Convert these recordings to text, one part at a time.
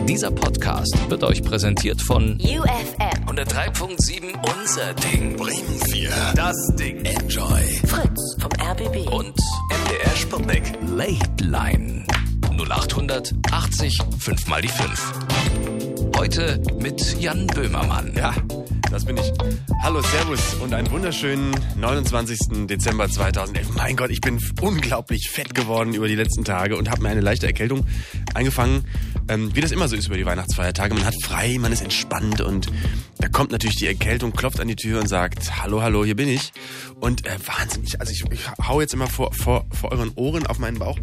Dieser Podcast wird euch präsentiert von UFM 103.7 Unser Ding. Bremen 4. Das Ding. Enjoy. Fritz vom RBB Und MDR Sputnik. Late Line 0800 80 5 mal die 5. Heute mit Jan Böhmermann. Ja, das bin ich. Hallo, servus und einen wunderschönen 29. Dezember 2011. Mein Gott, ich bin unglaublich fett geworden über die letzten Tage und habe mir eine leichte Erkältung eingefangen. Wie das immer so ist über die Weihnachtsfeiertage. Man hat frei, man ist entspannt und da kommt natürlich die Erkältung, klopft an die Tür und sagt, hallo, hier bin ich. Und wahnsinnig, also ich hau jetzt immer vor euren Ohren auf meinen Bauch.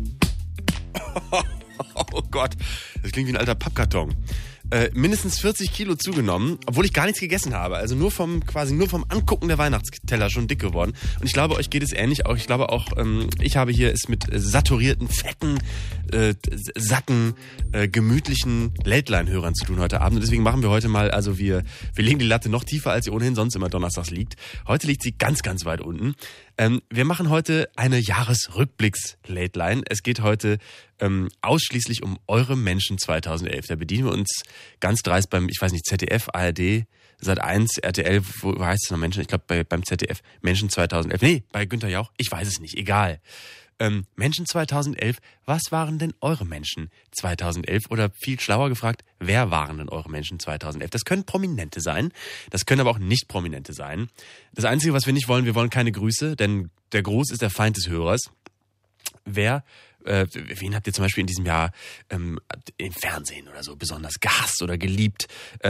Oh Gott, das klingt wie ein alter Pappkarton. Mindestens 40 Kilo zugenommen, obwohl ich gar nichts gegessen habe. Also nur vom Angucken der Weihnachtsteller schon dick geworden. Und ich glaube, euch geht es ähnlich. Ich glaube auch, ich habe hier es mit saturierten, fetten, satten, gemütlichen Late-Line-Hörern zu tun heute Abend. Und deswegen machen wir heute mal, also wir legen die Latte noch tiefer, als sie ohnehin sonst immer donnerstags liegt. Heute liegt sie ganz, ganz weit unten. Wir machen heute eine Jahresrückblicks-Late-Line. Es geht heute ausschließlich um eure Menschen 2011. Da bedienen wir uns ganz dreist beim, ich weiß nicht, ZDF, ARD, Sat1, RTL, wo heißt es noch Menschen? Ich glaube beim ZDF, Menschen 2011. Nee, bei Günther Jauch, ich weiß es nicht, egal. Menschen 2011, was waren denn eure Menschen 2011? Oder viel schlauer gefragt, wer waren denn eure Menschen 2011? Das können Prominente sein, das können aber auch nicht Prominente sein. Das Einzige, was wir nicht wollen, wir wollen keine Grüße, denn der Gruß ist der Feind des Hörers. Wen habt ihr zum Beispiel in diesem Jahr im Fernsehen oder so besonders gehasst oder geliebt?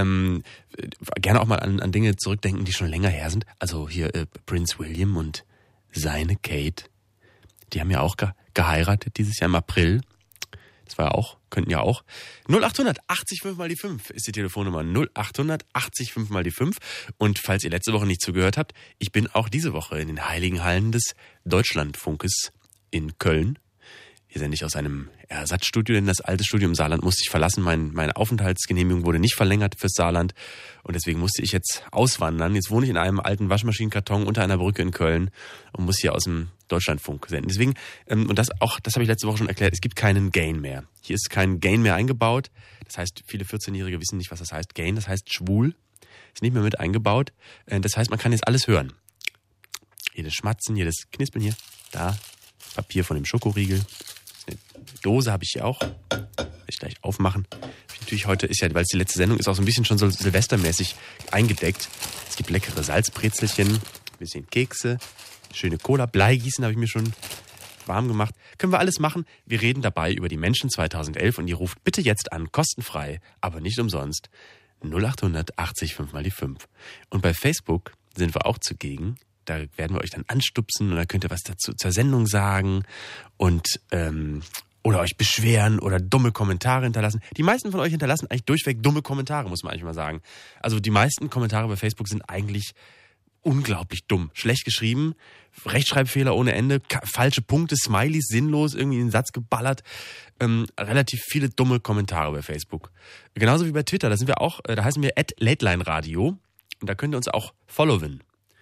Gerne auch mal an Dinge zurückdenken, die schon länger her sind. Also hier Prince William und seine Kate. Die haben ja auch geheiratet dieses Jahr im April. Das war ja auch, könnten ja auch. 0800 80 5 mal die 5 ist die Telefonnummer. 0800 80 5 mal die 5. Und falls ihr letzte Woche nicht zugehört habt, ich bin auch diese Woche in den heiligen Hallen des Deutschlandfunkes in Köln. Hier sende ich aus einem Ersatzstudio, denn das alte Studio im Saarland musste ich verlassen. Meine Aufenthaltsgenehmigung wurde nicht verlängert fürs Saarland und deswegen musste ich jetzt auswandern. Jetzt wohne ich in einem alten Waschmaschinenkarton unter einer Brücke in Köln und muss hier aus dem Deutschlandfunk senden. Deswegen, und das habe ich letzte Woche schon erklärt, es gibt keinen Gain mehr. Hier ist kein Gain mehr eingebaut. Das heißt, viele 14-Jährige wissen nicht, was das heißt. Gain, das heißt schwul, ist nicht mehr mit eingebaut. Das heißt, man kann jetzt alles hören. Jedes Schmatzen, jedes Knispeln hier, da, Papier von dem Schokoriegel. Eine Dose habe ich hier auch. Will ich gleich aufmachen. Natürlich heute ist ja, weil es die letzte Sendung ist, auch so ein bisschen schon so silvestermäßig eingedeckt. Es gibt leckere Salzbrezelchen, ein bisschen Kekse, schöne Cola, Bleigießen habe ich mir schon warm gemacht. Können wir alles machen. Wir reden dabei über die Menschen 2011 und ihr ruft bitte jetzt an, kostenfrei, aber nicht umsonst. 0800 80 5 mal die 5. Und bei Facebook sind wir auch zugegen. Da werden wir euch dann anstupsen und da könnt ihr was dazu zur Sendung sagen und oder euch beschweren oder dumme Kommentare hinterlassen. Die meisten von euch hinterlassen eigentlich durchweg dumme Kommentare, muss man eigentlich mal sagen. Also die meisten Kommentare bei Facebook sind eigentlich unglaublich dumm. Schlecht geschrieben, Rechtschreibfehler ohne Ende, falsche Punkte, Smileys, sinnlos, irgendwie in den Satz geballert. Relativ viele dumme Kommentare bei Facebook. Genauso wie bei Twitter, da sind wir auch, da heißen wir @Lateline-Radio und da könnt ihr uns auch followen.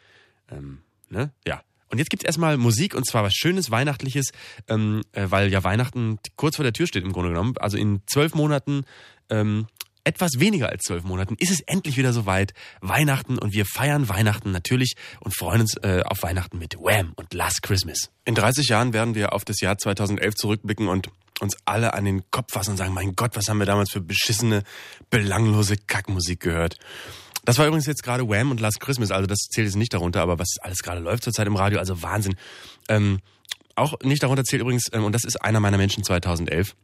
Ja. Und jetzt gibt's erstmal Musik und zwar was Schönes, Weihnachtliches, weil ja Weihnachten kurz vor der Tür steht im Grunde genommen. Also in 12 Monaten, etwas weniger als 12 Monaten, ist es endlich wieder soweit. Weihnachten und wir feiern Weihnachten natürlich und freuen uns auf Weihnachten mit Wham! Und Last Christmas. In 30 Jahren werden wir auf das Jahr 2011 zurückblicken und uns alle an den Kopf fassen und sagen, mein Gott, was haben wir damals für beschissene, belanglose Kackmusik gehört. Das war übrigens jetzt gerade Wham! Und Last Christmas, also das zählt jetzt nicht darunter, aber was alles gerade läuft zurzeit im Radio, also Wahnsinn. Auch nicht darunter zählt übrigens, und das ist einer meiner Menschen 2011,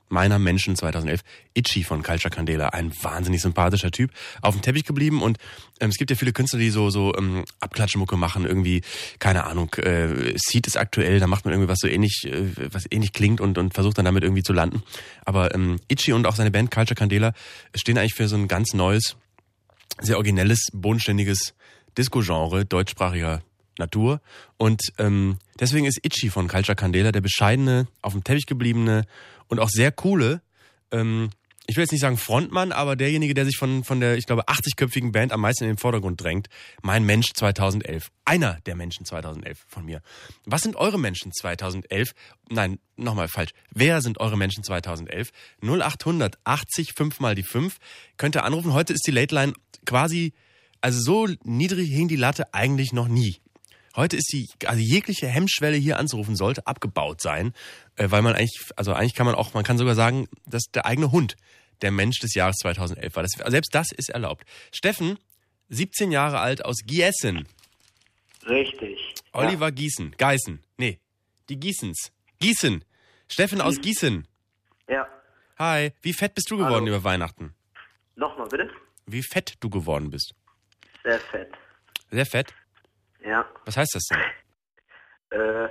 Itchy von Culture Candela, ein wahnsinnig sympathischer Typ, auf dem Teppich geblieben und es gibt ja viele Künstler, die so Abklatschmucke machen, irgendwie, keine Ahnung, Seed ist aktuell, da macht man irgendwie was so ähnlich, was ähnlich klingt und versucht dann damit irgendwie zu landen. Aber Itchy und auch seine Band Culture Candela stehen eigentlich für so ein ganz neues, sehr originelles, bodenständiges Disco-Genre deutschsprachiger Natur. Und deswegen ist Itchy von Culture Candela der bescheidene, auf dem Teppich gebliebene und auch sehr coole ich will jetzt nicht sagen Frontmann, aber derjenige, der sich von der, ich glaube, 80-köpfigen Band am meisten in den Vordergrund drängt. Mein Mensch 2011. Einer der Menschen 2011 von mir. Was sind eure Menschen 2011? Nein, nochmal falsch. Wer sind eure Menschen 2011? 0800 80 5 mal die 5. Könnt ihr anrufen. Heute ist die Late Line quasi, also so niedrig hing die Latte eigentlich noch nie. Heute ist also jegliche Hemmschwelle hier anzurufen sollte abgebaut sein, weil man eigentlich kann man kann sogar sagen, dass der eigene Hund der Mensch des Jahres 2011 war. Selbst das ist erlaubt. Steffen, 17 Jahre alt aus Gießen. Richtig. Oliver Geißen. Nee, die Gießens. Gießen. Steffen aus Gießen. Ja. Hi, wie fett bist du geworden über Weihnachten? Nochmal, bitte? Wie fett du geworden bist? Sehr fett. Sehr fett? Ja. Was heißt das denn?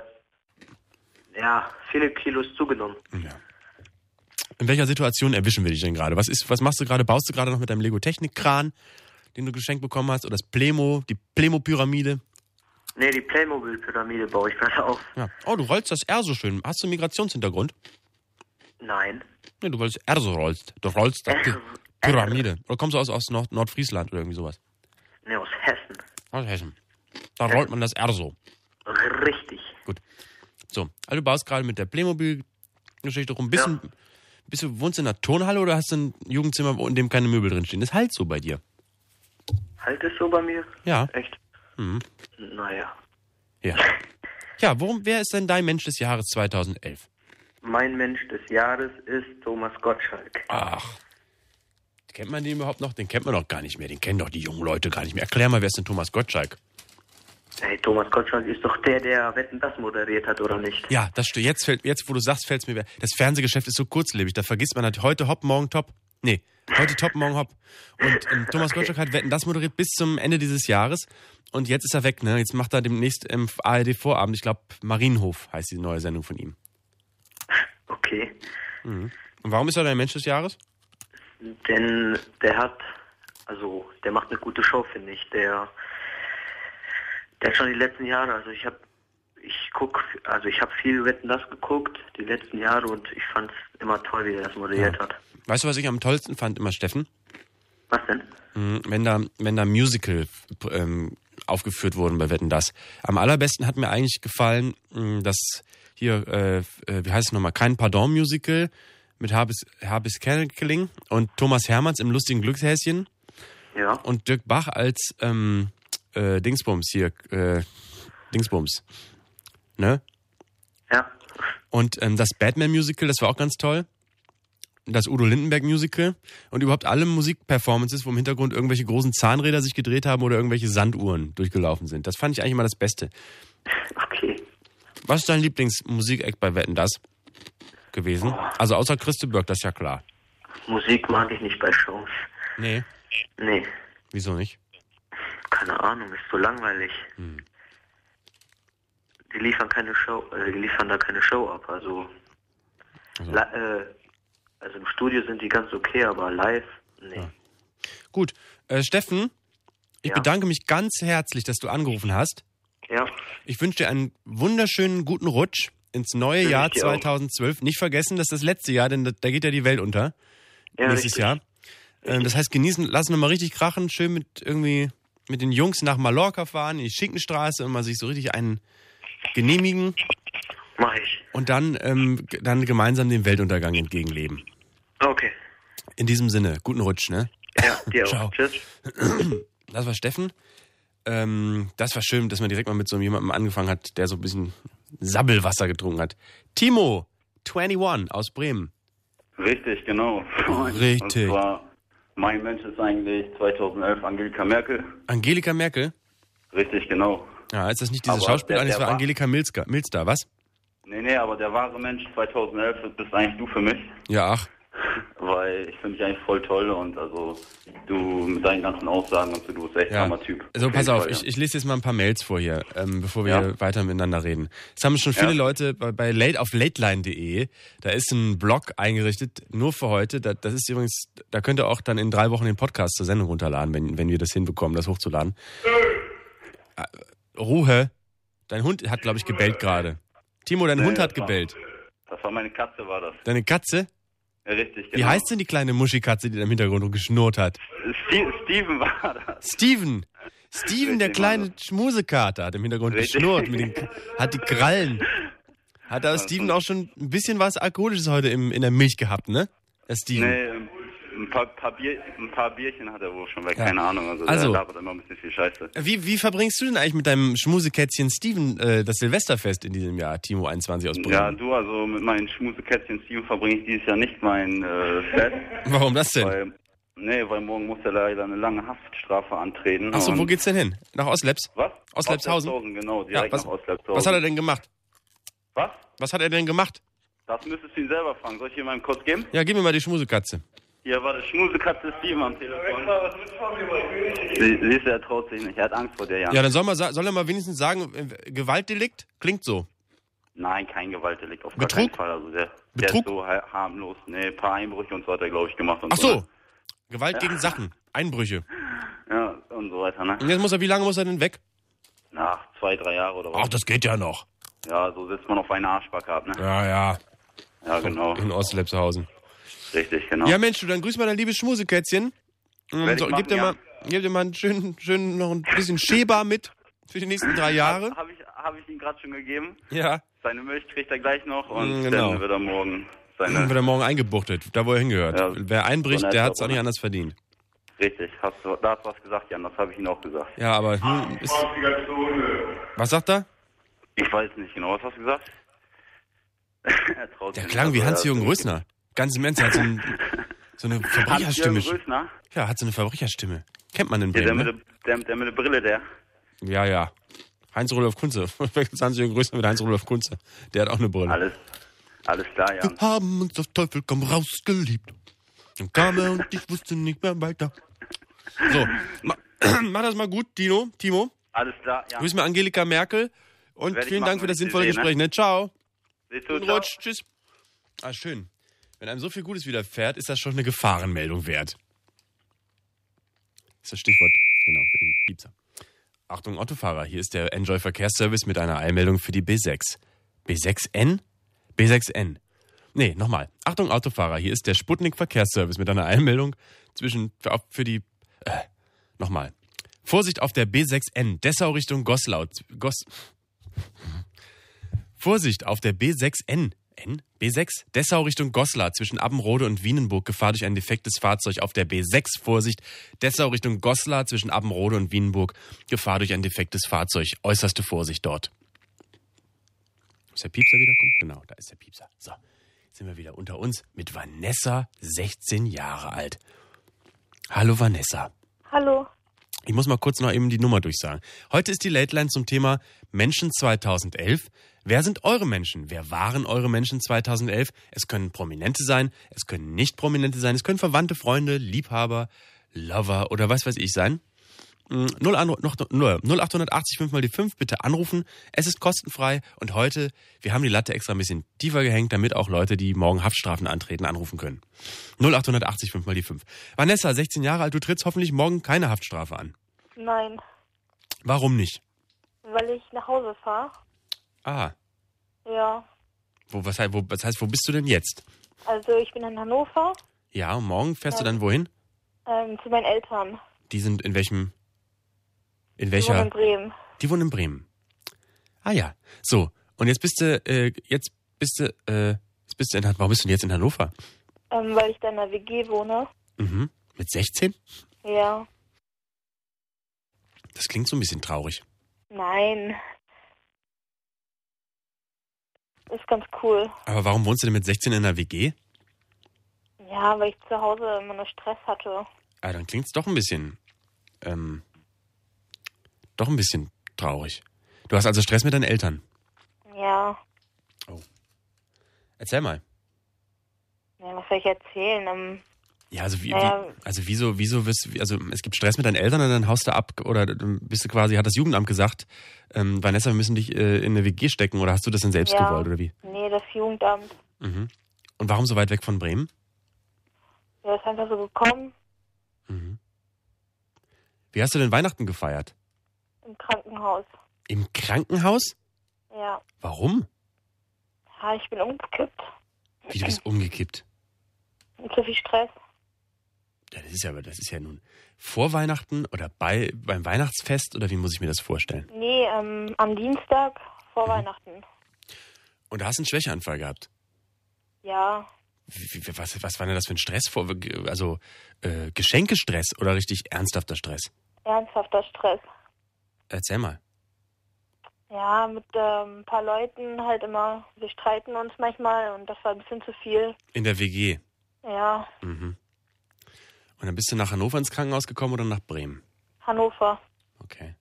Viele Kilos zugenommen. Ja. In welcher Situation erwischen wir dich denn gerade? Was machst du gerade? Baust du gerade noch mit deinem Lego-Technik-Kran, den du geschenkt bekommen hast? Oder die Playmo-Pyramide? Nee, die Playmobil-Pyramide baue ich gerade auf. Ja. Oh, du rollst das R so schön. Hast du einen Migrationshintergrund? Nein. Nee, du rollst R so rollst. Du rollst das Pyramide. Oder kommst du aus Nordfriesland oder irgendwie sowas? Nee, aus Hessen. Aus Hessen. Da rollt man das R so. Richtig. Gut. So, also du baust gerade mit der Playmobil-Geschichte rum. Wohnst du in einer Turnhalle oder hast du ein Jugendzimmer, in dem keine Möbel drinstehen? Das ist halt so bei dir. Halt es so bei mir? Ja. Echt? Mhm. Naja. Ja. Ja, wer ist denn dein Mensch des Jahres 2011? Mein Mensch des Jahres ist Thomas Gottschalk. Ach. Kennt man den überhaupt noch? Den kennt man doch gar nicht mehr. Den kennen doch die jungen Leute gar nicht mehr. Erklär mal, wer ist denn Thomas Gottschalk? Hey, Thomas Gottschalk ist doch der Wetten, das moderiert hat, oder nicht? Ja, das stimmt. Jetzt, wo du sagst, fällt es mir. Das Fernsehgeschäft ist so kurzlebig. Da vergisst man halt heute Hopp, morgen Top. Nee, heute Top, morgen Hopp. Und Thomas Gottschalk hat Wetten, das moderiert bis zum Ende dieses Jahres. Und jetzt ist er weg, ne? Jetzt macht er demnächst im ARD-Vorabend, ich glaube, Marienhof heißt die neue Sendung von ihm. Okay. Mhm. Und warum ist er dein Mensch des Jahres? Denn der macht eine gute Show, finde ich. Der hat schon die letzten Jahre, ich habe viel Wetten, das geguckt, die letzten Jahre, und ich fand es immer toll, wie er das moderiert hat. Weißt du, was ich am tollsten fand immer, Steffen? Was denn? Wenn da Musical aufgeführt wurden bei Wetten, das. Am allerbesten hat mir eigentlich gefallen, das hier, wie heißt es nochmal, Kein Pardon Musical mit Habis Kerkeling und Thomas Hermanns im lustigen Glückshäschen. Ja. Und Dirk Bach als Dingsbums hier, Dingsbums. Ne? Ja. Und das Batman-Musical, das war auch ganz toll. Das Udo Lindenberg-Musical und überhaupt alle Musikperformances, wo im Hintergrund irgendwelche großen Zahnräder sich gedreht haben oder irgendwelche Sanduhren durchgelaufen sind. Das fand ich eigentlich immer das Beste. Okay. Was ist dein Lieblingsmusik-Act bei Wetten, das gewesen? Also außer Christe Börk, das ist ja klar. Musik mag ich nicht bei Shows. Nee. Nee. Wieso nicht? Keine Ahnung, ist so langweilig. Die liefern da keine Show ab, also im Studio sind die ganz okay, aber live, nee. Ja. Gut, Steffen, ich bedanke mich ganz herzlich, dass du angerufen hast. Ja. Ich wünsche dir einen wunderschönen guten Rutsch ins neue Jahr 2012. Auch. Nicht vergessen, das ist das letzte Jahr, denn da geht ja die Welt unter. Ja, nächstes Jahr. Das heißt, lassen wir mal richtig krachen, schön mit den Jungs nach Mallorca fahren, in die Schinkenstraße und mal sich so richtig einen genehmigen. Mach ich. Und dann gemeinsam dem Weltuntergang entgegenleben. Okay. In diesem Sinne, guten Rutsch, ne? Ja, dir auch. Ciao. Tschüss. Das war Steffen. Das war schön, dass man direkt mal mit so jemandem angefangen hat, der so ein bisschen Sabbelwasser getrunken hat. Timo, 21 aus Bremen. Richtig, genau. Richtig. Und zwar, mein Mensch ist eigentlich 2011 Angelika Merkel. Angelika Merkel? Richtig, genau. Ja, ist das nicht diese Aber Schauspielerin? Das war Angelika Milster, was? Nee, aber der wahre Mensch 2011 bist eigentlich du für mich. Ja, ach. Weil ich finde dich eigentlich voll toll und also du mit deinen ganzen Aussagen und so, du bist echt ein Hammer Typ. So, pass auf, ich lese jetzt mal ein paar Mails vor hier, bevor wir weiter miteinander reden. Es haben schon viele Leute auf lateline.de, da ist ein Blog eingerichtet, nur für heute. Das ist übrigens, da könnt ihr auch dann in 3 Wochen den Podcast zur Sendung runterladen, wenn wir das hinbekommen, das hochzuladen. Ruhe, dein Hund hat, glaube ich, gebellt gerade. Timo, dein Hund hat gebellt. Das war meine Katze, war das. Deine Katze? Ja, richtig, genau. Wie heißt denn die kleine Muschikatze, die da im Hintergrund geschnurrt hat? Steven war das. Steven, der kleine Schmusekater, hat im Hintergrund geschnurrt, hat die Krallen. Hat aber Steven auch schon ein bisschen was Alkoholisches heute in der Milch gehabt, ne? Der Steven. Nee, ein paar Bierchen hat er wohl schon weg, keine Ahnung. Also der labert immer ein bisschen viel Scheiße. Wie verbringst du denn eigentlich mit deinem Schmusekätzchen Steven das Silvesterfest in diesem Jahr, Timo 21 aus Bremen? Ja, also mit meinem Schmusekätzchen Steven verbringe ich dieses Jahr nicht mein Fest. Warum das denn? Weil morgen muss er leider eine lange Haftstrafe antreten. Achso, wo geht's denn hin? Nach Osleps? Was? Oslepshausen, genau, direkt nach Oslepshausen. Was hat er denn gemacht? Was? Was hat er denn gemacht? Das müsstest du ihn selber fragen. Soll ich ihm mal kurz geben? Ja, gib mir mal die Schmusekatze. Hier war der Schmusekatze Steven am Telefon. Siehst du, er traut sich nicht. Er hat Angst vor der, Ja, dann soll er mal wenigstens sagen, Gewaltdelikt? Klingt so. Nein, kein Gewaltdelikt, auf Betrug? gar keinen Fall. Also der ist so harmlos. Nee, ein paar Einbrüche und so hat er, glaube ich, gemacht. Und Ach so. Gewalt gegen Sachen. Einbrüche. Ja, und so weiter, ne? Und jetzt wie lange muss er denn weg? Nach 2-3 Jahre oder was? Ach, das geht ja noch. Ja, so sitzt man auf einer Arschbacke ab, ne? Ja. Ja, genau. In Ostlepshausen. Richtig, genau. Ja, Mensch, dann grüß mal dein liebes Schmusekätzchen. Gib dir mal einen schön noch ein bisschen Schäber mit für die nächsten 3 Jahre. Hab ich ihm gerade schon gegeben. Ja. Seine Milch kriegt er gleich noch und genau. dann wird er morgen eingebuchtet, da wo er hingehört. Ja, wer einbricht, der hat es auch nicht anders verdient. Richtig, da hast du was gesagt, Jan, das habe ich ihm auch gesagt. Ja, aber was sagt er? Ich weiß nicht genau, was hast du gesagt? Der klang wie Hans-Jürgen Rösner. Ganz im Ernst, er hat so eine Verbrecherstimme. Ja, hat so eine Verbrecherstimme. Kennt man in Bremen, der mit der Brille, der. Ja. Heinz-Rudolf Kunze. Hans-Jürgen Rösner mit Heinz-Rudolf Kunze. Der hat auch eine Brille. Alles klar, Jan. Wir haben uns auf Teufel komm raus geliebt. Dann kam er und ich wusste nicht mehr weiter. So, mach das mal gut, Timo. Alles klar, ja. Grüß mir Angelika Merkel und vielen Dank für das sinnvolle Gespräch. Ne? Ciao. Guten Rutsch, tschüss. Ah, schön. Wenn einem so viel Gutes widerfährt, ist das schon eine Gefahrenmeldung wert. Das ist das Stichwort, genau, für den Piepser. Achtung, Autofahrer, hier ist der Enjoy Verkehrsservice mit einer Eilmeldung für die B6. B6N? B6N. Nee, nochmal. Achtung, Autofahrer, hier ist der Sputnik Verkehrsservice mit einer Eilmeldung für die... Nochmal. Vorsicht auf der B6N, Dessau Richtung Goslau. Vorsicht auf der B6N. B6? Dessau Richtung Goslar zwischen Abbenrode und Wienenburg. Gefahr durch ein defektes Fahrzeug auf der B6. Vorsicht. Dessau Richtung Goslar zwischen Abbenrode und Wienenburg. Gefahr durch ein defektes Fahrzeug. Äußerste Vorsicht dort. Ist der Piepser wiederkommt? Genau, da ist der Piepser. So, jetzt sind wir wieder unter uns mit Vanessa, 16 Jahre alt. Hallo Vanessa. Hallo. Ich muss mal kurz noch eben die Nummer durchsagen. Heute ist die Late Line zum Thema Menschen 2011. Wer sind eure Menschen? Wer waren eure Menschen 2011? Es können Prominente sein, es können nicht Prominente sein, es können Verwandte, Freunde, Liebhaber, Lover oder was weiß ich sein. 0880 5 mal die 5, bitte anrufen. Es ist kostenfrei und heute, wir haben die Latte extra ein bisschen tiefer gehängt, damit auch Leute, die morgen Haftstrafen antreten, anrufen können. 0880 5 mal die 5. Vanessa, 16 Jahre alt, du trittst hoffentlich morgen keine Haftstrafe an. Nein. Warum nicht? Weil ich nach Hause fahre. Ah. Ja. Was heißt, wo bist du denn jetzt? Also ich bin in Hannover. Ja, und morgen fährst du dann wohin? Zu meinen Eltern. Die sind in welcher? Die wohnen in Bremen. Die wohnen in Bremen. Ah ja. So, und jetzt bist du warum bist du denn jetzt in Hannover? Weil ich da in der WG wohne. Mhm. Mit 16? Ja. Das klingt so ein bisschen traurig. Nein. Ist ganz cool. Aber warum wohnst du denn mit 16 in einer WG? Ja, weil ich zu Hause immer nur Stress hatte. Ah, dann klingt's doch ein bisschen traurig. Du hast also Stress mit deinen Eltern? Ja. Oh. Erzähl mal. Ja, was soll ich erzählen? Ja, also es gibt Stress mit deinen Eltern und dann haust du ab oder bist du quasi, hat das Jugendamt gesagt, Vanessa, wir müssen dich in eine WG stecken oder hast du das denn selbst gewollt oder wie? Nee, das Jugendamt. Mhm. Und warum so weit weg von Bremen? Ja, ist einfach so gekommen. Mhm. Wie hast du denn Weihnachten gefeiert? Im Krankenhaus. Im Krankenhaus? Ja. Warum? Ja, ich bin umgekippt. Wie, du bist umgekippt? Zu viel Stress. Ja, das ist ja nun vor Weihnachten oder beim Weihnachtsfest oder wie muss ich mir das vorstellen? Nee, am Dienstag vor Weihnachten. Und da hast du einen Schwächeanfall gehabt? Ja. Was war denn das für ein Stress? Also Geschenkestress oder richtig ernsthafter Stress? Ernsthafter Stress. Erzähl mal. Ja, mit ein paar Leuten halt immer. Wir streiten uns manchmal und das war ein bisschen zu viel. In der WG? Ja. Mhm. Und dann bist du nach Hannover ins Krankenhaus gekommen oder nach Bremen? Hannover. Okay.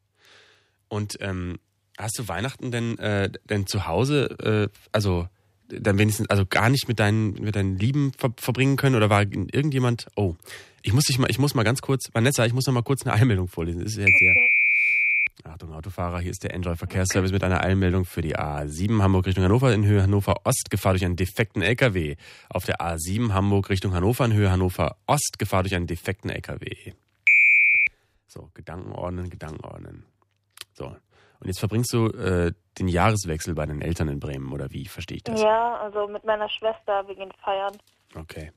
Und hast du Weihnachten denn zu Hause, also dann wenigstens, also gar nicht mit deinen Lieben verbringen können? Oder war irgendjemand, ich muss mal ganz kurz, Vanessa, ich muss noch mal kurz eine Eilmeldung vorlesen. Das ist jetzt sehr... Achtung, Autofahrer, hier ist der Enjoy Verkehrsservice mit einer Eilmeldung für die A7 Hamburg Richtung Hannover in Höhe Hannover Ost, Gefahr durch einen defekten LKW. Auf der A7 Hamburg Richtung Hannover in Höhe Hannover Ost, Gefahr durch einen defekten LKW. So, Gedanken ordnen. So, und jetzt verbringst du den Jahreswechsel bei den Eltern in Bremen, oder wie? Verstehe ich das? Ja, also mit meiner Schwester, wir gehen feiern. Okay.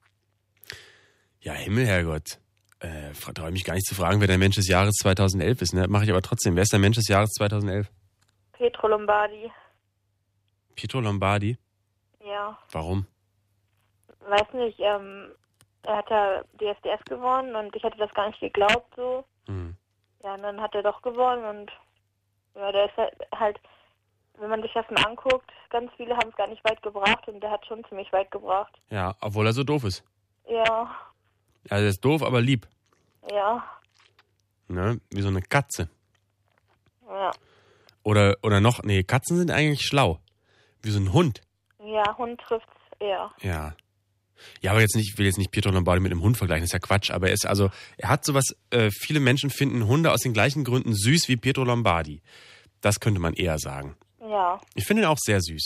Ja, Himmel, Herrgott. Traue mich gar nicht zu fragen, wer der Mensch des Jahres 2011 ist. Ne? Mache ich aber trotzdem. Wer ist der Mensch des Jahres 2011? Pietro Lombardi. Pietro Lombardi? Ja. Warum? Weiß nicht, er hat ja DSDS gewonnen und ich hätte das gar nicht geglaubt so. Mhm. Ja, und dann hat er doch gewonnen und ja, der ist halt, wenn man sich das mal anguckt, ganz viele haben es gar nicht weit gebracht und der hat schon ziemlich weit gebracht. Ja, obwohl er so doof ist. Ja. Also er ist doof, aber lieb. Ja. Ne? Wie so eine Katze. Ja. Oder noch, nee, Katzen sind eigentlich schlau. Wie so ein Hund. Ja, Hund trifft's eher. Ja. Ja, aber ich will jetzt nicht Pietro Lombardi mit einem Hund vergleichen, das ist ja Quatsch. Aber er hat sowas, viele Menschen finden Hunde aus den gleichen Gründen süß wie Pietro Lombardi. Das könnte man eher sagen. Ja. Ich finde ihn auch sehr süß.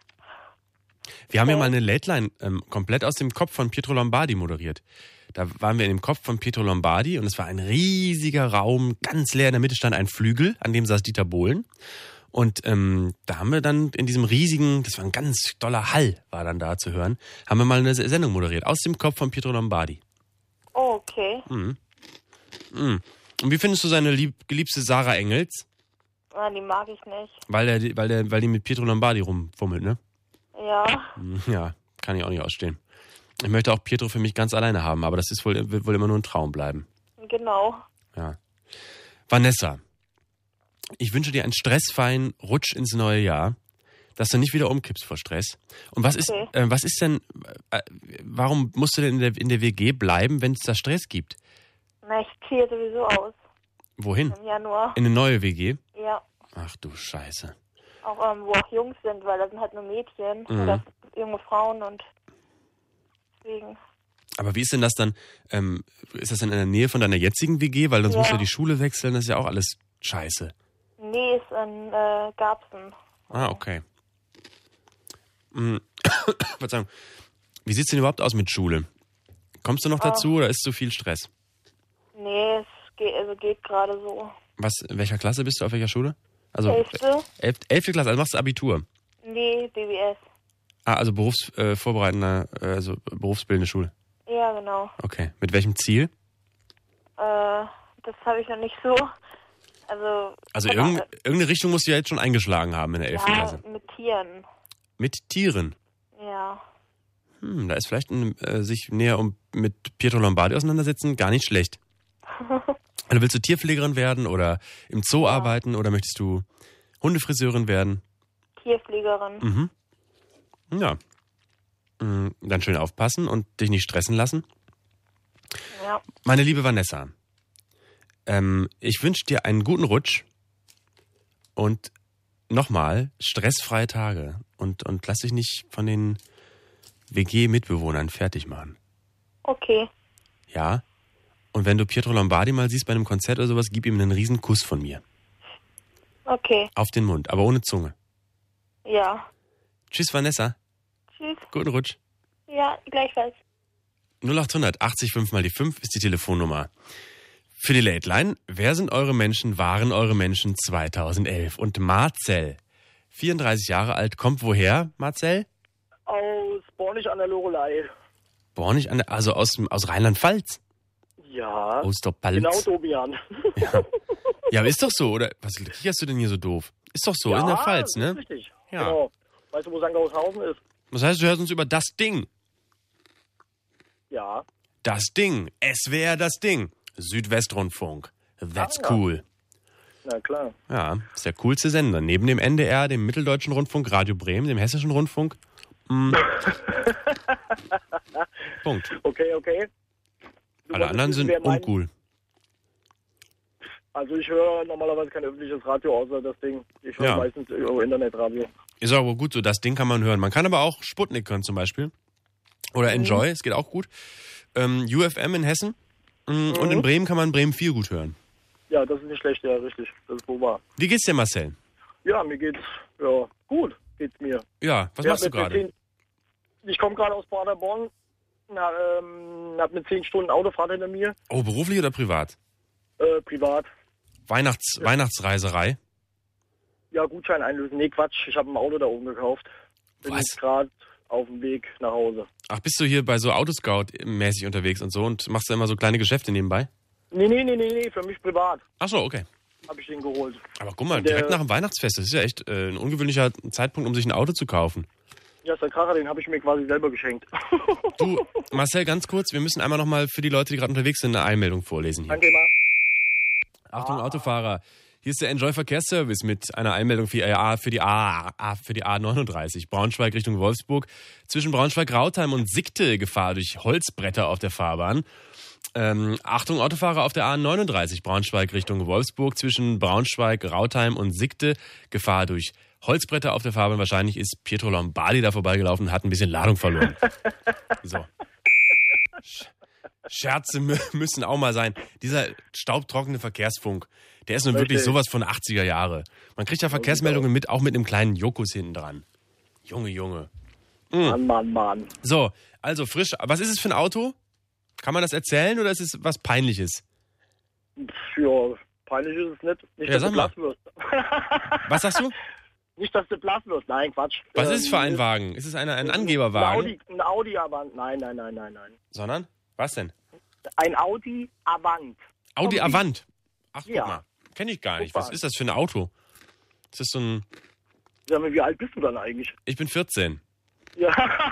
Wir haben ja mal eine Late-Line komplett aus dem Kopf von Pietro Lombardi moderiert. Da waren wir in dem Kopf von Pietro Lombardi und es war ein riesiger Raum, ganz leer, in der Mitte stand ein Flügel, an dem saß Dieter Bohlen. Und da haben wir dann in diesem riesigen, das war ein ganz doller Hall, war dann da zu hören, haben wir mal eine Sendung moderiert, aus dem Kopf von Pietro Lombardi. Oh, okay. Mhm. Mhm. Und wie findest du seine geliebte Sarah Engels? Ja, die mag ich nicht. Weil die mit Pietro Lombardi rumfummelt, ne? Ja. Ja, kann ich auch nicht ausstehen. Ich möchte auch Pietro für mich ganz alleine haben, aber das wird wohl immer nur ein Traum bleiben. Genau. Ja. Vanessa, ich wünsche dir einen stressfreien Rutsch ins neue Jahr, dass du nicht wieder umkippst vor Stress. Und was ist denn, warum musst du denn in der WG bleiben, wenn es da Stress gibt? Na, ich ziehe sowieso aus. Wohin? Im Januar. In eine neue WG? Ja. Ach du Scheiße. Auch wo auch Jungs sind, weil da sind halt nur Mädchen oder junge Frauen und deswegen. Aber wie ist denn das dann, ist das denn in der Nähe von deiner jetzigen WG? Weil sonst musst du ja die Schule wechseln, das ist ja auch alles scheiße. Nee, ist in Garbsen. Ah, okay. Verzeihung. Wie sieht's denn überhaupt aus mit Schule? Kommst du noch dazu oder ist zu viel Stress? Nee, es geht gerade so. In welcher Klasse bist du, auf welcher Schule? Also 11. 11. Klasse, also machst du Abitur? Nee, BBS. Ah, also berufsvorbereitender, also berufsbildende Schule. Ja, genau. Okay. Mit welchem Ziel? Das habe ich noch nicht so. Also irgendeine Richtung musst du ja jetzt schon eingeschlagen haben in der 11. Klasse. Ja, mit Tieren. Mit Tieren? Ja. Da ist vielleicht sich näher mit Pietro Lombardi auseinandersetzen gar nicht schlecht. Also willst du Tierpflegerin werden oder im Zoo arbeiten oder möchtest du Hundefriseurin werden? Tierpflegerin. Mhm. Ja. Dann schön aufpassen und dich nicht stressen lassen. Ja. Meine liebe Vanessa, ich wünsche dir einen guten Rutsch und nochmal stressfreie Tage und lass dich nicht von den WG-Mitbewohnern fertig machen. Okay. Ja? Und wenn du Pietro Lombardi mal siehst bei einem Konzert oder sowas, gib ihm einen riesen Kuss von mir. Okay. Auf den Mund, aber ohne Zunge. Ja. Tschüss, Vanessa. Tschüss. Guten Rutsch. Ja, gleichfalls. 0800 80 5 mal die 5 ist die Telefonnummer. Für die Late Line, wer sind eure Menschen, waren eure Menschen 2011? Und Marcel, 34 Jahre alt, kommt woher, Marcel? Aus Bornig an der Lorelei. Bornig also aus Rheinland-Pfalz. Ja. Osterpalz. Genau, Dobian. Ja, aber ist doch so, oder? Was kicherst du denn hier so doof? Ist doch so, Ja, in der Pfalz, ne? Ist richtig. Ja. Genau. Weißt du, wo St. Aushausen ist? Das heißt, du hörst uns über das Ding. Ja. Das Ding. SWR das Ding. Südwestrundfunk. That's cool. Na klar. Ja, ist der coolste Sender. Neben dem NDR, dem Mitteldeutschen Rundfunk, Radio Bremen, dem Hessischen Rundfunk. Punkt. Okay. Alle anderen sind uncool. Also ich höre normalerweise kein öffentliches Radio außer das Ding. Ich höre meistens über Internetradio. Ist aber gut so, das Ding kann man hören. Man kann aber auch Sputnik hören zum Beispiel. Oder Enjoy, es geht auch gut. UFM in Hessen. Und in Bremen kann man Bremen 4 gut hören. Ja, das ist nicht schlecht, ja, richtig. Das ist wohl wahr. Wie geht's dir, Marcel? Ja, mir geht's, gut geht's mir. Ja, was machst du gerade? Ich komme gerade aus Paderborn, hab eine 10 Stunden Autofahrt hinter mir. Oh, beruflich oder privat? Privat. Weihnachtsreiserei? Ja, Gutschein einlösen. Nee, Quatsch, ich habe ein Auto da oben gekauft. Bin jetzt gerade auf dem Weg nach Hause. Ach, bist du hier bei so Autoscout-mäßig unterwegs und so und machst du immer so kleine Geschäfte nebenbei? Nee, für mich privat. Ach so, okay. Habe ich den geholt. Aber guck mal, direkt nach dem Weihnachtsfest, das ist ja echt ein ungewöhnlicher Zeitpunkt, um sich ein Auto zu kaufen. Ja, ist der Kracher, den habe ich mir quasi selber geschenkt. Du, Marcel, ganz kurz, wir müssen einmal nochmal für die Leute, die gerade unterwegs sind, eine Einmeldung vorlesen hier. Danke mal. Achtung, Autofahrer. Hier ist der Enjoy Verkehrsservice mit einer Einmeldung für die A39. Braunschweig Richtung Wolfsburg. Zwischen Braunschweig-Rautheim und Sickte Gefahr durch Holzbretter auf der Fahrbahn. Achtung, Autofahrer auf der A39. Braunschweig Richtung Wolfsburg. Zwischen Braunschweig, Rautheim und Sickte Gefahr durch Holzbretter auf der Fahrbahn. Wahrscheinlich ist Pietro Lombardi da vorbeigelaufen und hat ein bisschen Ladung verloren. So. Scherze müssen auch mal sein. Dieser staubtrockene Verkehrsfunk, der ist nun wirklich sowas von 80er Jahre. Man kriegt ja Verkehrsmeldungen mit, auch mit einem kleinen Jokus hinten dran. Junge. Mann. So, also frisch. Was ist es für ein Auto? Kann man das erzählen oder ist es was Peinliches? Ja, peinlich ist es nicht. Nicht, dass du blass wirst. Was sagst du? Nicht, dass du blass wirst. Nein, Quatsch. Was ist es für ein Wagen? Ist es ein Angeberwagen? Ein Audi Avant. Nein. Sondern? Was denn? Ein Audi Avant. Audi Avant? Ach, guck mal. Kenn ich gar nicht. Was ist das für ein Auto? Ist das so ein... Sag mal, wie alt bist du dann eigentlich? Ich bin 14. Ja.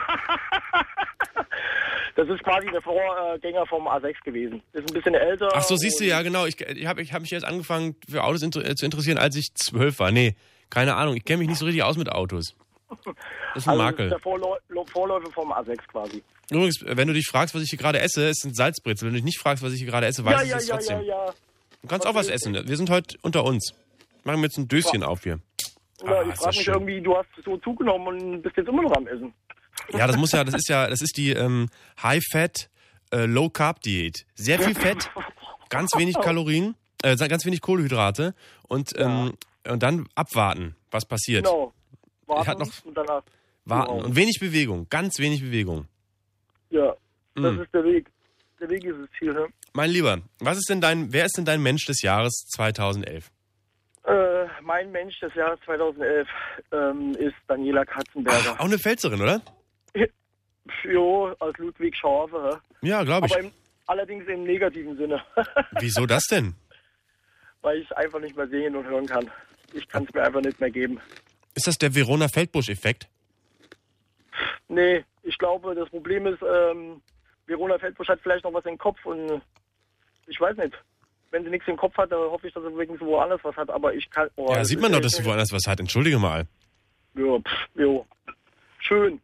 Das ist quasi der Vorgänger vom A6 gewesen. Ist ein bisschen älter. Ach so, siehst du, ja genau. Ich hab mich erst angefangen für Autos zu interessieren, als ich 12 war. Nee, keine Ahnung. Ich kenne mich nicht so richtig aus mit Autos. Das ist ein Makel. Das ist der Vorläufer vom A6 quasi. Übrigens, wenn du dich fragst, was ich hier gerade esse, es sind Salzbrezel. Wenn du dich nicht fragst, was ich hier gerade esse, weißt du es trotzdem. Ja. Du kannst auch was essen. Wir sind heute unter uns. Machen wir jetzt ein Döschen auf hier. Ja, ich frage mich irgendwie, du hast so zugenommen und bist jetzt immer noch am Essen. Ja, das ist die High-Fat, Low-Carb-Diät. Sehr viel Fett, ganz wenig Kalorien, ganz wenig Kohlenhydrate und dann abwarten, was passiert. Genau. Warten und danach warten und wenig Bewegung, ganz wenig Bewegung. Ja, das ist der Weg. Der Weg ist das Ziel, ne? Mein Lieber, wer ist denn dein Mensch des Jahres 2011? Mein Mensch des Jahres 2011 ist Daniela Katzenberger. Ach, auch eine Pfälzerin, oder? Jo, aus Ludwigshafen. Ja, glaube ich. Aber allerdings im negativen Sinne. Wieso das denn? Weil ich es einfach nicht mehr sehen und hören kann. Ich kann es mir einfach nicht mehr geben. Ist das der Verona-Feldbusch-Effekt? Nee, ich glaube, das Problem ist, Verona Feldbusch hat vielleicht noch was im Kopf und ich weiß nicht. Wenn sie nichts im Kopf hat, dann hoffe ich, dass sie wirklich woanders was hat, aber ich kann... ja, sieht man doch, dass sie woanders was hat. Entschuldige mal. Jo. Schön.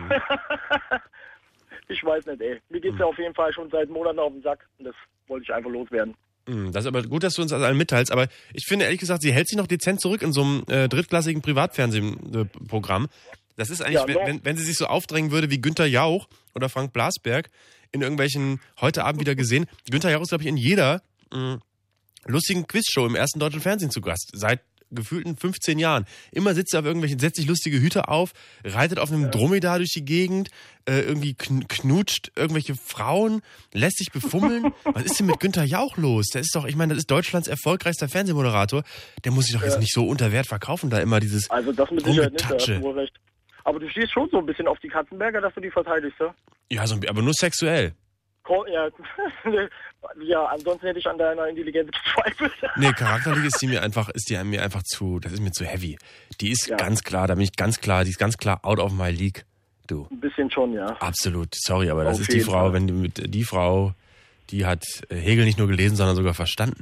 Ich weiß nicht, ey. Mir geht's ja auf jeden Fall schon seit Monaten auf den Sack und das wollte ich einfach loswerden. Das ist aber gut, dass du uns das allen mitteilst, aber ich finde ehrlich gesagt, sie hält sich noch dezent zurück in so einem drittklassigen Privatfernsehprogramm. Das ist eigentlich, wenn sie sich so aufdrängen würde wie Günther Jauch oder Frank Blasberg in irgendwelchen, heute Abend wieder gesehen. Günther Jauch ist, glaube ich, in jeder lustigen Quizshow im ersten deutschen Fernsehen zu Gast. Seit gefühlten 15 Jahren. Immer sitzt er auf irgendwelchen, setzt sich lustige Hüte auf, reitet auf einem Dromedar durch die Gegend, irgendwie knutscht irgendwelche Frauen, lässt sich befummeln. Was ist denn mit Günther Jauch los? Das ist Deutschlands erfolgreichster Fernsehmoderator. Der muss sich doch jetzt nicht so unter Wert verkaufen, da immer dieses Also das mit Sicherheit nicht, da hast du wohl recht. Aber du stehst schon so ein bisschen auf die Katzenberger, dass du die verteidigst, ja? Ja, aber nur sexuell. Ja, ansonsten hätte ich an deiner Intelligenz gezweifelt. Nee, charakterlich ist die mir einfach zu, das ist mir zu heavy. Die ist ganz klar, die ist ganz klar out of my league, du. Ein bisschen schon, ja. Absolut, sorry, aber das Auf ist die jeden Frau, Fall. die Frau, die hat Hegel nicht nur gelesen, sondern sogar verstanden.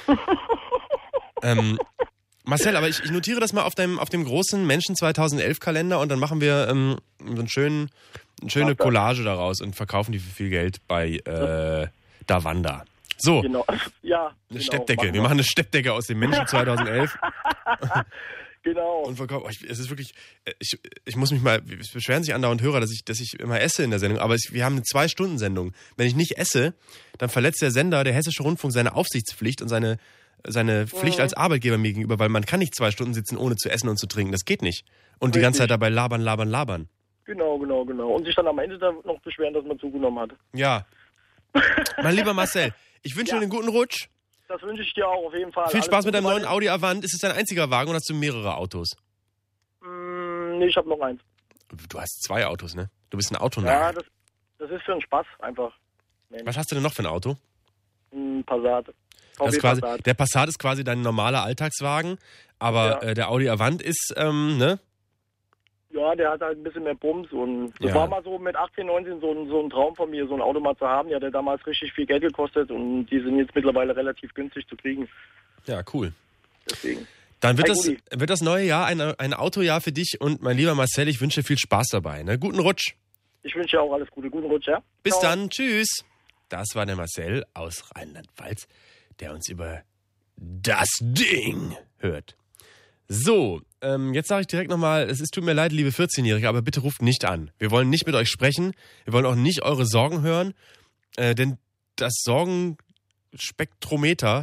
Marcel, aber ich notiere das mal auf dem großen Menschen 2011 Kalender und dann machen wir so eine schöne Collage daraus und verkaufen die für viel Geld bei Davanda. So, Genau, ja. eine Steppdecke. Wir machen eine Steppdecke aus dem Menschen 2011. Genau. Und verkaufen. Es ist wirklich, ich muss mich mal, es beschweren sich andauernd Hörer, dass ich immer esse in der Sendung, aber wir haben eine 2-Stunden-Sendung. Wenn ich nicht esse, dann verletzt der Sender, der Hessische Rundfunk, seine Aufsichtspflicht und seine Pflicht als Arbeitgeber mir gegenüber, weil man kann nicht 2 Stunden sitzen, ohne zu essen und zu trinken. Das geht nicht. Und die ganze Zeit dabei labern. Genau. Und sich dann am Ende dann noch beschweren, dass man zugenommen hat. Ja. Mein lieber Marcel, ich wünsche dir einen guten Rutsch. Das wünsche ich dir auch auf jeden Fall. Viel Spaß mit deinem Alles neuen Audi Avant. Ist es dein einziger Wagen oder hast du mehrere Autos? Nee, ich habe noch eins. Du hast 2 Autos, ne? Du bist ein Autonah. Ja, das ist für einen Spaß einfach. Mensch. Was hast du denn noch für ein Auto? Ein Passat. Das ist quasi, der Passat ist quasi dein normaler Alltagswagen, aber der Audi Avant ist, ne? Ja, der hat halt ein bisschen mehr Bums und das Ja. war mal so mit 18, 19 so ein Traum von mir, so ein Auto mal zu haben. Ja, der damals richtig viel Geld gekostet und die sind jetzt mittlerweile relativ günstig zu kriegen. Ja, cool. Deswegen. Dann wird Hi, das neue Jahr ein Autojahr für dich und mein lieber Marcel, ich wünsche dir viel Spaß dabei. Ne? Guten Rutsch. Ich wünsche dir auch alles Gute. Guten Rutsch, ja? Bis Ciao. dann. Tschüss. Das war der Marcel aus Rheinland-Pfalz, der uns über das Ding hört. So, jetzt sage ich direkt nochmal, es tut mir leid, liebe 14-Jährige, aber bitte ruft nicht an. Wir wollen nicht mit euch sprechen, wir wollen auch nicht eure Sorgen hören, denn das Sorgenspektrum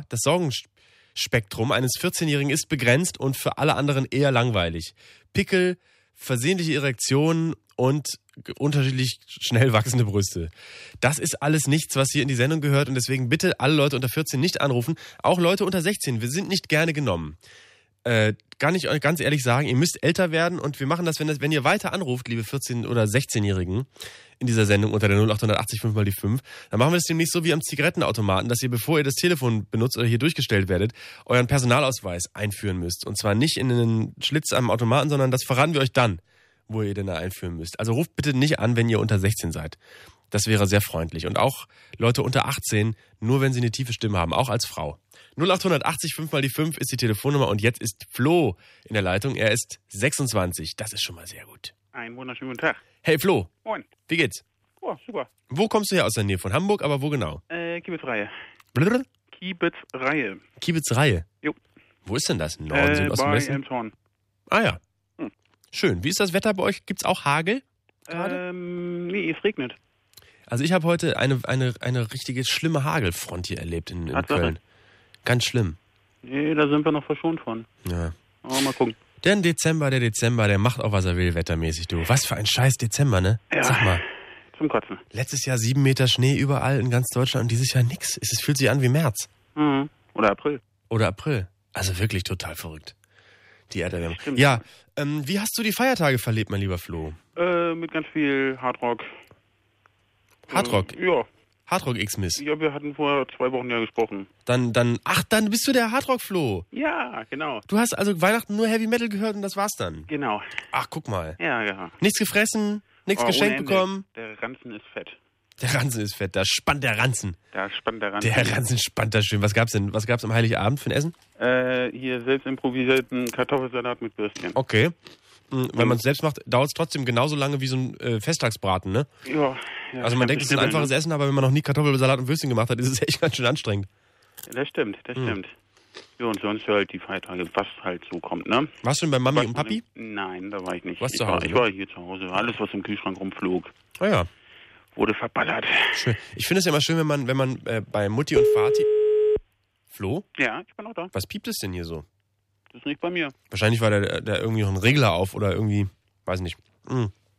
eines 14-Jährigen ist begrenzt und für alle anderen eher langweilig. Pickel, versehentliche Erektionen und unterschiedlich schnell wachsende Brüste. Das ist alles nichts, was hier in die Sendung gehört und deswegen bitte alle Leute unter 14 nicht anrufen, auch Leute unter 16, wir sind nicht gerne genommen. Kann ich euch ganz ehrlich sagen, ihr müsst älter werden und wir machen das, wenn ihr weiter anruft, liebe 14- oder 16-Jährigen in dieser Sendung unter der 0880 5 mal die 5, dann machen wir das demnächst so wie am Zigarettenautomaten, dass ihr, bevor ihr das Telefon benutzt oder hier durchgestellt werdet, euren Personalausweis einführen müsst. Und zwar nicht in einen Schlitz am Automaten, sondern das verraten wir euch dann, wo ihr den da einführen müsst. Also ruft bitte nicht an, wenn ihr unter 16 seid. Das wäre sehr freundlich. Und auch Leute unter 18, nur wenn sie eine tiefe Stimme haben, auch als Frau. 0880 5 mal die 5 ist die Telefonnummer und jetzt ist Flo in der Leitung. Er ist 26. Das ist schon mal sehr gut. Einen wunderschönen guten Tag. Hey Flo, Moin. wie geht's? Oh, super. Wo kommst du her? Aus der Nähe von Hamburg, aber wo genau? Kiebitzreihe. Blödel? Kiebitzreihe. Kiebitzreihe. Jo. Wo ist denn das? Norden, Süd, Osten, Bei Westen? Elmshorn. Ah ja. Schön. Wie ist das Wetter bei euch? Gibt's auch Hagel? Nee, es regnet. Also ich habe heute eine richtige schlimme Hagelfront hier erlebt in Köln. Ganz schlimm. Nee, da sind wir noch verschont von. Ja. Aber mal gucken. Der Dezember, der macht auch, was er will, wettermäßig, du. Was für ein scheiß Dezember, ne? Ja. Sag mal. Zum Kotzen. Letztes Jahr 7 Meter Schnee überall in ganz Deutschland und dieses Jahr nix. Es fühlt sich an wie März. Mhm. Oder April. Oder April. Also wirklich total verrückt. Die Erderwärmung. Stimmt. Ja, wie hast du die Feiertage verlebt, mein lieber Flo? Mit ganz viel Hardrock. Hardrock? Ja. Hardrock X-Miss. Ja, wir hatten vor 2 Wochen ja gesprochen. Dann bist du der Hardrock-Flo. Ja, genau. Du hast also Weihnachten nur Heavy Metal gehört und das war's dann. Genau. Ach, guck mal. Ja. Nichts gefressen, nichts Oh, geschenkt ohne Ende. bekommen. Der Ranzen ist fett. Der Ranzen ist fett, da spannt der Ranzen. Da spannt der Ranzen. Der Ranzen spannt da schön. Was gab's denn? Was gab's am Heiligabend für ein Essen? Hier selbst improvisierten Kartoffelsalat mit Würstchen. Okay. Wenn man es selbst macht, dauert es trotzdem genauso lange wie so ein Festtagsbraten, ne? Ja. Also man denkt, es ist ein einfaches Essen, aber wenn man noch nie Kartoffelsalat und Würstchen gemacht hat, ist es echt ganz schön anstrengend. Das stimmt. Ja, und sonst halt die Feiertage, was halt so kommt, ne? Warst du denn bei Mami und Papi? Nein, da war ich nicht. Warst zu Hause, Ich ne? war hier zu Hause. Alles, was im Kühlschrank rumflog, Ah ja. wurde verballert. Schön. Ich finde es ja immer schön, wenn man bei Mutti und Vati... Flo? Ja, ich bin auch da. Was piept es denn hier so? Das ist nicht bei mir. Wahrscheinlich war da irgendwie noch ein Regler auf oder irgendwie, weiß nicht.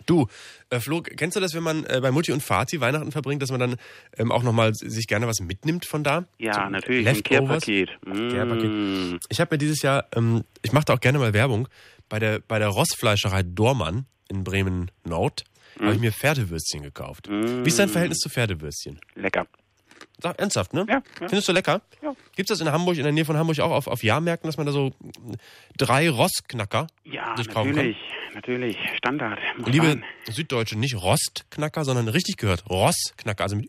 Du, Flo, kennst du das, wenn man bei Mutti und Vati Weihnachten verbringt, dass man dann auch nochmal sich gerne was mitnimmt von da? Ja, so natürlich, ein Care-Paket. Ich habe mir dieses Jahr, ich mache da auch gerne mal Werbung, bei der Rossfleischerei Dormann in Bremen-Nord habe ich mir Pferdewürstchen gekauft. Wie ist dein Verhältnis zu Pferdewürstchen? Lecker. Sag, ernsthaft, ne? Ja. Findest du lecker? Ja. Gibt's das in Hamburg, in der Nähe von Hamburg auch auf Jahrmärkten, dass man da so 3 Rossknacker sich kaufen kann? Natürlich. Standard. Liebe Süddeutsche, nicht Rostknacker, sondern richtig gehört, Rossknacker, also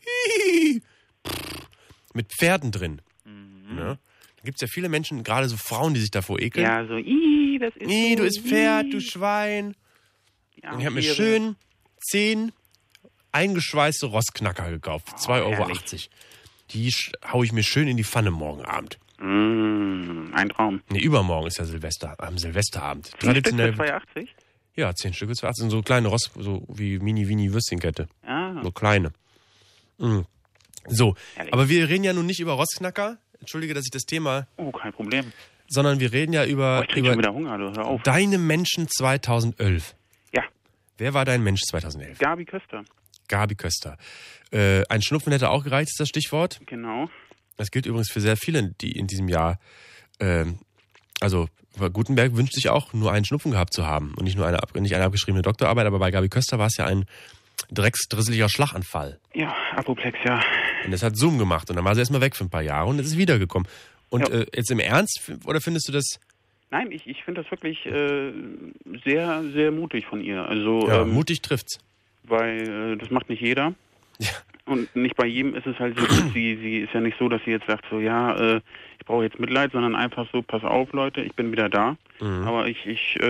mit Pferden drin. Ne? Da gibt's ja viele Menschen, gerade so Frauen, die sich davor ekeln. Ja, so, das ist du isst Pferd, du Schwein. Ja, und ich habe mir schön 10 eingeschweißte Rossknacker gekauft, 2,80 €. Die hau ich mir schön in die Pfanne morgen Abend. Ein Traum. Nee, übermorgen ist ja Silvesterabend. 10 Traditionell. Stück für 2,80? Ja, 10 Stück für 2,80. So kleine so wie Mini-Würstchenkette. Ah. So kleine. So, Herrlich. aber wir reden ja nun nicht über Rossknacker. Entschuldige, dass ich das Thema... Oh, kein Problem. Sondern wir reden ja über... Ich krieg schon wieder Hunger, du, hör auf. Deine Menschen 2011. Ja. Wer war dein Mensch 2011? Gabi Köster. Gabi Köster. Ein Schnupfen hätte auch gereicht, ist das Stichwort. Genau. Das gilt übrigens für sehr viele, die in diesem Jahr, also Gutenberg wünscht sich auch, nur einen Schnupfen gehabt zu haben und nicht eine abgeschriebene Doktorarbeit, aber bei Gabi Köster war es ja ein drecksdrisseliger Schlaganfall. Ja, Apoplex, ja. Und das hat Zoom gemacht und dann war sie erstmal weg für ein paar Jahre und es ist wiedergekommen. Und jetzt im Ernst, oder findest du das... Nein, ich finde das wirklich sehr, sehr mutig von ihr. Also Ja, mutig trifft's. Weil das macht nicht jeder. Ja. Und nicht bei jedem ist es halt so, sie ist ja nicht so, dass sie jetzt sagt so, ja, ich brauche jetzt Mitleid, sondern einfach so, pass auf Leute, ich bin wieder da. Aber ich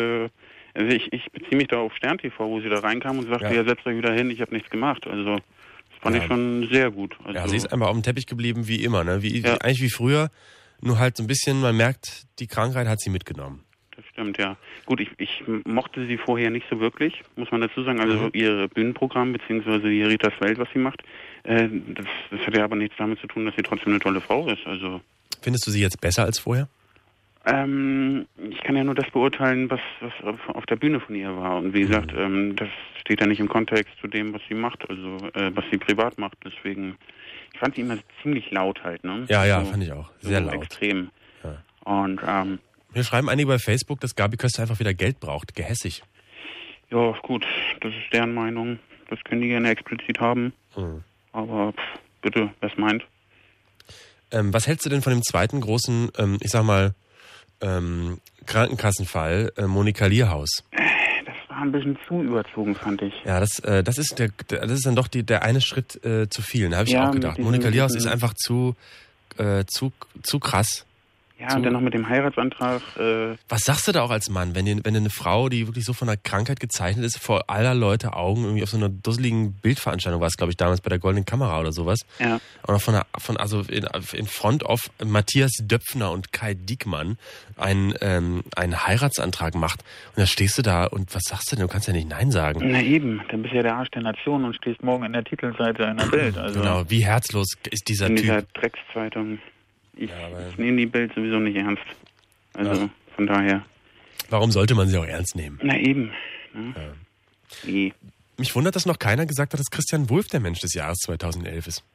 beziehe mich da auf Stern TV, wo sie da reinkam und sagte, ja setzt euch wieder hin, ich habe nichts gemacht. Also das fand ich schon sehr gut. Also, ja, sie ist einfach auf dem Teppich geblieben wie immer, ne? Eigentlich wie früher, nur halt so ein bisschen, man merkt, die Krankheit hat sie mitgenommen. Das stimmt, ja. Gut, ich mochte sie vorher nicht so wirklich, muss man dazu sagen. Also ihr Bühnenprogramm, beziehungsweise die Ritas Welt, was sie macht, das hat ja aber nichts damit zu tun, dass sie trotzdem eine tolle Frau ist. Also findest du sie jetzt besser als vorher? Ich kann ja nur das beurteilen, was auf der Bühne von ihr war. Und wie gesagt, das steht ja nicht im Kontext zu dem, was sie macht, also was sie privat macht. Deswegen, ich fand sie immer ziemlich laut halt, ne? Ja, so, fand ich auch. Sehr so laut. Extrem. Ja. Und mir schreiben einige bei Facebook, dass Gabi Köster einfach wieder Geld braucht. Gehässig. Ja, gut, das ist deren Meinung. Das können die gerne explizit haben. Aber bitte, wer es meint. Was hältst du denn von dem zweiten großen, ich sag mal, Krankenkassenfall, Monika Lierhaus? Das war ein bisschen zu überzogen, fand ich. Ja, das ist dann doch der eine Schritt zu viel. Da habe ich auch gedacht. Monika Lierhaus ist einfach zu krass. Ja, und dann noch mit dem Heiratsantrag. Was sagst du da auch als Mann, wenn eine Frau, die wirklich so von einer Krankheit gezeichnet ist, vor aller Leute Augen irgendwie auf so einer dusseligen Bildveranstaltung war es, glaube ich, damals bei der Goldenen Kamera oder sowas. Ja. Und auch in Front auf Matthias Döpfner und Kai Diekmann einen Heiratsantrag macht. Und da stehst du da und was sagst du denn? Du kannst ja nicht Nein sagen. Na eben, dann bist du ja der Arsch der Nation und stehst morgen in der Titelseite einer Bild. Also genau, wie herzlos ist dieser Typ. In dieser Dreckszeitung. Ich nehme die Bild sowieso nicht ernst. Also von daher. Warum sollte man sie auch ernst nehmen? Na eben. Ne? Ja. Mich wundert, dass noch keiner gesagt hat, dass Christian Wulff der Mensch des Jahres 2011 ist.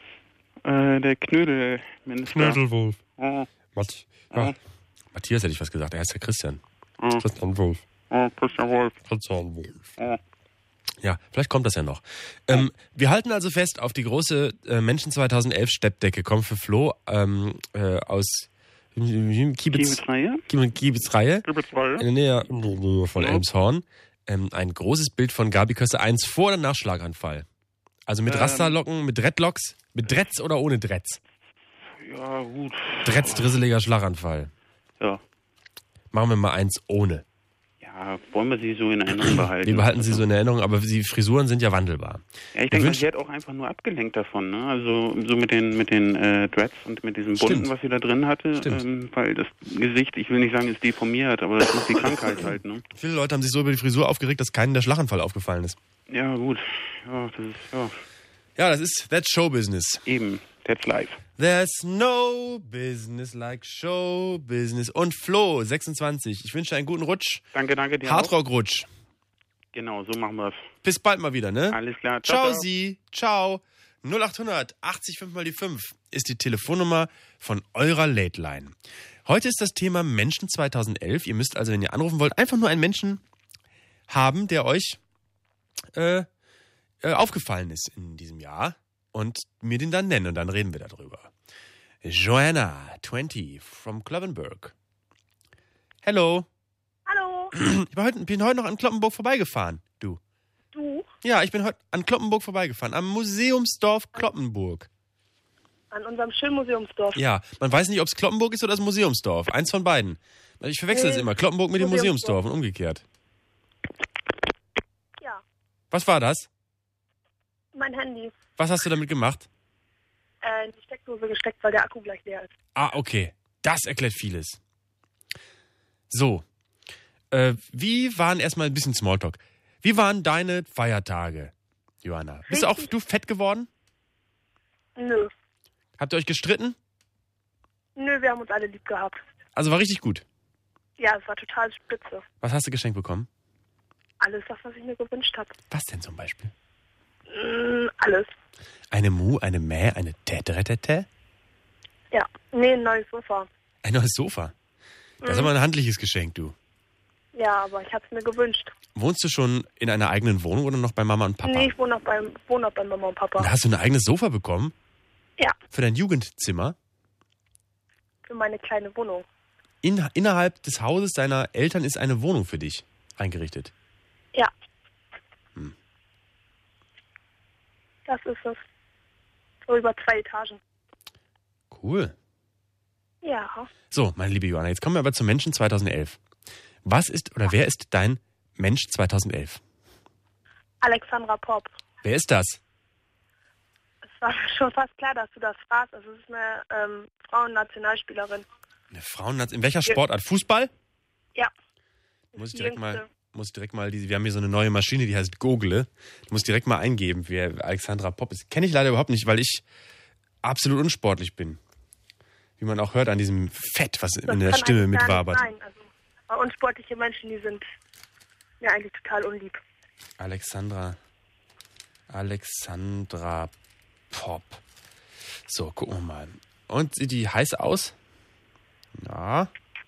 Der Knödelminister. Knödelwulff. Oh. Matthias hätte ich was gesagt, er heißt ja Christian. Christian Wulff. Christian Wulff. Christian Wulff. Ja, vielleicht kommt das ja noch. Wir halten also fest auf die große Menschen 2011 Steppdecke. Kommt für Flo aus Kiebitzreihe. In der Nähe von Elmshorn. Ein großes Bild von Gabi Köster, eins vor oder nach Schlaganfall. Also mit Rasterlocken, mit Dreadlocks, mit Dreads oder ohne Dreads? Ja, gut. Dreads-drisseliger Schlaganfall. Ja. Machen wir mal eins ohne. Ja, wollen wir sie so in Erinnerung behalten? Wir behalten sie so in Erinnerung, aber die Frisuren sind ja wandelbar. Ja, ich denke, sie hat auch einfach nur abgelenkt davon, ne? Also so mit den Dreads und mit diesem Bunten, was sie da drin hatte. Weil das Gesicht, ich will nicht sagen, ist deformiert, aber das macht die Krankheit halt, ne? Viele Leute haben sich so über die Frisur aufgeregt, dass keinem der Schlaganfall aufgefallen ist. Ja, gut. Ja, das ist, ja. Ja, that's Showbusiness. Eben, that's life. There's no business like show business. Und Flo, 26. Ich wünsche dir einen guten Rutsch. Danke dir. Hardrock-Rutsch. Genau, so machen wir's. Bis bald mal wieder, ne? Alles klar. Ciao, Sie. Ciao. 0800 80 5 mal die 5 ist die Telefonnummer von eurer Late Line. Heute ist das Thema Menschen 2011. Ihr müsst also, wenn ihr anrufen wollt, einfach nur einen Menschen haben, der euch aufgefallen ist in diesem Jahr und mir den dann nennen und dann reden wir darüber. Joanna, 20, from Clovenburg. Hello. Hallo. Ich bin heute noch an Cloppenburg vorbeigefahren, du. Du? Ja, ich bin heute an Cloppenburg vorbeigefahren, am Museumsdorf Cloppenburg. An unserem schönen Museumsdorf. Ja, man weiß nicht, ob es Cloppenburg ist oder das Museumsdorf. Eins von beiden. Ich verwechsel es immer. Cloppenburg mit dem Museumsdorf und umgekehrt. Ja. Was war das? Mein Handy. Was hast du damit gemacht? In die Steckdose gesteckt, weil der Akku gleich leer ist. Ah, okay. Das erklärt vieles. So. Wie waren erstmal ein bisschen Smalltalk. Wie waren deine Feiertage, Joanna? Bist du fett geworden? Nö. Habt ihr euch gestritten? Nö, wir haben uns alle lieb gehabt. Also war richtig gut. Ja, es war total spitze. Was hast du geschenkt bekommen? Alles, was ich mir gewünscht habe. Was denn zum Beispiel? Alles. Eine Mu, eine Mäh, eine Täteretete? Ja. Nee, ein neues Sofa. Ein neues Sofa? Das ist aber ein handliches Geschenk, du. Ja, aber ich habe es mir gewünscht. Wohnst du schon in einer eigenen Wohnung oder noch bei Mama und Papa? Nee, ich wohne noch bei Mama und Papa. Und hast du ein eigenes Sofa bekommen? Ja. Für dein Jugendzimmer? Für meine kleine Wohnung. Innerhalb des Hauses deiner Eltern ist eine Wohnung für dich eingerichtet? Ja. Das ist es. So über 2 Etagen. Cool. Ja. So, meine liebe Joanna, jetzt kommen wir aber zum Menschen 2011. Wer ist dein Mensch 2011? Alexandra Popp. Wer ist das? Es war schon fast klar, dass du das fragst. Also es ist eine Frauennationalspielerin. Eine Frauennationalspielerin? In welcher Sportart? Fußball? Ja. Muss ich direkt mal, wir haben hier so eine neue Maschine, die heißt Google. Ich muss direkt mal eingeben, wer Alexandra Popp ist. Kenne ich leider überhaupt nicht, weil ich absolut unsportlich bin. Wie man auch hört an diesem Fett, was in der Stimme mitwabert. Nein, also unsportliche Menschen, die sind mir eigentlich total unlieb. Alexandra Popp. So, gucken wir mal. Und sieht die heiß aus? Ja.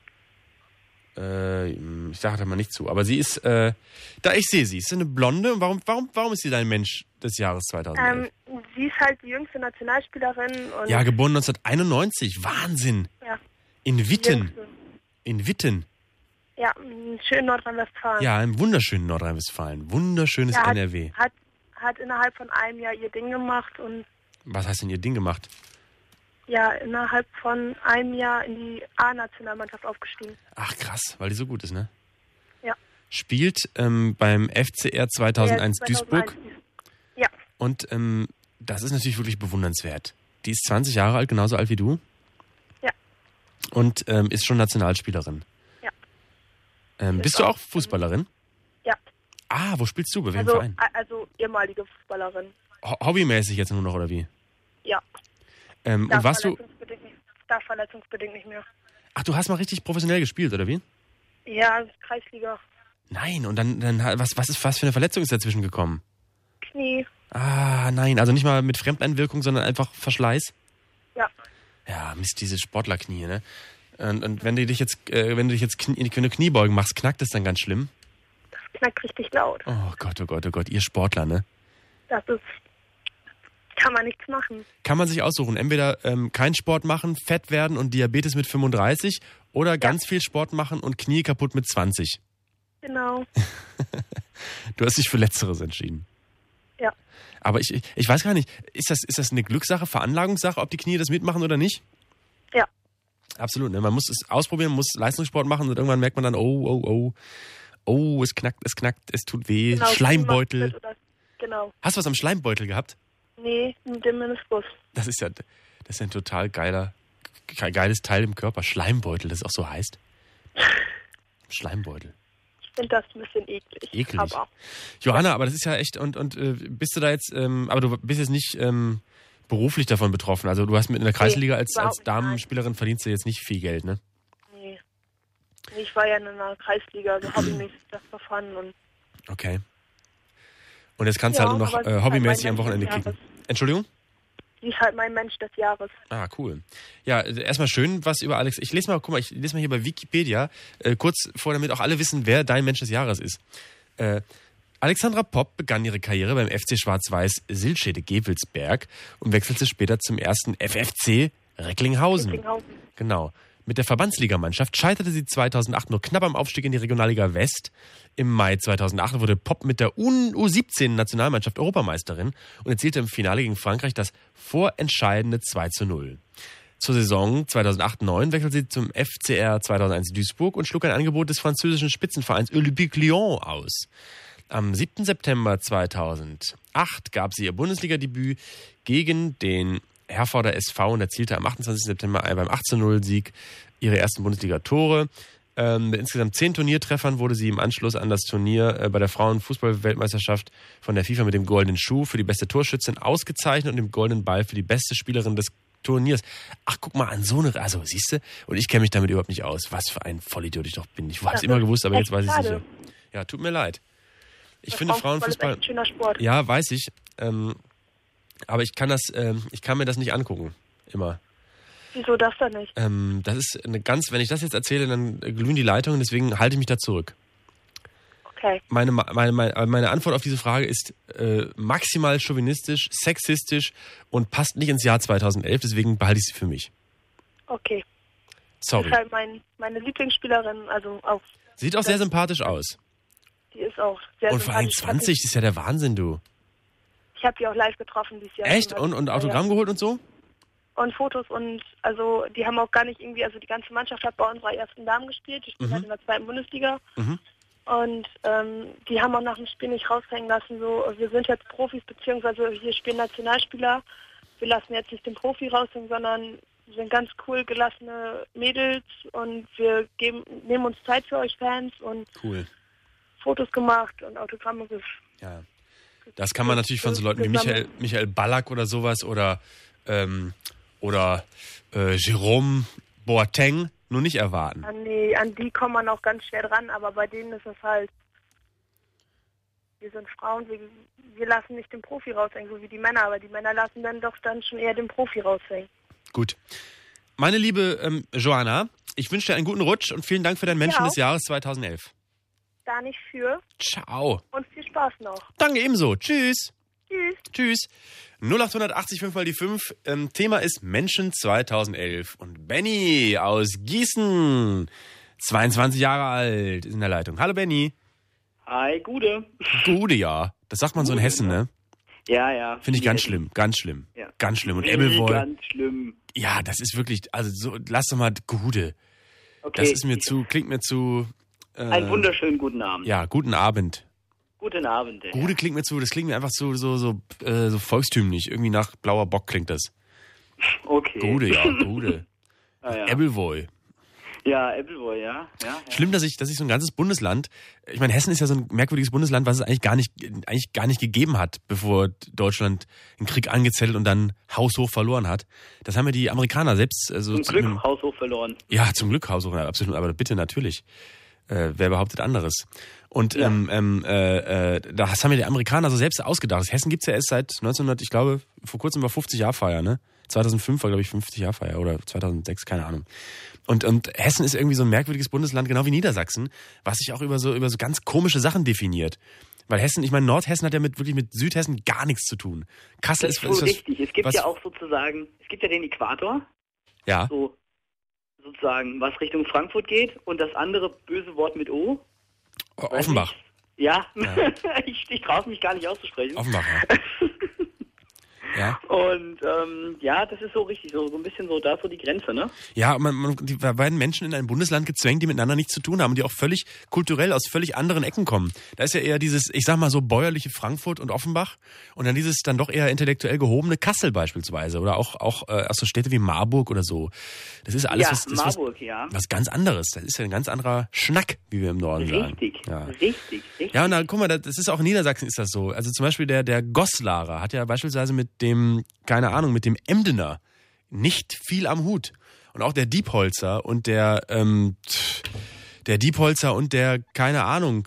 Ich sage da mal nicht zu, aber sie ist, ich sehe sie. Ist eine Blonde. Warum ist sie dein Mensch des Jahres 2011? Sie ist halt die jüngste Nationalspielerin. Und ja, geboren 1991. Wahnsinn. Ja. In Witten. In Witten. Ja, schön Nordrhein-Westfalen. Ja, im wunderschönen Nordrhein-Westfalen. Wunderschönes NRW. Hat innerhalb von einem Jahr ihr Ding gemacht und... Was heißt denn ihr Ding gemacht? Ja, innerhalb von einem Jahr in die A-Nationalmannschaft aufgestiegen. Ach krass, weil die so gut ist, ne? Ja. Spielt beim FCR 2001 Duisburg. Ja. Und das ist natürlich wirklich bewundernswert. Die ist 20 Jahre alt, genauso alt wie du. Ja. Und ist schon Nationalspielerin. Ja. Bist du auch Fußballerin? Ja. Ah, wo spielst du? Bei welchem Verein? Also ehemalige Fußballerin. Hobbymäßig jetzt nur noch, oder wie? Ja. Und warst du... Darf verletzungsbedingt nicht mehr. Ach, du hast mal richtig professionell gespielt, oder wie? Ja, Kreisliga. Nein, und dann was für eine Verletzung ist dazwischen gekommen? Knie. Ah, nein, also nicht mal mit Fremdeinwirkung, sondern einfach Verschleiß? Ja. Ja, Mist, diese Sportlerknie, ne? Und wenn du Kniebeugen machst, knackt das dann ganz schlimm? Das knackt richtig laut. Oh Gott, ihr Sportler, ne? Kann man nichts machen. Kann man sich aussuchen, entweder keinen Sport machen, fett werden und Diabetes mit 35 oder ganz viel Sport machen und Knie kaputt mit 20. Genau. Du hast dich für Letzteres entschieden. Ja. Aber ich weiß gar nicht, ist das eine Glückssache, Veranlagungssache, ob die Knie das mitmachen oder nicht? Ja. Absolut, ne? Man muss es ausprobieren, muss Leistungssport machen und irgendwann merkt man dann, es knackt, es tut weh, Genau, Schleimbeutel. Genau. Hast du was am Schleimbeutel gehabt? Nee, mit dem Meniskus. Das ist ein total geiles Teil im Körper. Schleimbeutel, das auch so heißt. Schleimbeutel. Ich finde das ein bisschen eklig. Eklig. Aber Johanna, aber das ist ja echt, und bist du da jetzt, aber du bist jetzt nicht beruflich davon betroffen. Also du hast in der Kreisliga als Damenspielerin verdienst du jetzt nicht viel Geld, ne? Nee. Ich war ja in einer Kreisliga, so hobbymäßig das Verfahren und... Okay. Und jetzt kannst du halt nur noch hobbymäßig am Wochenende kicken. Entschuldigung? Sie ist halt mein Mensch des Jahres. Ah, cool. Ja, erstmal schön was über Alex. Ich lese mal hier bei Wikipedia kurz vor, damit auch alle wissen, wer dein Mensch des Jahres ist. Alexandra Popp begann ihre Karriere beim FC Schwarz-Weiß Silchede-Gevelsberg und wechselte später zum ersten FFC Recklinghausen. Genau. Mit der Verbandsligamannschaft scheiterte sie 2008 nur knapp am Aufstieg in die Regionalliga West. Im Mai 2008 wurde Popp mit der U17-Nationalmannschaft Europameisterin und erzielte im Finale gegen Frankreich das vorentscheidende 2:0. Zur Saison 2008-09 wechselte sie zum FCR 2001 Duisburg und schlug ein Angebot des französischen Spitzenvereins Olympique Lyon aus. Am 7. September 2008 gab sie ihr Bundesliga-Debüt gegen den Herforder SV und erzielte am 28. September beim 18:0-Sieg ihre ersten Bundesliga-Tore. Mit insgesamt 10 Turniertreffern wurde sie im Anschluss an das Turnier bei der Frauenfußball-Weltmeisterschaft von der FIFA mit dem Goldenen Schuh für die beste Torschützin ausgezeichnet und dem Goldenen Ball für die beste Spielerin des Turniers. Ach, guck mal an, so eine... Also, siehst du? Und ich kenne mich damit überhaupt nicht aus. Was für ein Vollidiot ich doch bin. Ich habe es immer gewusst, aber jetzt weiß ich es sicher. Ja, tut mir leid. Ich finde Frauenfußball... Ist ein schöner Sport. Ja, weiß ich. Aber ich kann mir das nicht angucken. Immer. Wieso das dann nicht? Das ist wenn ich das jetzt erzähle, dann glühen die Leitungen, deswegen halte ich mich da zurück. Okay. Meine Antwort auf diese Frage ist maximal chauvinistisch, sexistisch und passt nicht ins Jahr 2011, deswegen behalte ich sie für mich. Okay. Sorry. Das ist halt meine Lieblingsspielerin, also auch. Sieht auch sehr sympathisch aus. Die ist auch sehr sympathisch. Und vor allem 20, das ist ja der Wahnsinn, du. Ich habe die auch live getroffen dieses Jahr. Echt? Und Autogramm geholt und so? Und Fotos und, also, die haben auch gar nicht irgendwie, also die ganze Mannschaft hat bei unserer ersten Damen gespielt, die spielen halt in der 2. Bundesliga. Und die haben auch nach dem Spiel nicht raushängen lassen, so, wir sind jetzt Profis, beziehungsweise hier spielen Nationalspieler, wir lassen jetzt nicht den Profi raushängen, sondern wir sind ganz cool gelassene Mädels und wir nehmen uns Zeit für euch Fans und Fotos gemacht und Autogramme. Ja. Das kann man natürlich von so Leuten wie Michael Ballack oder sowas oder Jerome Boateng nur nicht erwarten. An die kommt man auch ganz schwer dran, aber bei denen ist es halt, wir sind Frauen, wir lassen nicht den Profi raushängen, so wie die Männer, aber die Männer lassen dann schon eher den Profi raushängen. Gut. Meine liebe Joanna, ich wünsche dir einen guten Rutsch und vielen Dank für dein Menschen des Jahres 2011. Da nicht für. Ciao. Und viel Spaß noch. Danke ebenso. Tschüss. Tschüss. Tschüss. 0880 5 mal die 5. Thema ist Menschen 2011. Und Benny aus Gießen, 22 Jahre alt, ist in der Leitung. Hallo Benny. Hi, Gude. Gude, ja. Das sagt man so in Hessen, ne? Ja. Finde ich ganz schlimm, ganz schlimm. Ja. Ganz schlimm. Und Ebbelwoll. Ganz schlimm. Ja, das ist wirklich, also so, lass doch mal Gude. Okay. Das ist klingt mir zu... einen wunderschönen guten Abend. Ja, guten Abend. Guten Abend. Ja. Gude klingt mir einfach so volkstümlich. Irgendwie nach blauer Bock klingt das. Okay. Gude, ja, Gude. Ja. Ebbelwoll. Ja, Ebbelwoll, ja. Schlimm, dass ich so ein ganzes Bundesland, ich meine, Hessen ist ja so ein merkwürdiges Bundesland, was es eigentlich gar nicht gegeben hat, bevor Deutschland einen Krieg angezettelt und dann haushoch verloren hat. Das haben ja die Amerikaner selbst. Zum Glück haushoch verloren. Ja, zum Glück haushoch, absolut, aber bitte natürlich. Wer behauptet anderes? Und das haben ja die Amerikaner so selbst ausgedacht. Das Hessen gibt's ja erst seit 1900, ich glaube, vor kurzem war 50-Jahr-Feier, ne? 2005 war, glaube ich, 50-Jahr-Feier oder 2006, keine Ahnung. Und Hessen ist irgendwie so ein merkwürdiges Bundesland, genau wie Niedersachsen, was sich auch über so ganz komische Sachen definiert. Weil Hessen, ich meine, Nordhessen hat ja wirklich mit Südhessen gar nichts zu tun. Kassel das ist wohl richtig. Es gibt ja auch sozusagen, es gibt ja den Äquator. Ja. So, sozusagen, was Richtung Frankfurt geht und das andere böse Wort mit O. Offenbach. Ja. Ich traue es mich gar nicht auszusprechen. Offenbach, ja. Ja. Und das ist so richtig, so ein bisschen so da so die Grenze, ne? Ja, die beiden Menschen in ein Bundesland gezwängt, die miteinander nichts zu tun haben und die auch völlig kulturell aus völlig anderen Ecken kommen. Da ist ja eher dieses, ich sag mal so bäuerliche Frankfurt und Offenbach und dann dieses dann doch eher intellektuell gehobene Kassel beispielsweise oder auch so Städte wie Marburg oder so. Das ist alles was ganz anderes. Das ist ja ein ganz anderer Schnack, wie wir im Norden sagen. Richtig. Ja, und dann guck mal, das ist auch in Niedersachsen ist das so. Also zum Beispiel der Goslarer hat ja beispielsweise mit dem Emdener nicht viel am Hut. Und auch der Diepholzer und der der Diepholzer und der, keine Ahnung,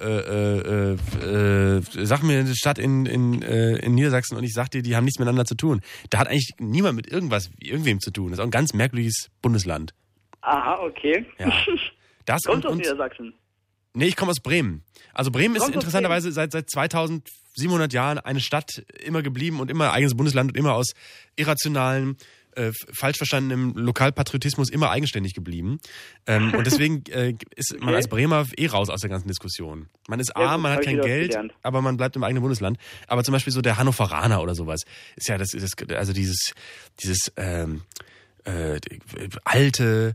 sag mir eine Stadt in Niedersachsen und ich sag dir, die haben nichts miteinander zu tun. Da hat eigentlich niemand mit irgendwem zu tun. Das ist auch ein ganz merkwürdiges Bundesland. Aha, okay. Ja. Das Kommst du aus Niedersachsen? Nee, ich komme aus Bremen. Also Bremen ist interessanterweise seit 2700 Jahren eine Stadt immer geblieben und immer eigenes Bundesland und immer aus irrationalen, falsch verstandenem Lokalpatriotismus immer eigenständig geblieben. Und deswegen ist man als Bremer raus aus der ganzen Diskussion. Man ist arm, man hat kein Geld, aber man bleibt im eigenen Bundesland. Aber zum Beispiel so der Hannoveraner oder sowas ist ja also dieses alte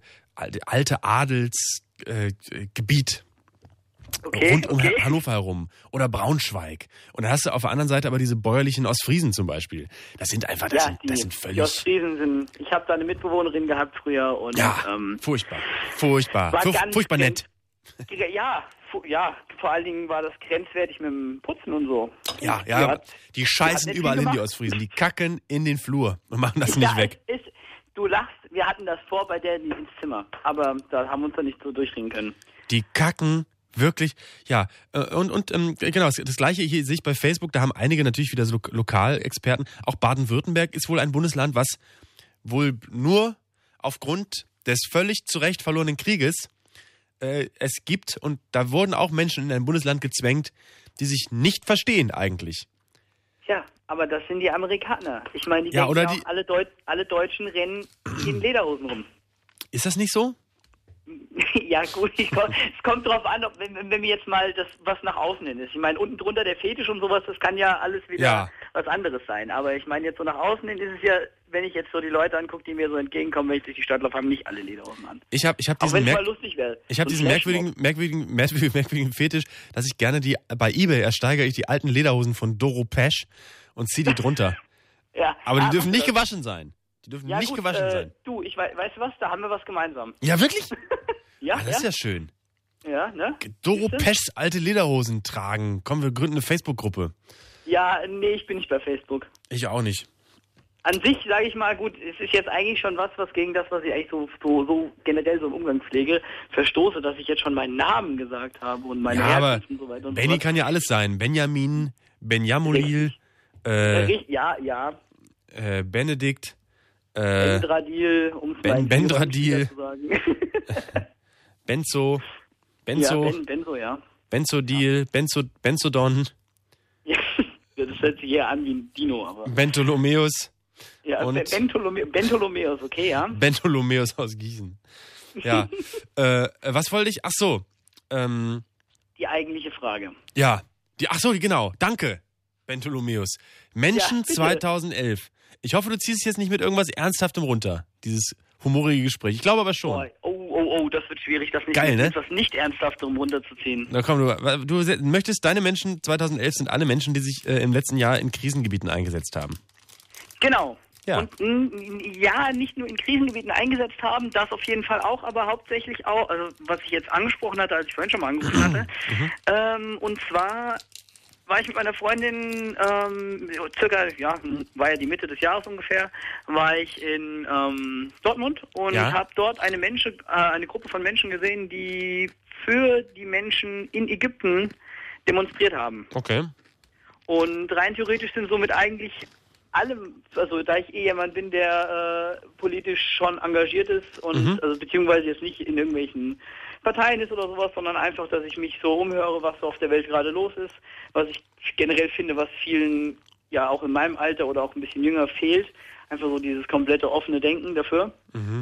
Adelsgebiet. Rund um Hannover herum oder Braunschweig. Und dann hast du auf der anderen Seite aber diese bäuerlichen Ostfriesen zum Beispiel. Das sind einfach, das sind völlig... Die Ostfriesen sind... Ich habe da eine Mitbewohnerin gehabt früher und... Ja, furchtbar nett. Ja, vor allen Dingen war das grenzwertig mit dem Putzen und so. Ja, die scheißen überall hin, die Ostfriesen. Die kacken in den Flur und machen das nicht weg. Du lachst, wir hatten das vor bei der ins Zimmer, aber da haben wir uns da nicht so durchringen können. Die kacken... Wirklich, ja. Und genau, das Gleiche hier sehe ich bei Facebook, da haben einige natürlich wieder so Lokalexperten. Auch Baden-Württemberg ist wohl ein Bundesland, was wohl nur aufgrund des völlig zu Recht verlorenen Krieges es gibt. Und da wurden auch Menschen in ein Bundesland gezwängt, die sich nicht verstehen eigentlich. Ja, aber das sind die Amerikaner. Ich meine, die denken auch, alle Deutschen rennen in Lederhosen rum. Ist das nicht so? Ja gut, es kommt drauf an, wenn wir jetzt mal das, was nach außen hin ist. Ich meine, unten drunter der Fetisch und sowas, das kann ja alles wieder was anderes sein. Aber ich meine, jetzt so nach außen hin ist es ja, wenn ich jetzt so die Leute angucke, die mir so entgegenkommen, wenn ich durch die Stadt laufe, haben nicht alle Lederhosen an. Ich hab diesen merkwürdigen Fetisch, dass ich gerne bei eBay ersteigere ich die alten Lederhosen von Doro Pesch und ziehe die drunter. Ja. Aber die dürfen nicht gewaschen sein. Die dürfen nicht gewaschen sein. Du, weißt du was, da haben wir was gemeinsam. Ja, wirklich? Ja, das ist ja schön. Ja, ne? Doro Peschs alte Lederhosen tragen. Komm, wir gründen eine Facebook-Gruppe. Ja, nee, ich bin nicht bei Facebook. Ich auch nicht. An sich, sage ich mal, gut, es ist jetzt eigentlich schon was gegen das, was ich eigentlich so generell so im Umgang pflege, verstoße, dass ich jetzt schon meinen Namen gesagt habe und meine Herkunft und so weiter und Benny kann ja alles sein. Benjamin, Benjamulil, Benedikt, Bendradil, um es mal Bendradil, zu sagen. Benzo, Benzo, ja. Benzodil, Benzodon. Ja, das hört sich eher an wie ein Dino, aber... Bentolomeus. Ja, Bentolomeus, okay, ja. Bentolomeus aus Gießen. Ja. Was wollte ich? Ach so. Die eigentliche Frage. Ja. Genau. Danke, Bentolomeus. Menschen 2011. Ich hoffe, du ziehst es jetzt nicht mit irgendwas Ernsthaftem runter, dieses humorige Gespräch. Ich glaube aber schon. Oh, das wird schwierig, das nicht geil, ne? Etwas nicht Ernsthafterem runterzuziehen. Na komm, du möchtest, deine Menschen 2011 sind alle Menschen, die sich im letzten Jahr in Krisengebieten eingesetzt haben. Genau. Ja. Und nicht nur in Krisengebieten eingesetzt haben, das auf jeden Fall auch, aber hauptsächlich auch, also was ich jetzt angesprochen hatte, als ich vorhin schon mal angerufen hatte, und zwar war ich mit meiner Freundin war ja die Mitte des Jahres ungefähr, war ich in Dortmund und habe dort eine Gruppe von Menschen gesehen, die für die Menschen in Ägypten demonstriert haben. Okay. Und rein theoretisch sind somit eigentlich alle, also da ich jemand bin, der politisch schon engagiert ist und also beziehungsweise jetzt nicht in irgendwelchen Parteien ist oder sowas, sondern einfach, dass ich mich so umhöre, was so auf der Welt gerade los ist, was ich generell finde, was vielen ja auch in meinem Alter oder auch ein bisschen jünger fehlt, einfach so dieses komplette offene Denken dafür.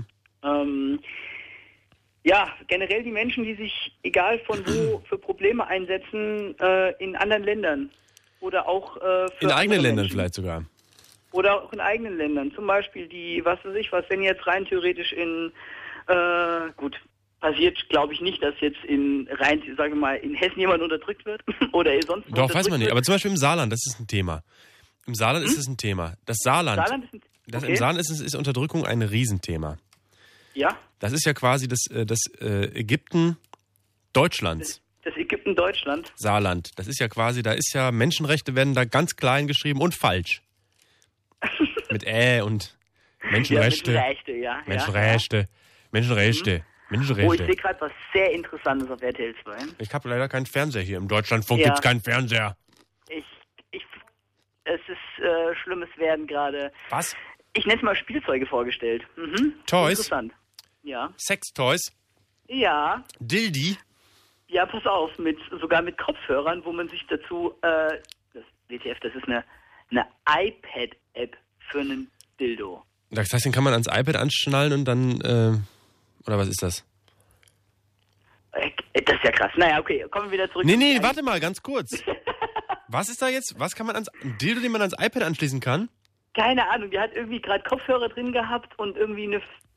Generell die Menschen, die sich, egal von wo, für Probleme einsetzen, in anderen Ländern oder auch für in eigenen Ländern Menschen. vielleicht sogar. Oder auch in eigenen Ländern. Zum Beispiel wenn jetzt rein theoretisch in passiert, glaube ich nicht, dass jetzt in Hessen jemand unterdrückt wird oder sonst wo. Doch, weiß man nicht. Aber zum Beispiel im Saarland, das ist ein Thema. Im Saarland ist es ein Thema. Im Saarland ist Unterdrückung ein Riesenthema. Ja. Das ist ja quasi das Ägypten Deutschlands. Das Ägypten Deutschland. Saarland. Das ist ja quasi, da ist ja Menschenrechte werden da ganz klein geschrieben und falsch. Mit und Menschenrechte. Ja, Menschenrechte. Menschenrechte. Oh, ich sehe gerade was sehr Interessantes auf RTL 2. Ich habe leider keinen Fernseher hier. Im Deutschlandfunk gibt's keinen Fernseher. Es ist Schlimmes werden gerade. Was? Ich nenne es mal Spielzeuge vorgestellt. Mhm. Toys? Interessant. Ja. Sextoys? Ja. Dildi? Ja, pass auf, sogar mit Kopfhörern, wo man sich dazu, das WTF, das ist eine iPad-App für einen Dildo. Das heißt, den kann man ans iPad anschnallen und dann, oder was ist das? Das ist ja krass. Naja, okay, kommen wir wieder zurück. Nee, warte mal, ganz kurz. Was ist da jetzt? Was kann man ein Dildo, den man ans iPad anschließen kann? Keine Ahnung, der hat irgendwie gerade Kopfhörer drin gehabt und irgendwie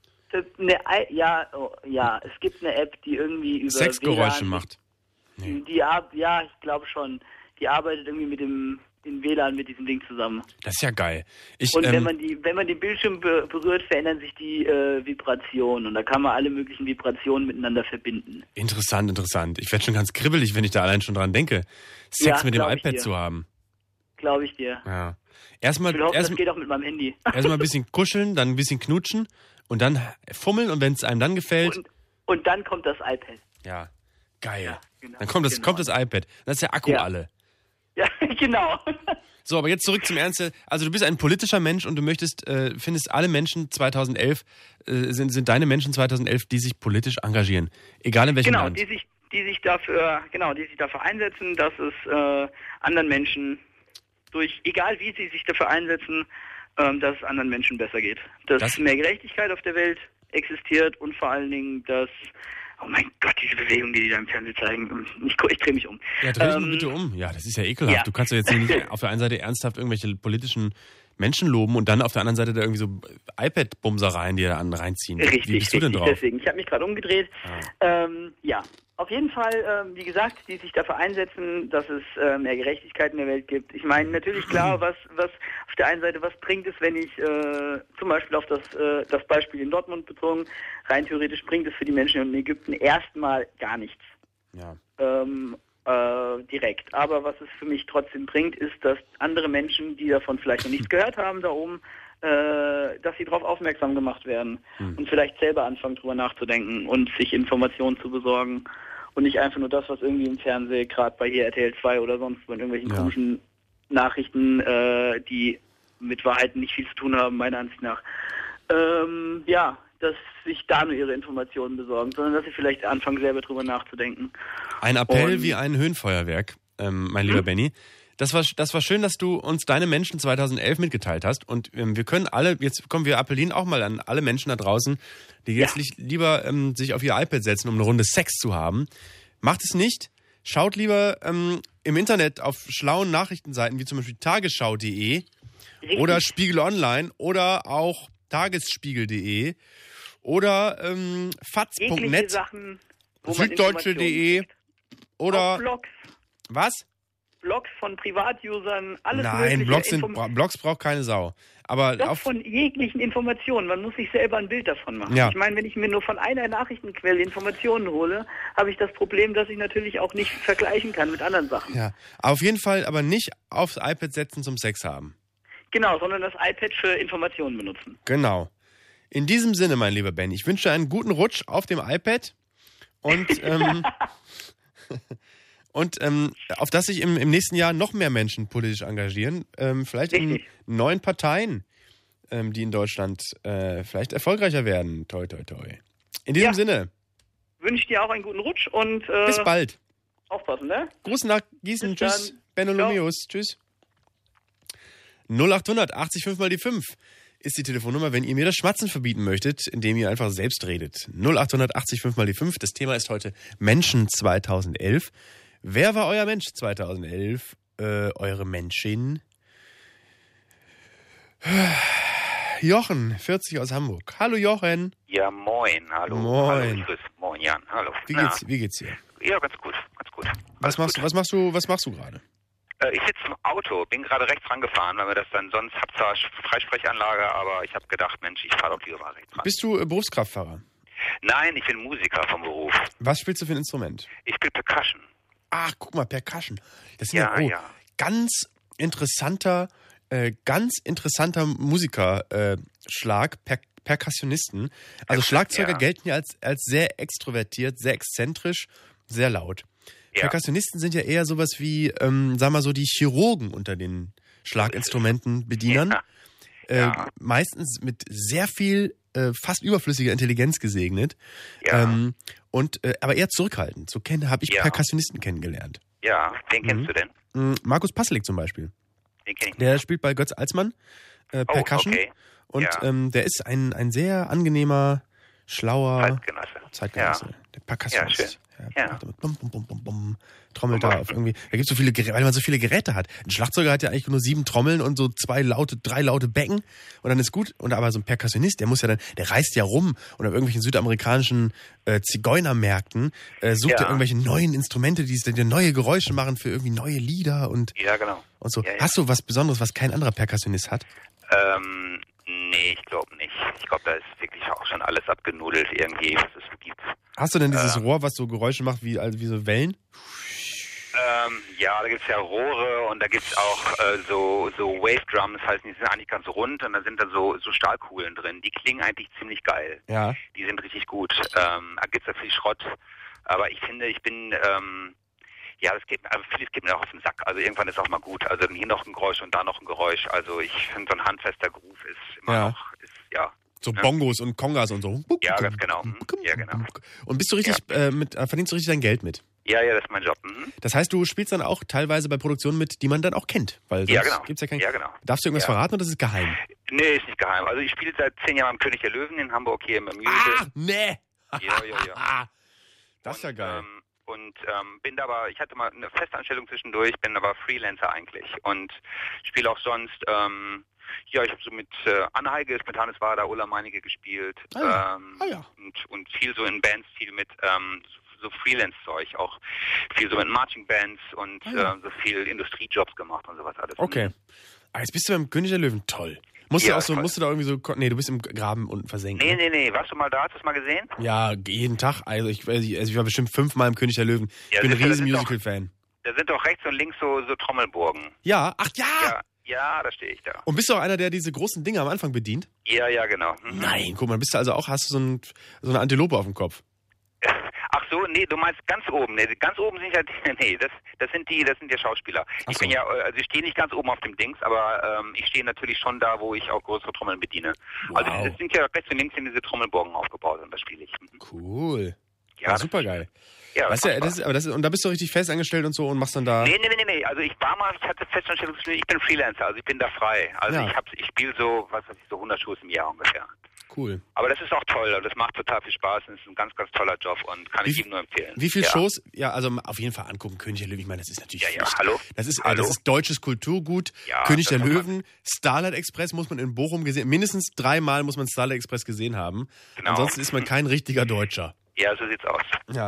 es gibt eine App, die irgendwie über Sexgeräusche WLAN macht. Nee. Ich glaube schon. Die arbeitet irgendwie mit dem WLAN mit diesem Ding zusammen. Das ist ja geil. Wenn man den Bildschirm berührt, verändern sich die Vibrationen und da kann man alle möglichen Vibrationen miteinander verbinden. Interessant. Ich werde schon ganz kribbelig, wenn ich da allein schon dran denke, Sex mit dem iPad zu haben. Glaube ich dir. Ja. Das geht auch mit meinem Handy. Erstmal ein bisschen kuscheln, dann ein bisschen knutschen und dann fummeln und wenn es einem dann gefällt. Und dann kommt das iPad. Ja, geil. Ja, genau, dann kommt das iPad. Dann ist der Akku alle. Ja, genau. So, aber jetzt zurück zum Ernst. Also du bist ein politischer Mensch und du findest alle Menschen 2011, sind deine Menschen 2011, die sich politisch engagieren. Egal in welchem Land. Genau, die sich dafür einsetzen, dass es anderen Menschen egal wie sie sich dafür einsetzen, dass es anderen Menschen besser geht. Dass mehr Gerechtigkeit auf der Welt existiert und vor allen Dingen, dass, oh mein Gott, diese Bewegung, die da im Fernsehen zeigen, ich drehe mich um. Ja, dreh dich mal bitte um. Ja, das ist ja ekelhaft. Ja. Du kannst doch jetzt nicht auf der einen Seite ernsthaft irgendwelche politischen Menschen loben und dann auf der anderen Seite da irgendwie so iPad-Bumsereien, die da reinziehen. Richtig, wie bist du denn drauf? Deswegen. Ich habe mich gerade umgedreht. Auf jeden Fall, wie gesagt, die sich dafür einsetzen, dass es mehr Gerechtigkeit in der Welt gibt. Ich meine, natürlich klar, was auf der einen Seite, was bringt es, wenn ich zum Beispiel auf das Beispiel in Dortmund bezogen, rein theoretisch bringt es für die Menschen in Ägypten erstmal gar nichts. Ja. Direkt. Aber was es für mich trotzdem bringt, ist, dass andere Menschen, die davon vielleicht noch nichts gehört haben da oben, dass sie darauf aufmerksam gemacht werden und vielleicht selber anfangen, drüber nachzudenken und sich Informationen zu besorgen und nicht einfach nur das, was irgendwie im Fernsehen, gerade bei hier RTL 2 oder sonst wo in irgendwelchen komischen Nachrichten, die mit Wahrheiten nicht viel zu tun haben, meiner Ansicht nach, dass sich da nur ihre Informationen besorgen, sondern dass sie vielleicht anfangen, selber drüber nachzudenken. Ein Appell wie ein Höhenfeuerwerk, mein lieber Benny. Das war schön, dass du uns deine Menschen 2011 mitgeteilt hast. Und wir appellieren auch mal an alle Menschen da draußen, die jetzt lieber sich auf ihr iPad setzen, um eine Runde Sex zu haben. Macht es nicht. Schaut lieber im Internet auf schlauen Nachrichtenseiten wie zum Beispiel tagesschau.de oder Spiegel Online oder auch tagesspiegel.de oder faz.net, süddeutsche.de oder Blogs. Was? Blogs von Privatusern, alles Nein, mögliche. Blogs braucht keine Sau. Aber Doch von jeglichen Informationen. Man muss sich selber ein Bild davon machen. Ja. Ich meine, wenn ich mir nur von einer Nachrichtenquelle Informationen hole, habe ich das Problem, dass ich natürlich auch nicht vergleichen kann mit anderen Sachen. Ja, auf jeden Fall aber nicht aufs iPad setzen zum Sex haben. Genau, sondern das iPad für Informationen benutzen. Genau. In diesem Sinne, mein lieber Ben, ich wünsche dir einen guten Rutsch auf dem iPad und auf dass sich im nächsten Jahr noch mehr Menschen politisch engagieren, vielleicht in neuen Parteien, die in Deutschland vielleicht erfolgreicher werden. Toi, toi, toi. In diesem Sinne. Wünsche dir auch einen guten Rutsch und bis bald. Aufpassen, ne? Gruß nach Gießen. Bis Tschüss. Benno Lumius. Tschüss. 0800 80 5 mal die 5 ist die Telefonnummer, wenn ihr mir das Schmatzen verbieten möchtet, indem ihr einfach selbst redet. 0800 80 5 mal die 5. Das Thema ist heute Menschen 2011. Wer war euer Mensch 2011? Eure Menschin? Jochen, 40 aus Hamburg. Hallo Jochen. Ja, moin. Hallo. Moin. Hallo, moin Jan. Hallo. Wie geht's dir? Ja, ganz gut. Was machst du gerade? Ich sitze im Auto, bin gerade rechts rangefahren, weil wir das dann sonst, hab zwar Freisprechanlage, aber ich habe gedacht, Mensch, ich fahre doch lieber mal rechts ran. Bist du Berufskraftfahrer? Nein, ich bin Musiker vom Beruf. Was spielst du für ein Instrument? Ich spiele Percussion. Ach, guck mal, Percussion. Das ist ganz interessanter Musikerschlag, Perkussionisten. Also Schlagzeuger gelten ja als sehr extrovertiert, sehr exzentrisch, sehr laut. Ja. Perkussionisten sind ja eher sowas wie, sagen wir mal so, die Chirurgen unter den Schlaginstrumentenbedienern. Ja. Meistens mit sehr viel, fast überflüssiger Intelligenz gesegnet. Ja. Aber eher zurückhaltend. So habe ich Perkussionisten kennengelernt. Ja, wen kennst du denn? Markus Passelik zum Beispiel. Den kenn ich nicht. Der spielt bei Götz Alsmann Percussion. Okay. Und der ist ein sehr angenehmer, schlauer Zeitgenosse. Ja. Der Percussionist. Ja, schön. Ja. Bum, bum, bum, bum, bum. Trommelt da auf irgendwie. Da gibt's so viele Geräte, weil man so viele Geräte hat. Ein Schlagzeuger hat ja eigentlich nur 7 Trommeln und so 3 laute Becken und dann ist gut. Und aber so ein Perkussionist, der reist ja rum und auf irgendwelchen südamerikanischen Zigeunermärkten sucht er irgendwelche neuen Instrumente, die neue Geräusche machen für irgendwie neue Lieder und genau. Und so. Ja, ja. Hast du was Besonderes, was kein anderer Perkussionist hat? Nee, ich glaube nicht. Ich glaube, da ist wirklich auch schon alles abgenudelt irgendwie, was es so gibt. Hast du denn dieses Rohr, was so Geräusche macht wie so Wellen? Ja, da gibt's ja Rohre und da gibt's auch so Wave Drums, heißt, die sind eigentlich ganz rund und da sind dann so Stahlkugeln drin. Die klingen eigentlich ziemlich geil. Ja. Die sind richtig gut. Da gibt's ja viel Schrott. Aber ich finde, vieles geht mir auch auf den Sack. Also irgendwann ist auch mal gut. Also hier noch ein Geräusch und da noch ein Geräusch. Also ich finde, so ein handfester Groove ist immer noch, so Bongos und Kongas und so. Ja, ganz genau. Ja, genau. Und bist du richtig, verdienst du richtig dein Geld mit? Ja, das ist mein Job. Das heißt, du spielst dann auch teilweise bei Produktionen mit, die man dann auch kennt? Weil sonst gibt's ja kein... Ja, genau. Darfst du irgendwas verraten oder ist es geheim? Nee, ist nicht geheim. Also ich spiele seit 10 Jahren am König der Löwen in Hamburg hier im Musical. Nee! Ja. Das ist ja geil. Bin aber, ich hatte mal eine Festanstellung zwischendurch, bin aber Freelancer eigentlich und spiele auch sonst, ich habe so mit Anne Heiges, mit Hannes Wader, Ulla Meinecke gespielt und viel so in Bands, viel mit so Freelance-Zeug, auch viel so mit Marching Bands und so viel Industriejobs gemacht und sowas alles. Okay. Jetzt bist du beim König der Löwen, toll. Musst du da irgendwie so, nee, du bist im Graben unten versenkt. Nee, warst du mal da, hast du es mal gesehen? Ja, jeden Tag, also ich war bestimmt 5-mal im König der Löwen. Ich bin ein riesen Musical-Fan. Da sind doch rechts und links so Trommelburgen. Ja, ach ja! Ja, da stehe ich da. Und bist du auch einer, der diese großen Dinger am Anfang bedient? Ja, genau. Nein, guck mal, bist du also auch, hast du so eine Antilope auf dem Kopf? Ach so, nee, du meinst ganz oben. Nee, ganz oben sind ja das sind die Schauspieler. Ich bin ja, also ich stehe nicht ganz oben auf dem Dings, aber ich stehe natürlich schon da, wo ich auch größere Trommeln bediene. Wow. Also es sind ja rechts und links diese Trommelburgen aufgebaut und da spiele ich. Cool. Ja, super geil. Ja, und da bist du richtig fest angestellt und so und machst dann da... Nee. Also ich hatte Festanstellung, ich bin Freelancer, also ich bin da frei. Also ich spiele so 100 Shows im Jahr ungefähr. Cool. Aber das ist auch toll, das macht total viel Spaß und ist ein ganz, ganz toller Job und kann ich ihm nur empfehlen. Wie viele Shows? Ja, also auf jeden Fall angucken, König der Löwen, ich meine, das ist natürlich hallo? Das ist deutsches Kulturgut, König der Löwen, Starlight Express muss man in Bochum gesehen, mindestens 3-mal muss man Starlight Express gesehen haben. Genau. Ansonsten ist man kein richtiger Deutscher. Ja, so sieht's aus. Ja.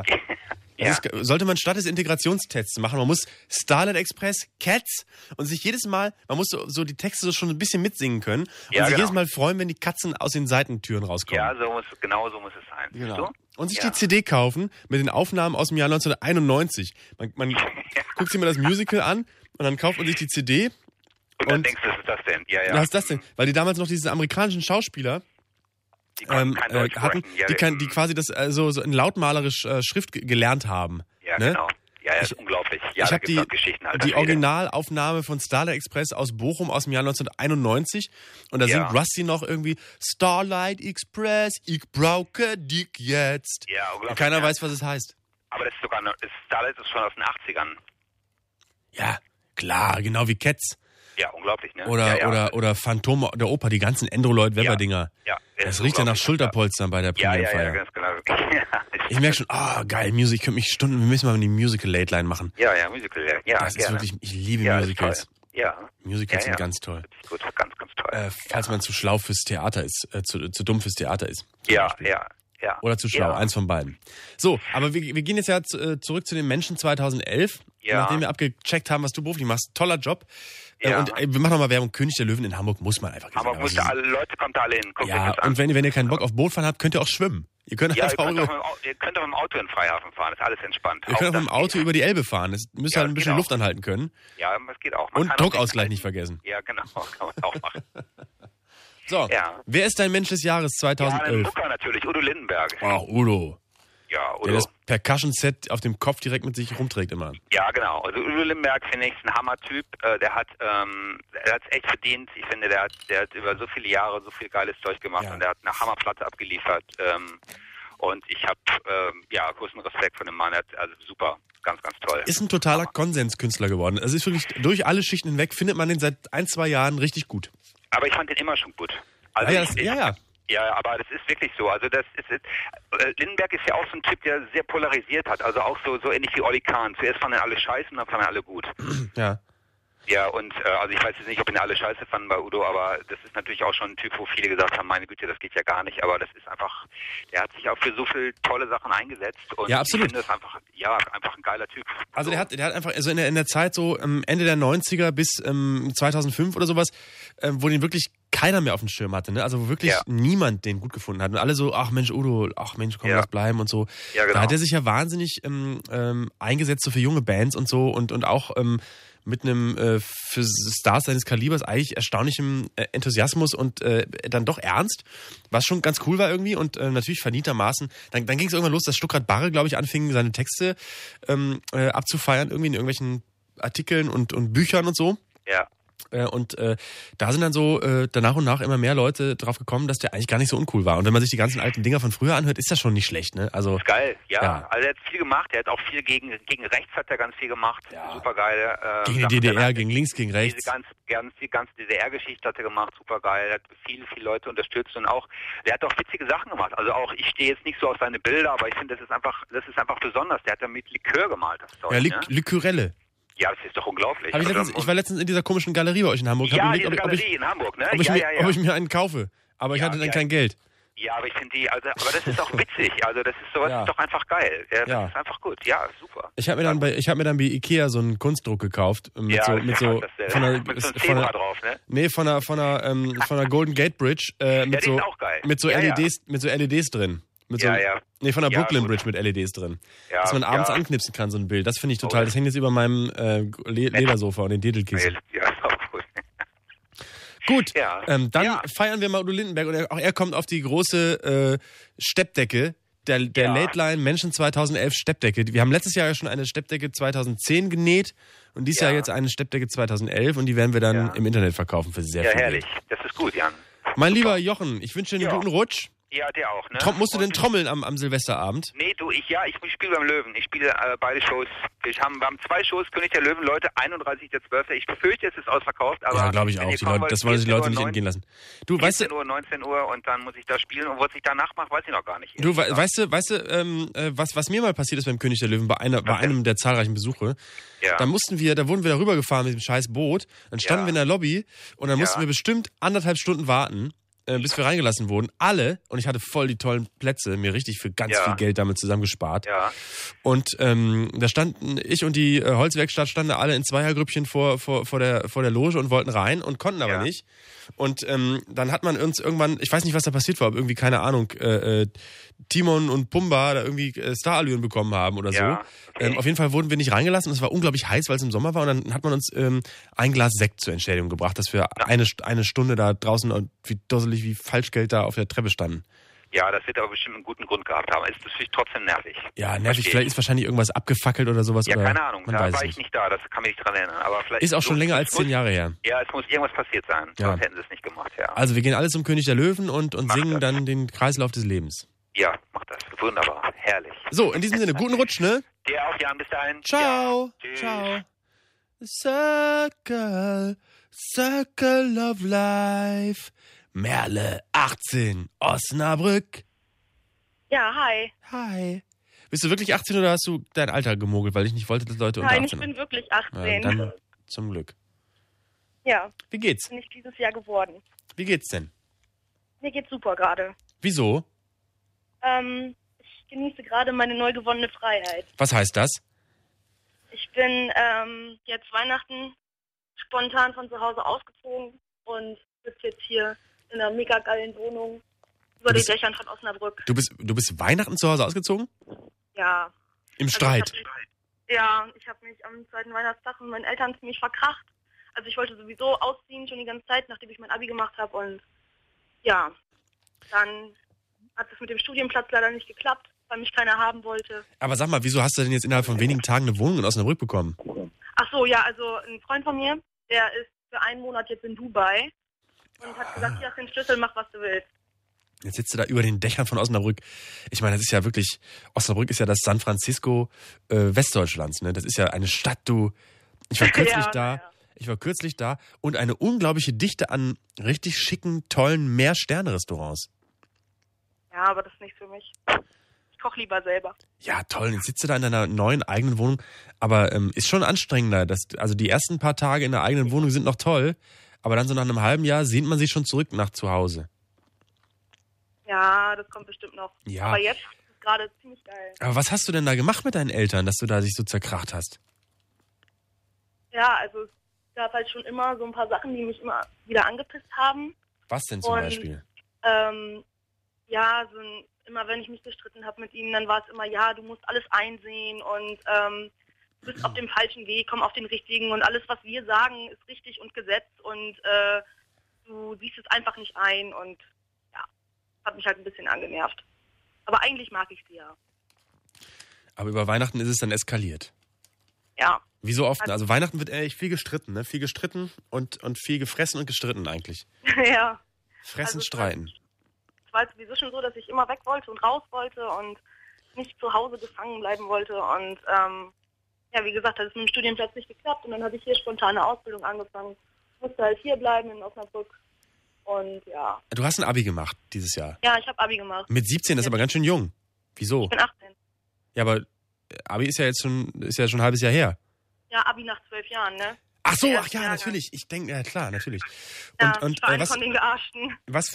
Sollte man statt des Integrationstests machen. Man muss Starlight Express, Cats und sich jedes Mal, man muss so die Texte so schon ein bisschen mitsingen können und sich jedes Mal freuen, wenn die Katzen aus den Seitentüren rauskommen. Ja, genau so muss es sein. Genau. Und sich die CD kaufen mit den Aufnahmen aus dem Jahr 1991. Man guckt sich mal das Musical an und dann kauft man sich die CD. Und dann denkst du, was ist das denn? Ja. Was ist das denn? Weil die damals noch diese amerikanischen Schauspieler hatten, die quasi das so in lautmalerisch Schrift gelernt haben. Ja, genau. Ja, ist unglaublich. Ja, ich habe die Originalaufnahme von Starlight Express aus Bochum aus dem Jahr 1991 und da singt Rusty noch irgendwie Starlight Express, ich brauche dich jetzt. Ja, unglaublich. Und keiner weiß, was es heißt. Aber das ist sogar Starlight ist schon aus den 80ern. Ja, klar, genau wie Cats. Ja, unglaublich, ne? Oder Phantom der Oper, die ganzen Andrew-Lloyd-Webber-Dinger. Ja. Das riecht ja nach Schulterpolstern bei der Premierenfeier. Ja, ganz genau. Ich merke schon, geil, Musik, wir müssen mal eine Musical-Late-Line machen. Ja, Musical, ja. Das ist wirklich, ich liebe Musicals. Ja. Musicals sind ganz toll. Gut, ganz, ganz toll. Falls man zu schlau fürs Theater ist, zu dumm fürs Theater ist. Ja. Oder zu schlau, eins von beiden. So, aber wir gehen jetzt zurück zu den Menschen 2011, nachdem wir abgecheckt haben, was du beruflich machst. Toller Job. Ja. Und wir machen nochmal Werbung. König der Löwen in Hamburg muss man einfach gesehen haben. Alle Leute, kommt da alle hin. Guckt ja, und wenn ihr keinen Bock auf Bootfahren habt, könnt ihr auch schwimmen. Ihr könnt auch mit dem Auto in den Freihafen fahren, ist alles entspannt. Ihr könnt auch mit dem Auto über die Elbe fahren. Das müsst ihr halt ein bisschen Luft anhalten können. Ja, das geht auch. Und Druckausgleich nicht vergessen. Ja, genau, kann man auch machen. So, wer ist dein Mensch des Jahres 2011? Ja, Booker natürlich, Udo Lindenberg. Ach, Udo. Ja, Udo. Der das Percussion-Set auf dem Kopf direkt mit sich rumträgt immer. Ja, genau. Also Udo Lindenberg finde ich ein Hammer-Typ. Der hat es echt verdient. Ich finde, der hat über so viele Jahre so viel geiles Zeug gemacht und der hat eine Hammerplatte abgeliefert. Und ich habe großen Respekt von dem Mann. Also super, ganz, ganz toll. Ist ein totaler Konsenskünstler geworden. Also ist wirklich durch alle Schichten hinweg findet man den seit 1-2 Jahren richtig gut. Aber ich fand den immer schon gut. Also Ja, aber das ist wirklich so. Also Lindenberg ist ja auch so ein Typ, der sehr polarisiert hat. Also auch so ähnlich wie Olli Kahn. Zuerst fanden alle scheiße und dann fanden alle gut. Ja. Ja, und also ich weiß jetzt nicht, ob ihn alle scheiße fanden bei Udo, aber das ist natürlich auch schon ein Typ, wo viele gesagt haben, meine Güte, das geht ja gar nicht. Aber das ist einfach, der hat sich auch für so viele tolle Sachen eingesetzt. Und ja, absolut. Ich finde das einfach ein geiler Typ. Also der hat einfach, also in der Zeit so Ende der 90er bis 2005 oder sowas, wo den wirklich keiner mehr auf dem Schirm hatte, ne? Also wo wirklich niemand den gut gefunden hat. Und alle so, ach Mensch, Udo, ach Mensch, komm, lass bleiben und so. Ja, genau. Da hat er sich ja wahnsinnig eingesetzt so für junge Bands und so und auch mit einem für Stars seines Kalibers eigentlich erstaunlichem Enthusiasmus und dann doch ernst, was schon ganz cool war irgendwie und natürlich verdientermaßen. Dann ging es irgendwann los, dass Stuckrad Barre, glaube ich, anfing, seine Texte abzufeiern, irgendwie in irgendwelchen Artikeln und Büchern und so. Ja. Und da sind dann so nach und nach immer mehr Leute drauf gekommen, dass der eigentlich gar nicht so uncool war. Und wenn man sich die ganzen alten Dinger von früher anhört, ist das schon nicht schlecht, ne? Also ist geil, ja. Also er hat viel gemacht, er hat auch viel gegen rechts hat er ganz viel gemacht. Ja. Super geil. Gegen die DDR, gegen links, gegen rechts. Die ganze DDR-Geschichte hat er gemacht, super geil. Er hat viele liberale unterstützt und auch, der hat auch witzige Sachen gemacht. Also auch, ich stehe jetzt nicht so auf seine Bilder, aber ich finde, das ist einfach besonders. Der hat da mit Likör gemalt, das Zeug. Ja, Likörelle. Ja, das ist doch unglaublich. Ich war letztens in dieser komischen Galerie bei euch in Hamburg. Ja, diese Galerie in Hamburg, ne? Ob ich mir einen kaufe. Aber ich hatte dann kein Geld. Ja, aber ich finde aber das ist auch witzig. Also das ist sowas ist doch einfach geil. Das ist einfach gut. Ja, super. Ich habe mir dann bei Ikea so einen Kunstdruck gekauft mit so Zebra drauf, ne? Nee, von der Golden Gate Bridge die ist auch geil. mit so LEDs drin. Nee, von der Brooklyn Bridge mit LEDs drin. Ja, dass man abends anknipsen kann, so ein Bild. Das finde ich total. Das hängt jetzt über meinem Ledersofa und den Dedelkissen. Ja, ist auch cool. Gut, dann feiern wir mal Udo Lindenberg und auch er kommt auf die große Steppdecke, der Late Line Menschen 2011 Steppdecke. Wir haben letztes Jahr ja schon eine Steppdecke 2010 genäht und dieses Jahr jetzt eine Steppdecke 2011 und die werden wir dann im Internet verkaufen für sehr viel Geld. Ja, herrlich. Das ist gut, Jan. Mein lieber Jochen, ich wünsche dir einen guten Rutsch. Ja, der auch, ne? Musst du denn trommeln am Silvesterabend? Nee, ich spiele beim Löwen. Ich spiele beide Shows. Wir haben 2 Shows, König der Löwen, Leute, 31.12. Ich befürchte, es ist ausverkauft, aber... Ja, glaube ich auch. Das wollen sich die Leute nicht entgehen lassen. Du, weißt du... 19 Uhr und dann muss ich da spielen und was ich danach mache, weiß ich noch gar nicht. Du, weißt du, was mir mal passiert ist beim König der Löwen, bei einem der zahlreichen Besuche, da wurden wir da rübergefahren mit dem scheiß Boot, dann standen wir in der Lobby und dann mussten wir bestimmt 1,5 Stunden warten, bis wir reingelassen wurden. Alle, und ich hatte voll die tollen Plätze, mir richtig für ganz viel Geld damit zusammengespart. Ja. Und da standen ich und die Holzwerkstatt standen alle in Zweiergrüppchen vor der Loge und wollten rein und konnten aber nicht. Und dann hat man uns irgendwann, ich weiß nicht, was da passiert war, aber irgendwie, keine Ahnung, Timon und Pumba da irgendwie Starallüren bekommen haben oder so. Ja, okay. Auf jeden Fall wurden wir nicht reingelassen. Es war unglaublich heiß, weil es im Sommer war. Und dann hat man uns ein Glas Sekt zur Entschädigung gebracht, dass wir eine Stunde da draußen und wie dusselig wie Falschgeld da auf der Treppe standen. Ja, das wird aber bestimmt einen guten Grund gehabt haben. Ist das vielleicht trotzdem nervig? Ja, nervig. Vielleicht ist wahrscheinlich irgendwas abgefackelt oder sowas. Ja, oder keine Ahnung. Da war ich nicht da. Das kann mich nicht dran erinnern. Aber vielleicht ist auch schon länger als 10 Jahre her. Ja, es muss irgendwas passiert sein. Sonst hätten sie es nicht gemacht, Also wir gehen alle zum König der Löwen und singen dann den Kreislauf des Lebens. Ja, mach das. Wunderbar. Herrlich. So, in diesem Sinne, guten Rutsch, ne? Dir auch, Jan. Bis dahin. Ciao. Ja. Ciao. Circle of Life. Merle, 18, Osnabrück. Ja, hi. Hi. Bist du wirklich 18 oder hast du dein Alter gemogelt, weil ich nicht wollte, dass Leute unter 18 sind? Nein, ich bin wirklich 18. Ja, dann zum Glück. Ja. Wie geht's? Bin ich dieses Jahr geworden. Wie geht's denn? Mir geht's super gerade. Wieso? Ich genieße gerade meine neu gewonnene Freiheit. Was heißt das? Ich bin jetzt Weihnachten spontan von zu Hause ausgezogen und sitze jetzt hier in einer mega geilen Wohnung über den Dächern von Osnabrück. Du bist Weihnachten zu Hause ausgezogen? Ja. Im Streit? Ich habe mich am 2. Weihnachtstag mit meinen Eltern ziemlich verkracht. Also ich wollte sowieso ausziehen schon die ganze Zeit, nachdem ich mein Abi gemacht habe und ja, dann hat es mit dem Studienplatz leider nicht geklappt, weil mich keiner haben wollte. Aber sag mal, wieso hast du denn jetzt innerhalb von wenigen Tagen eine Wohnung in Osnabrück bekommen? Ach so, ja, also ein Freund von mir, der ist für einen Monat jetzt in Dubai und hat gesagt, hier hast du den Schlüssel, mach was du willst. Jetzt sitzt du da über den Dächern von Osnabrück. Ich meine, das ist ja wirklich, Osnabrück ist ja das San Francisco Westdeutschlands, ne? Das ist ja eine Stadt, ich war kürzlich da und eine unglaubliche Dichte an richtig schicken, tollen Mehr-Sterne-Restaurants. Ja, aber das ist nicht für mich. Ich koche lieber selber. Ja, toll. Jetzt sitzt du da in deiner neuen eigenen Wohnung, aber ist schon anstrengender. Also die ersten paar Tage in der eigenen Wohnung sind noch toll, aber dann so nach einem halben Jahr sehnt man sich schon zurück nach zu Hause. Ja, das kommt bestimmt noch. Ja. Aber jetzt ist es gerade ziemlich geil. Aber was hast du denn da gemacht mit deinen Eltern, dass du da dich so zerkracht hast? Ja, also es gab halt schon immer so ein paar Sachen, die mich immer wieder angepisst haben. Was denn zum Beispiel? Ja, immer wenn ich mich gestritten habe mit ihnen, dann war es immer, ja, du musst alles einsehen und du bist auf dem falschen Weg, komm auf den richtigen und alles, was wir sagen, ist richtig und Gesetz und du siehst es einfach nicht ein und ja, hat mich halt ein bisschen angenervt. Aber eigentlich mag ich sie ja. Aber über Weihnachten ist es dann eskaliert. Ja. Wie so oft? Also Weihnachten wird ehrlich viel gestritten, ne? Viel gestritten und viel gefressen und gestritten eigentlich. Ja. Fressen, streiten. Es war sowieso schon so, dass ich immer weg wollte und raus wollte und nicht zu Hause gefangen bleiben wollte. Und ja, wie gesagt, hat es mit dem Studienplatz nicht geklappt und dann habe ich hier spontan eine Ausbildung angefangen. Ich musste halt hier bleiben in Osnabrück. Und ja. Du hast ein Abi gemacht dieses Jahr? Ja, ich habe Abi gemacht. Mit 17, das ist aber ganz schön jung. Wieso? Ich bin 18. Ja, aber Abi ist ja schon ein halbes Jahr her. Ja, Abi nach 12 Jahren, ne? Ach so, ach ja, natürlich. Ich denke, ja klar, natürlich. Und ich war eine von den Gearschten. Was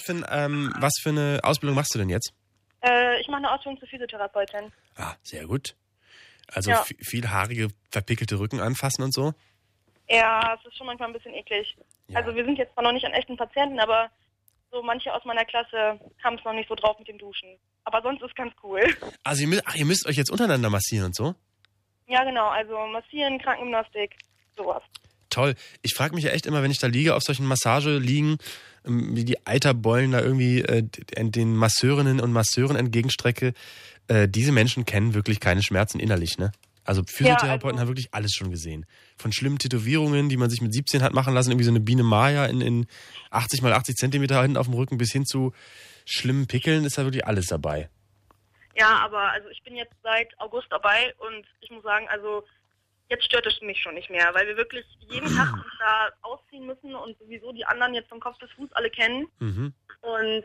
für eine Ausbildung machst du denn jetzt? Ich mache eine Ausbildung zur Physiotherapeutin. Ah, sehr gut. Also ja. Viel haarige, verpickelte Rücken anfassen und so? Ja, es ist schon manchmal ein bisschen eklig. Ja. Also wir sind jetzt zwar noch nicht an echten Patienten, aber so manche aus meiner Klasse haben es noch nicht so drauf mit dem Duschen. Aber sonst ist es ganz cool. Also ihr müsst euch jetzt untereinander massieren und so? Ja, genau. Also massieren, Krankengymnastik, sowas. Toll. Ich frage mich ja echt immer, wenn ich da liege auf solchen Massageliegen, wie die Eiterbeulen da irgendwie den Masseurinnen und Masseuren entgegenstrecke. Diese Menschen kennen wirklich keine Schmerzen innerlich, ne? Also Physiotherapeuten haben wirklich alles schon gesehen. Von schlimmen Tätowierungen, die man sich mit 17 hat machen lassen, irgendwie so eine Biene Maya in 80 mal 80 Zentimeter hinten auf dem Rücken, bis hin zu schlimmen Pickeln, ist da wirklich alles dabei. Ja, aber also ich bin jetzt seit August dabei und ich muss sagen, also jetzt stört es mich schon nicht mehr, weil wir wirklich jeden Tag uns da ausziehen müssen und sowieso die anderen jetzt vom Kopf bis Fuß alle kennen. Mhm. Und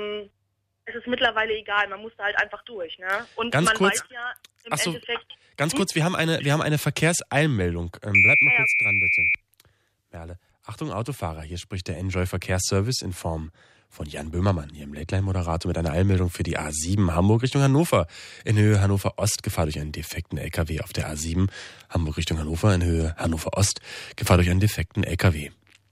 es ist mittlerweile egal, man muss da halt einfach durch, ne? Und ganz man kurz, weiß ja im Endeffekt... Ganz kurz, wir haben eine Verkehrseilmeldung. Bleibt mal kurz dran, bitte. Merle. Achtung, Autofahrer, hier spricht der Enjoy Verkehrsservice in Form von Jan Böhmermann, hier im Late-Line-Moderator mit einer Eilmeldung für die A7 Hamburg Richtung Hannover. In Höhe Hannover Ost, Gefahr durch einen defekten LKW auf der A7. Hamburg Richtung Hannover, in Höhe Hannover Ost, Gefahr durch einen defekten LKW.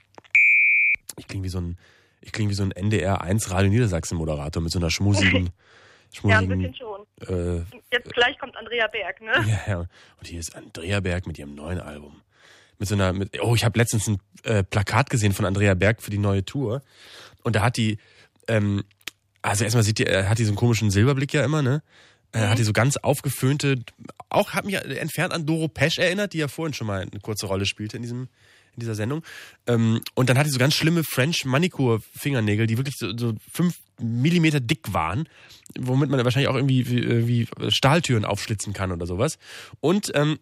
Ich klinge wie so ein NDR 1 Radio Niedersachsen Moderator mit so einer schmusigen... Ja, ein bisschen schon. Jetzt gleich kommt Andrea Berg, ne? Ja. Und hier ist Andrea Berg mit ihrem neuen Album. Ich habe letztens ein Plakat gesehen von Andrea Berg für die neue Tour. Und da hat die, also erstmal hat die so einen komischen Silberblick ja immer, ne? Hat die so ganz aufgeföhnte, hat mich entfernt an Doro Pesch erinnert, die ja vorhin schon mal eine kurze Rolle spielte in dieser Sendung. Und dann hat die so ganz schlimme French Manicure Fingernägel, die wirklich so 5 Millimeter dick waren, womit man wahrscheinlich auch irgendwie Stahltüren aufschlitzen kann oder sowas. Und im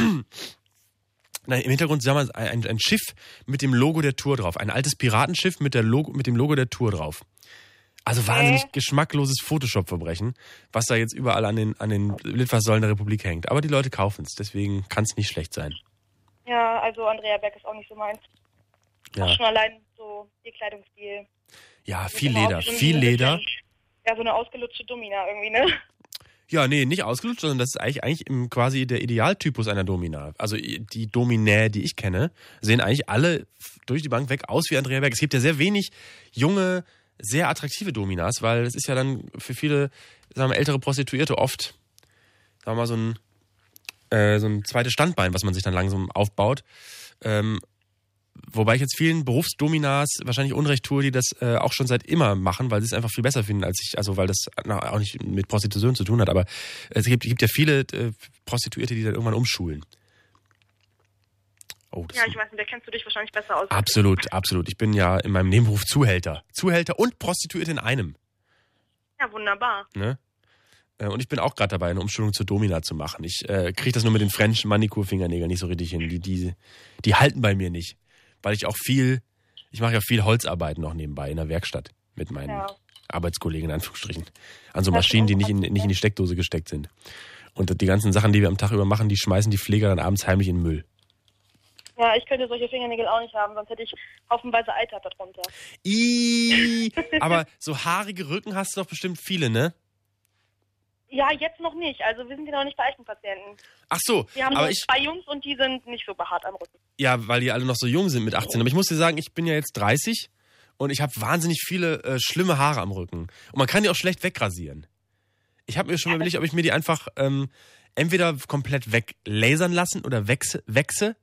Hintergrund sah man ein Schiff mit dem Logo der Tour drauf. Ein altes Piratenschiff mit dem Logo der Tour drauf. Also wahnsinnig geschmackloses Photoshop-Verbrechen, was da jetzt überall an den Litfaßsäulen der Republik hängt. Aber die Leute kaufen es, deswegen kann es nicht schlecht sein. Ja, also Andrea Berg ist auch nicht so meins. Ja. Auch schon allein so ihr Kleidungsstil. Ja, viel Leder. Ja, so eine ausgelutschte Domina irgendwie, ne? Ja, nee, nicht ausgelutscht, sondern das ist eigentlich quasi der Idealtypus einer Domina. Also die Dominä, die ich kenne, sehen eigentlich alle durch die Bank weg aus wie Andrea Berg. Es gibt ja sehr wenig junge, sehr attraktive Dominas, weil es ist ja dann für viele, sagen wir, ältere Prostituierte oft, sagen wir mal, so ein zweites Standbein, was man sich dann langsam aufbaut. wobei ich jetzt vielen Berufsdominas wahrscheinlich Unrecht tue, die das auch schon seit immer machen, weil sie es einfach viel besser finden als ich, also weil das auch nicht mit Prostitution zu tun hat, aber es gibt ja viele Prostituierte, die dann irgendwann umschulen. Oh, Ja, ich weiß nicht, da kennst du dich wahrscheinlich besser aus. Absolut, absolut. Ich bin ja in meinem Nebenberuf Zuhälter. Zuhälter und Prostituierte in einem. Ja, wunderbar. Ne? Und ich bin auch gerade dabei, eine Umschulung zur Domina zu machen. Ich kriege das nur mit den French Manicure-Fingernägeln nicht so richtig hin. Die halten bei mir nicht. Weil ich mache ja viel Holzarbeit noch nebenbei in der Werkstatt mit meinen Arbeitskollegen in Anführungsstrichen. An so Maschinen, die nicht in die Steckdose gesteckt sind. Und die ganzen Sachen, die wir am Tag über machen, die schmeißen die Pfleger dann abends heimlich in den Müll. Ja, ich könnte solche Fingernägel auch nicht haben, sonst hätte ich haufenweise Eiter darunter. Aber so haarige Rücken hast du doch bestimmt viele, ne? Ja, jetzt noch nicht. Also wir sind ja noch nicht bei echten Patienten. Ach so. Wir haben zwei Jungs und die sind nicht so behaart am Rücken. Ja, weil die alle noch so jung sind mit 18. Aber ich muss dir sagen, ich bin ja jetzt 30 und ich habe wahnsinnig viele schlimme Haare am Rücken. Und man kann die auch schlecht wegrasieren. Ich habe mir schon mal überlegt, ob ich mir die einfach entweder komplett weglasern lassen oder wegwechse.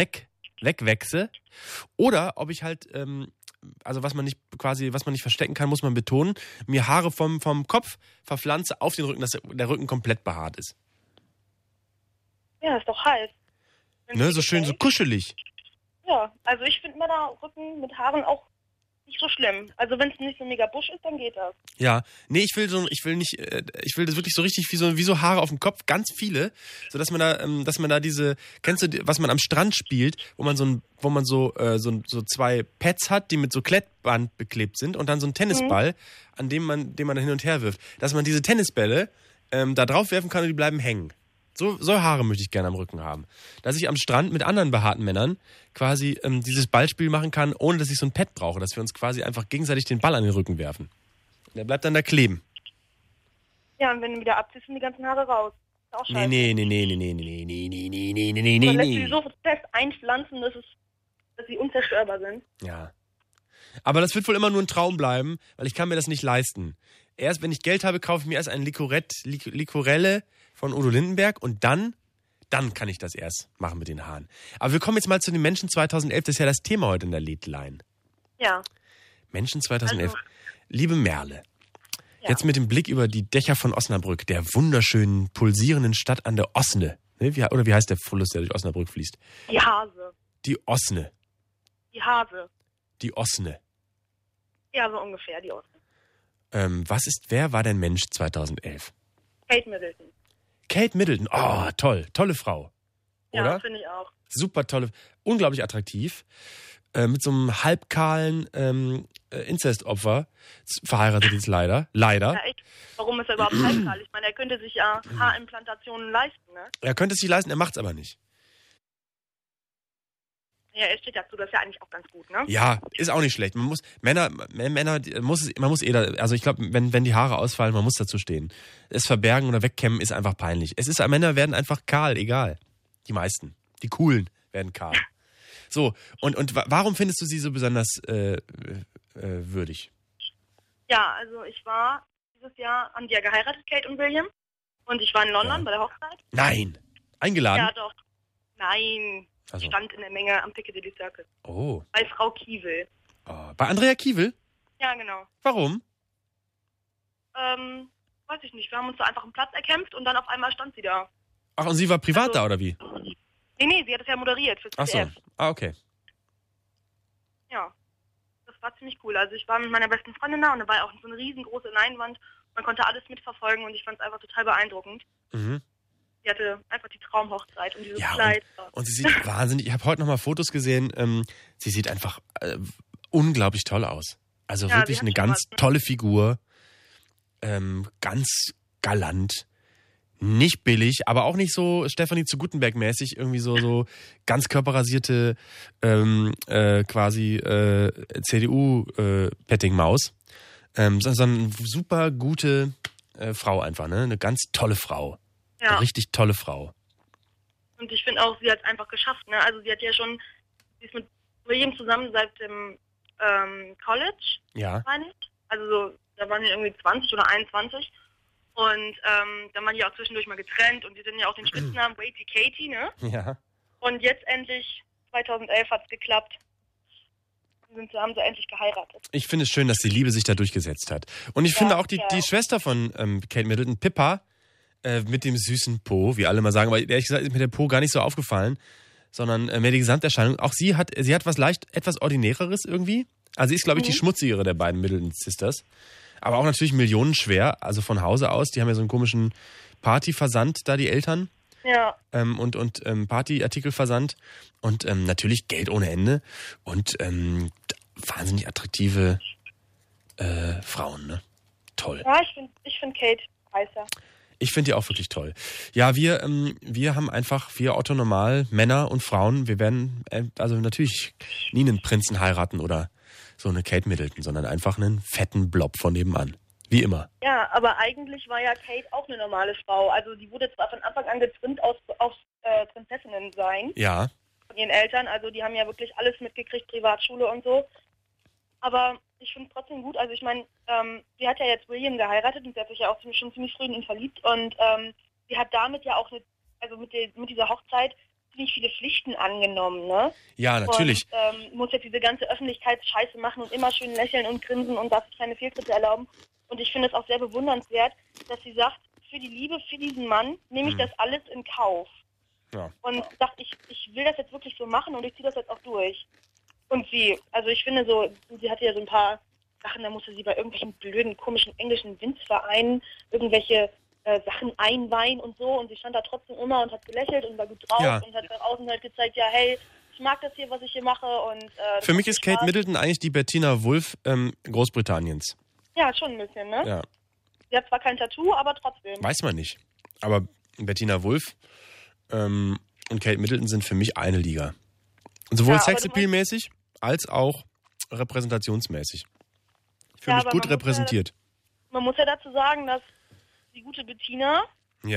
Oder ob ich halt, also was man nicht verstecken kann, muss man betonen, mir Haare vom Kopf verpflanze auf den Rücken, dass der Rücken komplett behaart ist. Ja, ist doch heiß. Ne, so schön, so kuschelig. Ja, also ich finde Männerrücken mit Haaren auch nicht so schlimm. Also wenn es nicht so mega busch ist, dann geht das. Ja, nee, ich will das wirklich so richtig wie so Haare auf dem Kopf, ganz viele, so dass man da diese, kennst du, was man am Strand spielt, wo man so zwei Pads hat, die mit so Klettband beklebt sind und dann so ein Tennisball, an den man dann hin und her wirft, dass man diese Tennisbälle da drauf werfen kann und die bleiben hängen. So Haare möchte ich gerne am Rücken haben. Dass ich am Strand mit anderen behaarten Männern quasi dieses Ballspiel machen kann, ohne dass ich so ein Pad brauche. Dass wir uns quasi einfach gegenseitig den Ball an den Rücken werfen. Der bleibt dann da kleben. Ja, und wenn du wieder abziehst, sind die ganzen Haare raus. Ist auch scheiße. Nee. Man lässt sie so fest einpflanzen, dass sie unzerstörbar sind. Ja. Aber das wird wohl immer nur ein Traum bleiben, weil ich kann mir das nicht leisten. Erst wenn ich Geld habe, kaufe ich mir erst ein Licorelle von Udo Lindenberg und dann kann ich das erst machen mit den Haaren. Aber wir kommen jetzt mal zu den Menschen 2011, das ist ja das Thema heute in der Lädlein. Ja. Menschen 2011. Also, liebe Merle, jetzt mit dem Blick über die Dächer von Osnabrück, der wunderschönen, pulsierenden Stadt an der Osne. Ne? Wie heißt der Fluss, der durch Osnabrück fließt? Die Hase. Die Osne. Die Hase. Die Osne. Ja, so ungefähr, die Osne. Wer war dein Mensch 2011? Kate Middleton. Kate Middleton, oh, tolle Frau. Oder? Ja, finde ich auch. Super tolle, unglaublich attraktiv. Mit so einem halbkahlen Inzestopfer verheiratet jetzt leider. Ja, echt? Warum ist er überhaupt halbkahl? Ich meine, er könnte sich ja Haarimplantationen leisten, ne? Er könnte es sich leisten, er macht's aber nicht. Ja, er steht dazu, das ist ja eigentlich auch ganz gut, ne? Ja, ist auch nicht schlecht. Man muss also ich glaube, wenn die Haare ausfallen, man muss dazu stehen. Es verbergen oder wegkämmen ist einfach peinlich. Männer werden einfach kahl, egal. Die meisten. Die Coolen werden kahl. So, und warum findest du sie so besonders würdig? Ja, also ich war dieses Jahr, haben die ja geheiratet, Kate und William. Und ich war in London bei der Hochzeit. Nein. Eingeladen? Ja, doch. Nein. Also. Stand in der Menge am Piccadilly Circus. Oh. Bei Frau Kiewel. Oh. Bei Andrea Kiewel? Ja, genau. Warum? Weiß ich nicht. Wir haben uns da einfach einen Platz erkämpft und dann auf einmal stand sie da. Ach, und sie war privat da, oder wie? Nee, sie hat es ja moderiert fürs ZDF. Ach so. Okay. Ja. Das war ziemlich cool. Also ich war mit meiner besten Freundin da und da war auch so eine riesengroße Leinwand. Man konnte alles mitverfolgen und ich fand es einfach total beeindruckend. Mhm. Sie hatte einfach die Traumhochzeit und dieses Kleid. Und sie sieht wahnsinnig, ich habe heute noch mal Fotos gesehen, sie sieht einfach unglaublich toll aus. Also wirklich eine ganz tolle Figur, ganz galant, nicht billig, aber auch nicht so Stefanie zu Guttenberg-mäßig, irgendwie so ganz körperrasierte quasi CDU-Petting-Maus, sondern eine super gute Frau einfach, ne? Eine ganz tolle Frau. Ja. Eine richtig tolle Frau. Und ich finde auch, sie hat es einfach geschafft, ne? Also sie ist mit William zusammen seit dem College, meine ich. Also so, da waren wir irgendwie 20 oder 21. Und dann waren die auch zwischendurch mal getrennt und die sind ja auch den Spitznamen Waity Katie, ne? Ja. Und jetzt endlich, 2011 hat es geklappt. haben sie endlich geheiratet. Ich finde es schön, dass die Liebe sich da durchgesetzt hat. Und ich finde auch die Schwester von Kate Middleton, Pippa, mit dem süßen Po, wie alle mal sagen, aber ehrlich gesagt ist mir der Po gar nicht so aufgefallen, sondern mehr die Gesamterscheinung. Auch sie hat was etwas Ordinäreres irgendwie. Also sie ist, glaube ich, die schmutzigere der beiden Middleton Sisters. Aber auch natürlich millionenschwer, also von Hause aus. Die haben ja so einen komischen Partyversand da, die Eltern. Ja. Und Partyartikelversand. Und natürlich Geld ohne Ende. Und wahnsinnig attraktive Frauen, ne? Toll. Ja, ich find Kate heißer. Ich finde die auch wirklich toll. Ja, wir haben einfach, wir Otto Normal, Männer und Frauen, wir werden also natürlich nie einen Prinzen heiraten oder so eine Kate Middleton, sondern einfach einen fetten Blob von nebenan. Wie immer. Ja, aber eigentlich war ja Kate auch eine normale Frau. Also die wurde zwar von Anfang an getrimmt auf Prinzessinnen sein. Ja. Von ihren Eltern. Also die haben ja wirklich alles mitgekriegt, Privatschule und so. Aber ich finde es trotzdem gut. Also ich meine, sie hat ja jetzt William geheiratet und sie hat sich ja auch schon ziemlich früh in ihn verliebt. Und sie hat damit ja auch mit dieser Hochzeit ziemlich viele Pflichten angenommen, ne? Ja, natürlich. Und muss jetzt diese ganze Öffentlichkeitsscheiße machen und immer schön lächeln und grinsen und darf sich keine Fehltritte erlauben. Und ich finde es auch sehr bewundernswert, dass sie sagt, für die Liebe, für diesen Mann nehme ich das alles in Kauf. Ja. Und sagt, ich will das jetzt wirklich so machen und ich ziehe das jetzt auch durch. Und ich finde so, sie hatte ja so ein paar Sachen, da musste sie bei irgendwelchen blöden, komischen englischen Winzvereinen irgendwelche Sachen einweihen und so. Und sie stand da trotzdem immer und hat gelächelt und war gut drauf und hat nach außen halt gezeigt, ja, hey, ich mag das hier, was ich hier mache. Und für mich ist Kate Middleton eigentlich die Bettina Wulff Großbritanniens. Ja, schon ein bisschen, ne? Ja. Sie hat zwar kein Tattoo, aber trotzdem. Weiß man nicht. Aber Bettina Wulff und Kate Middleton sind für mich eine Liga. Und sowohl Sexappeal-mäßig als auch repräsentationsmäßig. Ich fühle mich gut repräsentiert. Man muss ja dazu sagen, dass die gute Bettina die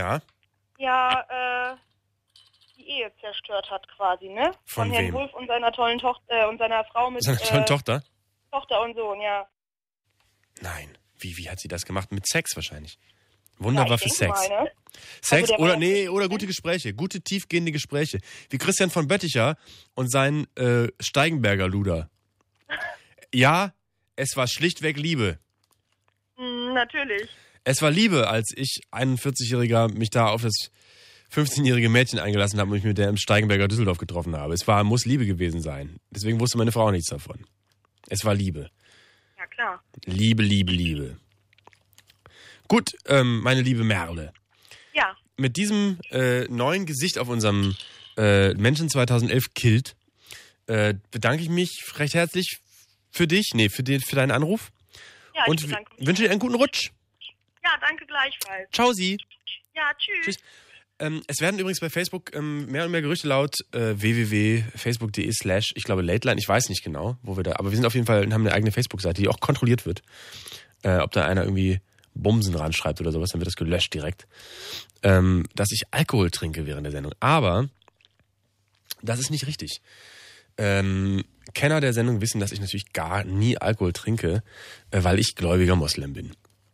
Ehe zerstört hat quasi, ne? Von Herrn wem? Wulff und seiner tollen Tochter und seiner Frau mit seiner tollen Tochter? Tochter und Sohn, ja. Nein. Wie hat sie das gemacht? Mit Sex wahrscheinlich. Wunderwaffe Sex. Mal, ne? Sex oder gute Gespräche, gute tiefgehende Gespräche. Wie Christian von Bötticher und sein Steigenberger Luder. Ja, es war schlichtweg Liebe. Natürlich. Es war Liebe, als ich 41-Jähriger mich da auf das 15-jährige Mädchen eingelassen habe und mich mit der im Steigenberger Düsseldorf getroffen habe. Muss Liebe gewesen sein. Deswegen wusste meine Frau nichts davon. Es war Liebe. Ja, klar. Liebe, Liebe, Liebe. Gut, meine liebe Merle. Ja. Mit diesem neuen Gesicht auf unserem Menschen 2011 Kilt bedanke ich mich recht herzlich für deinen Anruf. Ja, und wünsche dir einen guten Rutsch. Ja, danke gleichfalls. Ciao, Sie. Ja, tschüss. Es werden übrigens bei Facebook mehr und mehr Gerüchte laut www.facebook.de/ ich glaube Lateline, ich weiß nicht genau, wo wir da, aber wir sind auf jeden Fall, haben eine eigene Facebook-Seite, die auch kontrolliert wird. Ob da einer irgendwie Bumsen ranschreibt oder sowas, dann wird das gelöscht direkt. Dass ich Alkohol trinke während der Sendung. Aber das ist nicht richtig. Kenner der Sendung wissen, dass ich natürlich gar nie Alkohol trinke, weil ich gläubiger Moslem bin.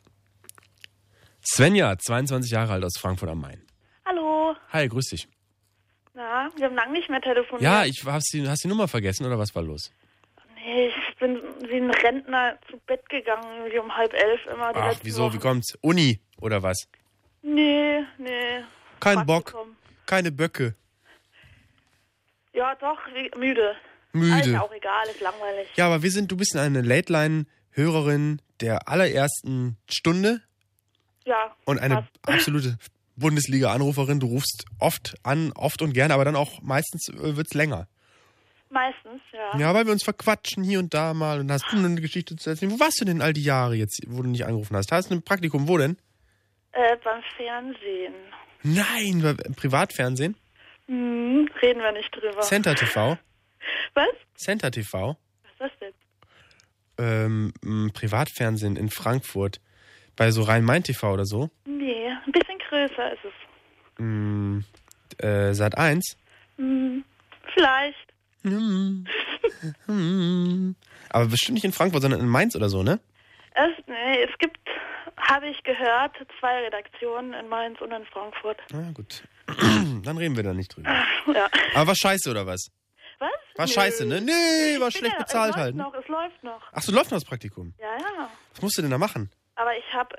Svenja, 22 Jahre alt aus Frankfurt am Main. Hallo. Hi, grüß dich. Na, wir haben lange nicht mehr telefoniert. Ja, hast die Nummer vergessen oder was war los? Nee, ich bin wie ein Rentner zu Bett gegangen, wie um 10:30 immer. Ach, wieso? Wie kommt's? Uni oder was? Nee. Kein Bock, keine Böcke. Ja, doch, müde. Ist ja auch egal, ist langweilig. Ja, aber du bist eine Late-Line-Hörerin der allerersten Stunde. Ja. Und eine absolute Bundesliga-Anruferin. Du rufst oft an, oft und gerne, aber dann auch meistens wird's länger. Meistens, ja. Ja, weil wir uns verquatschen hier und da mal und hast du eine Geschichte zu erzählen. Wo warst du denn all die Jahre jetzt, wo du nicht angerufen hast? Hast du ein Praktikum, wo denn? Beim Fernsehen. Nein, beim Privatfernsehen? Reden wir nicht drüber. Center TV? Was? Center TV? Was ist das denn? Privatfernsehen in Frankfurt. Bei so Rhein-Main-TV oder so? Nee, ein bisschen größer ist es. Sat.1? Vielleicht. Aber bestimmt nicht in Frankfurt, sondern in Mainz oder so, ne? Es gibt, habe ich gehört, 2 Redaktionen in Mainz und in Frankfurt. Na gut. Dann reden wir da nicht drüber. Ja. Aber war scheiße oder was? Was? War scheiße, ne? Nee, war schlecht bezahlt halt. Es läuft noch. Ach, so läuft noch das Praktikum? Ja. Was musst du denn da machen? Aber ich habe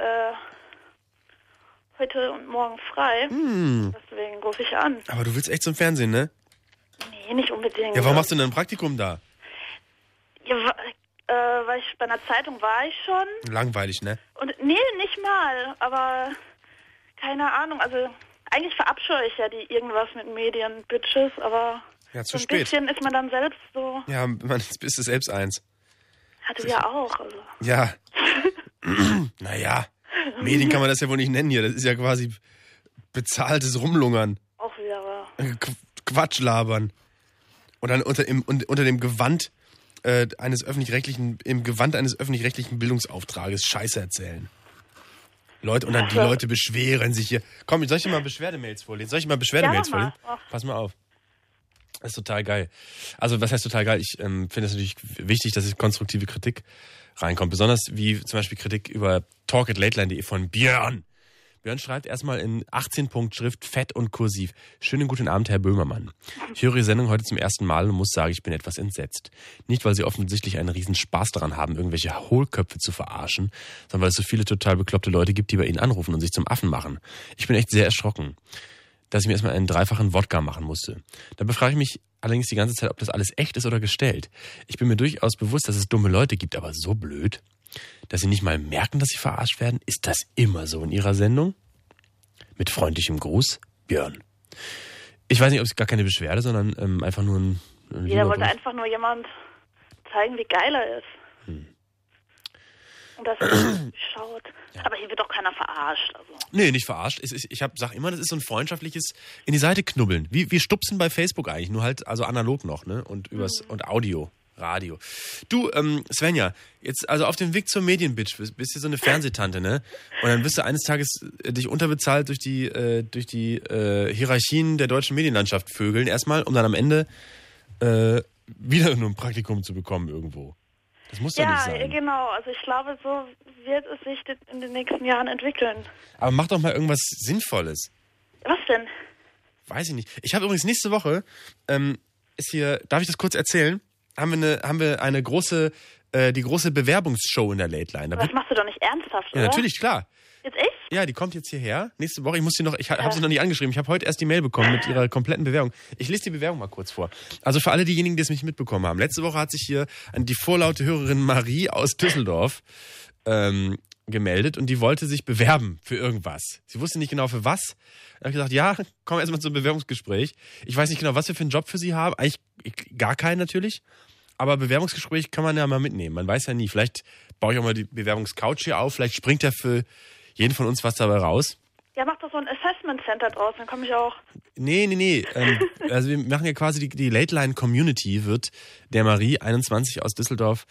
heute und morgen frei. Deswegen rufe ich an. Aber du willst echt zum Fernsehen, ne? Nee, nicht unbedingt. Ja, warum machst du denn ein Praktikum da? Ja, weil ich bei einer Zeitung war ich schon. Langweilig, ne? Und nee, nicht mal. Aber keine Ahnung. Also eigentlich verabscheue ich ja die irgendwas mit Medien-Bitches, aber ja, zu so ein spät. bisschen ist man dann selbst so. Ja, man ist selbst eins. Hatte ja auch. Also. Ja. Naja, Medien kann man das ja wohl nicht nennen hier. Das ist ja quasi bezahltes Rumlungern. Auch wieder wahr. Quatsch labern. Und dann unter dem Gewand eines öffentlich-rechtlichen Bildungsauftrages Scheiße erzählen. Leute, und dann die Leute beschweren sich hier. Komm, soll ich dir mal Beschwerdemails vorlesen? Vorlesen? Pass mal auf. Das ist total geil. Also, was heißt total geil? Ich finde es natürlich wichtig, dass konstruktive Kritik reinkommt. Besonders wie zum Beispiel Kritik über talk@lateline.de von Björn. Björn schreibt erstmal in 18-Punkt-Schrift, fett und kursiv. Schönen guten Abend, Herr Böhmermann. Ich höre die Sendung heute zum ersten Mal und muss sagen, ich bin etwas entsetzt. Nicht, weil Sie offensichtlich einen riesen Spaß daran haben, irgendwelche Hohlköpfe zu verarschen, sondern weil es so viele total bekloppte Leute gibt, die bei Ihnen anrufen und sich zum Affen machen. Ich bin echt sehr erschrocken, dass ich mir erstmal einen 3-fachen Wodka machen musste. Da befrage ich mich allerdings die ganze Zeit, ob das alles echt ist oder gestellt. Ich bin mir durchaus bewusst, dass es dumme Leute gibt, aber so blöd, dass sie nicht mal merken, dass sie verarscht werden. Ist das immer so in Ihrer Sendung? Mit freundlichem Gruß, Björn. Ich weiß nicht, ob es gar keine Beschwerde, sondern einfach nur ein Jeder wollte einfach nur jemand zeigen, wie geil er ist. Und das ist geschaut. Ja. Aber hier wird doch keiner verarscht. Also. Nee, nicht verarscht. Ich sag immer, das ist so ein freundschaftliches in die Seite knubbeln. Wir stupsen bei Facebook eigentlich, nur halt also analog noch, ne? Und und Audio. Radio. Du, Svenja, jetzt also auf dem Weg zur Medienbitch, bist du so eine Fernsehtante, ne? Und dann wirst du eines Tages dich unterbezahlt durch die Hierarchien der deutschen Medienlandschaft vögeln erstmal, um dann am Ende wieder nur ein Praktikum zu bekommen irgendwo. Das muss doch nicht sein. Ja, genau. Also ich glaube, so wird es sich in den nächsten Jahren entwickeln. Aber mach doch mal irgendwas Sinnvolles. Was denn? Weiß ich nicht. Ich habe übrigens nächste Woche, darf ich das kurz erzählen? Haben wir eine große, die große Bewerbungsshow in der Late Line. Das machst du doch nicht ernsthaft, oder? Ja, natürlich, klar. Jetzt echt? Ja, die kommt jetzt hierher. Nächste Woche, ich habe sie noch nicht angeschrieben. Ich habe heute erst die Mail bekommen mit ihrer kompletten Bewerbung. Ich lese die Bewerbung mal kurz vor. Also für alle diejenigen, die es nicht mitbekommen haben. Letzte Woche hat sich hier die vorlaute Hörerin Marie aus Düsseldorf gemeldet und die wollte sich bewerben für irgendwas. Sie wusste nicht genau für was. Da habe ich gesagt, ja, komm erstmal zum Bewerbungsgespräch. Ich weiß nicht genau, was wir für einen Job für sie haben. Eigentlich gar keinen natürlich. Aber Bewerbungsgespräch kann man ja mal mitnehmen. Man weiß ja nie. Vielleicht baue ich auch mal die Bewerbungscouch hier auf. Vielleicht springt ja für jeden von uns was dabei raus. Ja, mach doch so ein Assessment Center draus, dann komme ich auch. Nee. Also wir machen ja quasi die Late Line Community, wird der Marie 21 aus Düsseldorf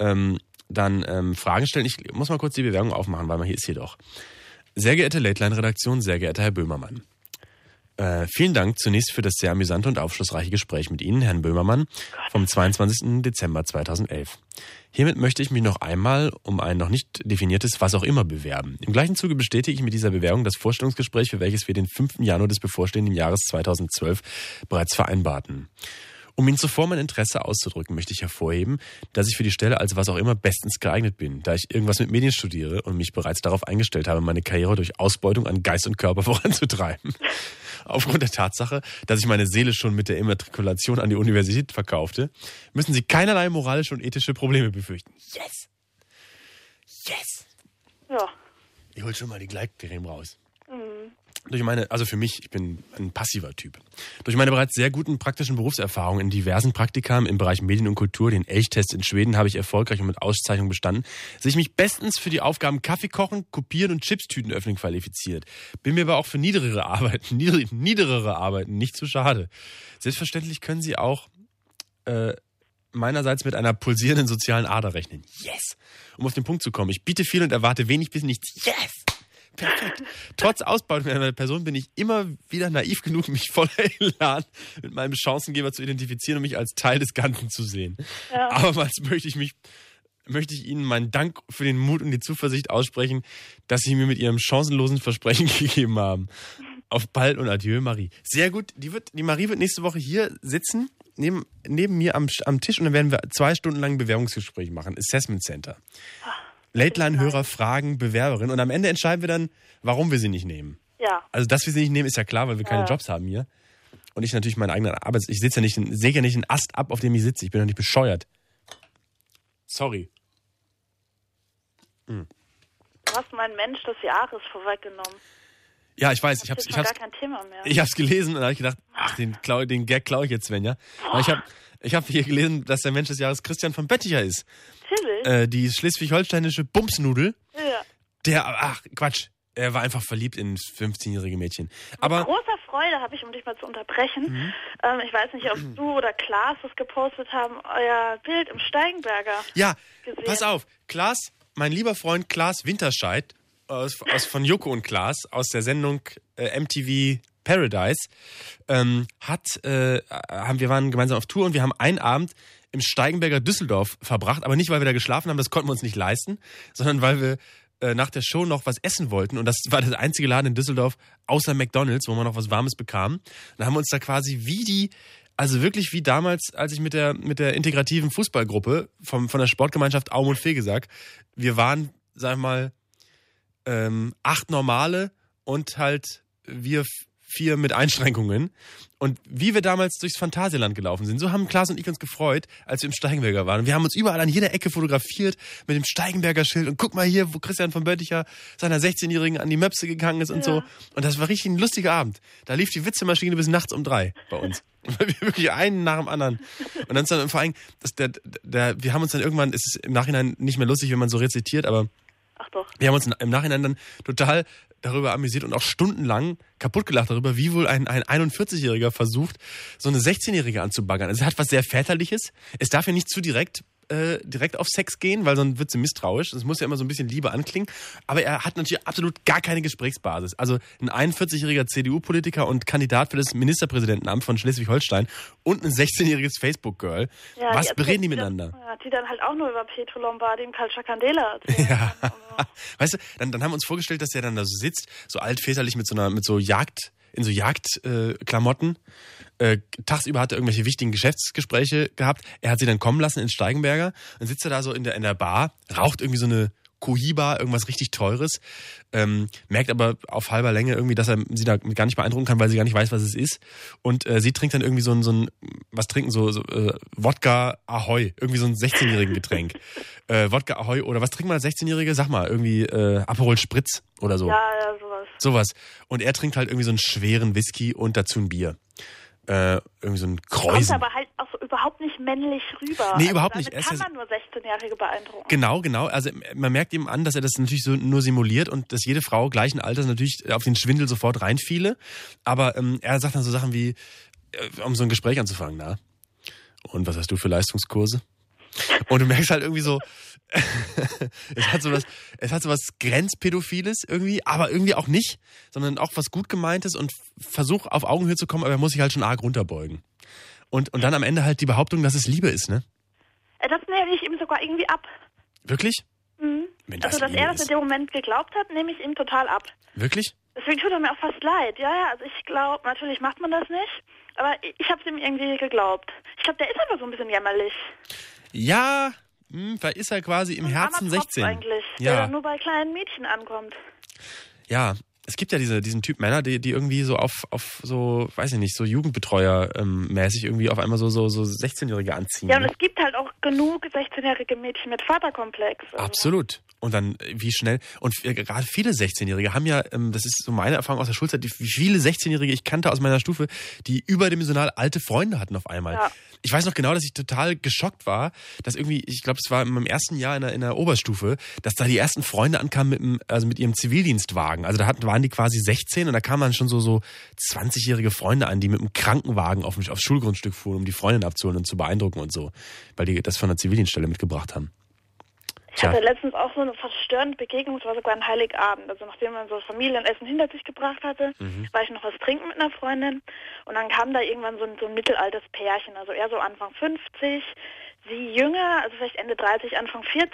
dann Fragen stellen. Ich muss mal kurz die Bewerbung aufmachen, weil hier ist hier doch. Sehr geehrte Late Line Redaktion, sehr geehrter Herr Böhmermann. Vielen Dank zunächst für das sehr amüsante und aufschlussreiche Gespräch mit Ihnen, Herrn Böhmermann, vom 22. Dezember 2011. Hiermit möchte ich mich noch einmal um ein noch nicht definiertes Was auch immer bewerben. Im gleichen Zuge bestätige ich mit dieser Bewerbung das Vorstellungsgespräch, für welches wir den 5. Januar des bevorstehenden Jahres 2012 bereits vereinbarten. Um Ihnen zuvor mein Interesse auszudrücken, möchte ich hervorheben, dass ich für die Stelle als was auch immer bestens geeignet bin, da ich irgendwas mit Medien studiere und mich bereits darauf eingestellt habe, meine Karriere durch Ausbeutung an Geist und Körper voranzutreiben. Aufgrund der Tatsache, dass ich meine Seele schon mit der Immatrikulation an die Universität verkaufte, müssen Sie keinerlei moralische und ethische Probleme befürchten. Yes! Ja. Ich hol schon mal die Gleitcreme raus. Also für mich, ich bin ein passiver Typ. Durch meine bereits sehr guten praktischen Berufserfahrungen in diversen Praktika im Bereich Medien und Kultur, den Elchtest in Schweden, habe ich erfolgreich und mit Auszeichnung bestanden, sich mich bestens für die Aufgaben Kaffee kochen, kopieren und Chipstüten öffnen qualifiziert. Bin mir aber auch für niederere Arbeiten nicht zu schade. Selbstverständlich können Sie auch meinerseits mit einer pulsierenden sozialen Ader rechnen. Yes! Um auf den Punkt zu kommen, ich biete viel und erwarte wenig bis nichts. Yes! Perfekt. Trotz Ausbeutung einer Person bin ich immer wieder naiv genug, mich voller Elan mit meinem Chancengeber zu identifizieren und mich als Teil des Ganzen zu sehen. Ja. Abermals möchte ich Ihnen meinen Dank für den Mut und die Zuversicht aussprechen, dass Sie mir mit Ihrem chancenlosen Versprechen gegeben haben. Auf bald und adieu, Marie. Sehr gut. Die Marie wird nächste Woche hier sitzen. neben mir am Tisch und dann werden wir 2 Stunden lang ein Bewerbungsgespräch machen. Assessment Center. Late-Line-Hörer fragen Bewerberin und am Ende entscheiden wir dann, warum wir sie nicht nehmen. Ja. Also, dass wir sie nicht nehmen, ist ja klar, weil wir keine Jobs haben hier. Und ich natürlich meinen eigenen ich sehe ja nicht einen Ast ab, auf dem ich sitze. Ich bin doch nicht bescheuert. Sorry. Du hast mein Mensch des Jahres vorweggenommen. Ja, ich weiß. Ich hab's gar kein Thema mehr. Ich hab's gelesen und da habe ich gedacht, den Gag klaue ich jetzt, Svenja. Aber ich hab hier gelesen, dass der Mensch des Jahres Christian von Bötticher ist. Natürlich. Die schleswig-holsteinische Bumsnudel. Ja. Quatsch. Er war einfach verliebt in 15-jährige Mädchen. Aber mit großer Freude habe ich, um dich mal zu unterbrechen, ich weiß nicht, ob du oder Klaas das gepostet haben, euer Bild im Steigenberger gesehen. Pass auf. Klaas, mein lieber Freund Klaas Winterscheid von Joko und Klaas aus der Sendung MTV Paradise wir waren gemeinsam auf Tour und wir haben einen Abend im Steigenberger Düsseldorf verbracht, aber nicht, weil wir da geschlafen haben, das konnten wir uns nicht leisten, sondern weil wir nach der Show noch was essen wollten und das war der einzige Laden in Düsseldorf außer McDonald's, wo man noch was Warmes bekam. Dann haben wir uns da quasi wirklich wie damals, als ich mit der integrativen Fußballgruppe von der Sportgemeinschaft Aum und Fegesack, wir waren, sag ich mal, 8 Normale und halt wir 4 mit Einschränkungen. Und wie wir damals durchs Phantasialand gelaufen sind, so haben Klaas und ich uns gefreut, als wir im Steigenberger waren. Und wir haben uns überall an jeder Ecke fotografiert mit dem Steigenberger Schild. Und guck mal hier, wo Christian von Bötticher seiner 16-Jährigen an die Möpse gegangen ist und so. Und das war richtig ein lustiger Abend. Da lief die Witzemaschine bis nachts um 3 bei uns. Wirklich einen nach dem anderen. Und dann vor allem, wir haben uns dann irgendwann, es ist im Nachhinein nicht mehr lustig, wenn man so rezitiert, aber ach doch. Wir haben uns im Nachhinein dann total darüber amüsiert und auch stundenlang kaputt gelacht darüber, wie wohl ein 41-Jähriger versucht, so eine 16-Jährige anzubaggern. Also es hat was sehr Väterliches. Es darf ja nicht zu direkt auf Sex gehen, weil sonst wird sie misstrauisch. Es muss ja immer so ein bisschen Liebe anklingen. Aber er hat natürlich absolut gar keine Gesprächsbasis. Also ein 41-jähriger CDU-Politiker und Kandidat für das Ministerpräsidentenamt von Schleswig-Holstein und ein 16-jähriges Facebook-Girl. Ja, was bereden die miteinander? Die dann halt auch nur über Pietro Lombardi und Kalcha Candela erzählen. Ja. Weißt du, dann haben wir uns vorgestellt, dass der dann da so sitzt, so altväterlich in so Jagdklamotten. Tagsüber hat er irgendwelche wichtigen Geschäftsgespräche gehabt. Er hat sie dann kommen lassen in Steigenberger. Dann sitzt er da so in der Bar, raucht irgendwie so eine Cohiba, irgendwas richtig Teures, merkt aber auf halber Länge irgendwie, dass er sie da gar nicht beeindrucken kann, weil sie gar nicht weiß, was es ist. Und sie trinkt dann irgendwie so ein Wodka Ahoi, irgendwie so ein 16-jährigen Getränk. Wodka Ahoi oder was trinkt man als 16-Jährige? Sag mal, irgendwie Aperol Spritz oder so. Ja, sowas. Und er trinkt halt irgendwie so einen schweren Whisky und dazu ein Bier. Irgendwie so ein Kreuzen. Kommt aber halt auch so überhaupt nicht männlich rüber. Nee, überhaupt nicht. Damit kann man nur 16-Jährige beeindrucken. Genau. Also man merkt ihm an, dass er das natürlich so nur simuliert und dass jede Frau gleichen Alters natürlich auf den Schwindel sofort reinfiele. Aber er sagt dann so Sachen wie, um so ein Gespräch anzufangen, na? Und was hast du für Leistungskurse? Und du merkst halt irgendwie so, es hat so was Grenzpädophiles irgendwie, aber irgendwie auch nicht, sondern auch was gut gemeintes und Versuch auf Augenhöhe zu kommen, aber er muss sich halt schon arg runterbeugen. Und dann am Ende halt die Behauptung, dass es Liebe ist, ne? Das nehme ich ihm sogar irgendwie ab. Wirklich? Mhm. Also, dass er das in dem Moment geglaubt hat, nehme ich ihm total ab. Wirklich? Deswegen tut er mir auch fast leid. Ja, also ich glaube, natürlich macht man das nicht, aber ich habe es ihm irgendwie geglaubt. Ich glaube, der ist einfach so ein bisschen jämmerlich. Ja, da ist er quasi im Herzen 16. Eigentlich, ja. Der dann nur bei kleinen Mädchen ankommt. Ja, es gibt ja diesen Typ Männer, die irgendwie so auf so, weiß ich nicht, so Jugendbetreuer mäßig irgendwie auf einmal so 16-Jährige anziehen. Ja, und es gibt halt auch genug 16-jährige Mädchen mit Vaterkomplex. Also. Absolut. Und dann wie schnell, und gerade viele 16-Jährige haben ja, das ist so meine Erfahrung aus der Schulzeit, wie viele 16-Jährige ich kannte aus meiner Stufe, die überdimensional alte Freunde hatten auf einmal. Ja. Ich weiß noch genau, dass ich total geschockt war, dass irgendwie, ich glaube, es war in meinem ersten Jahr in der Oberstufe, dass da die ersten Freunde ankamen mit ihrem Zivildienstwagen. Also da waren die quasi 16 und da kamen dann schon so 20-jährige Freunde an, die mit einem Krankenwagen aufs Schulgrundstück fuhren, um die Freundin abzuholen und zu beeindrucken und so, weil die das von der Zivildienststelle mitgebracht haben. Ich hatte letztens auch so eine verstörende Begegnung, es war sogar ein Heiligabend. Also nachdem man so Familienessen hinter sich gebracht hatte, war ich noch was trinken mit einer Freundin und dann kam da irgendwann so ein mittelaltes Pärchen, also er so Anfang 50, sie jünger, also vielleicht Ende 30, Anfang 40.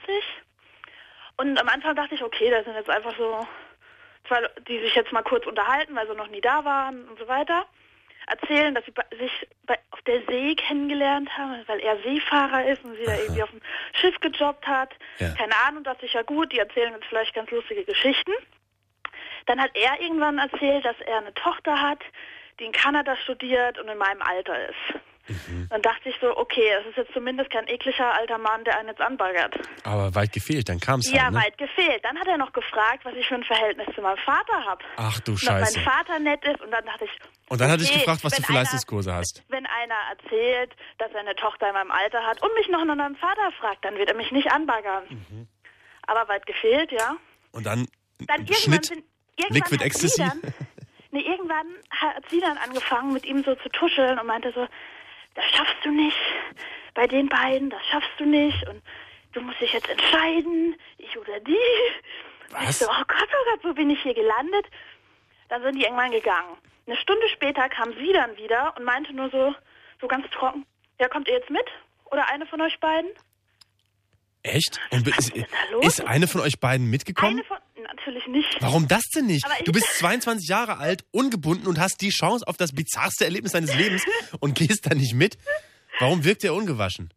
Und am Anfang dachte ich, okay, das sind jetzt einfach so zwei, die sich jetzt mal kurz unterhalten, weil sie noch nie da waren und so weiter. erzählen, dass sie sich auf der See kennengelernt haben, weil er Seefahrer ist und sie da irgendwie auf dem Schiff gejobbt hat. Ja. Keine Ahnung, das ist sicher gut, die erzählen uns vielleicht ganz lustige Geschichten. Dann hat er irgendwann erzählt, dass er eine Tochter hat, die in Kanada studiert und in meinem Alter ist. Dann dachte ich so, okay, das ist jetzt zumindest kein ekliger alter Mann, der einen jetzt anbaggert. Aber weit gefehlt, dann kam es Ja, halt, ne? weit gefehlt. Dann hat er noch gefragt, was ich für ein Verhältnis zu meinem Vater habe. Ach du Und Scheiße. ob mein Vater nett ist und dann dachte ich... Und dann hatte ich okay, gefragt, was du für Leistungskurse hast. Wenn einer erzählt, dass er eine Tochter in meinem Alter hat und mich noch nach meinem Vater fragt, dann wird er mich nicht anbaggern. Aber weit gefehlt, ja. Und dann Schnitt, Liquid Ecstasy. Irgendwann hat sie dann angefangen, mit ihm so zu tuscheln und meinte so, das schaffst du nicht, bei den beiden, das schaffst du nicht und du musst dich jetzt entscheiden, ich oder die. Was? Ich so, oh Gott, wo bin ich hier gelandet? Dann sind die irgendwann gegangen. Eine Stunde später kam sie dann wieder und meinte nur so ganz trocken, ja, kommt ihr jetzt mit? Oder eine von euch beiden? Echt? Und ist eine von euch beiden mitgekommen? Natürlich nicht. Warum das denn nicht? Du bist 22 Jahre alt, ungebunden und hast die Chance auf das bizarrste Erlebnis deines Lebens und gehst da nicht mit? Warum wirkt er ungewaschen?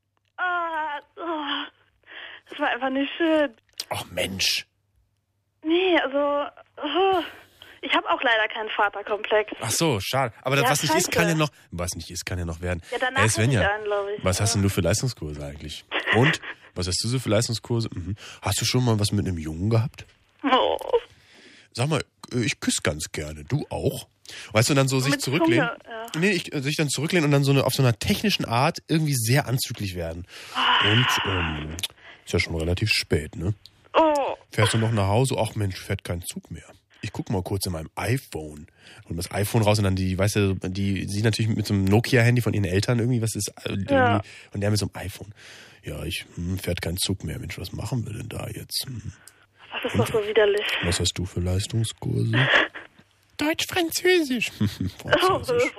Das war einfach nicht schön. Ach Mensch. Nee, also... ich habe auch leider keinen Vaterkomplex. Ach so, schade. Aber das, was nicht ist, kann ja noch... Was nicht ist, kann ja noch werden. Ja, danach Svenja, glaube ich. was hast denn du für Leistungskurse eigentlich? Und? Was hast du so für Leistungskurse? Hast du schon mal was mit einem Jungen gehabt? Oh. Sag mal, ich küsse ganz gerne. Du auch? Weißt du, und dann so sich mit zurücklehnen? Zunge, ja. Nee, sich dann zurücklehnen und dann so auf so einer technischen Art irgendwie sehr anzüglich werden. Und ist ja schon relativ spät, ne? Oh. Fährst du noch nach Hause? Ach Mensch, fährt kein Zug mehr. Ich gucke mal kurz in meinem iPhone. Und das iPhone raus und dann die, weißt du, sie natürlich mit so einem Nokia-Handy von ihren Eltern irgendwie, was ist, ja. Und der mit so einem iPhone. Ja, fährt kein Zug mehr. Mensch, was machen wir denn da jetzt? Das ist doch so widerlich. Was hast du für Leistungskurse? Deutsch, Französisch. Französisch.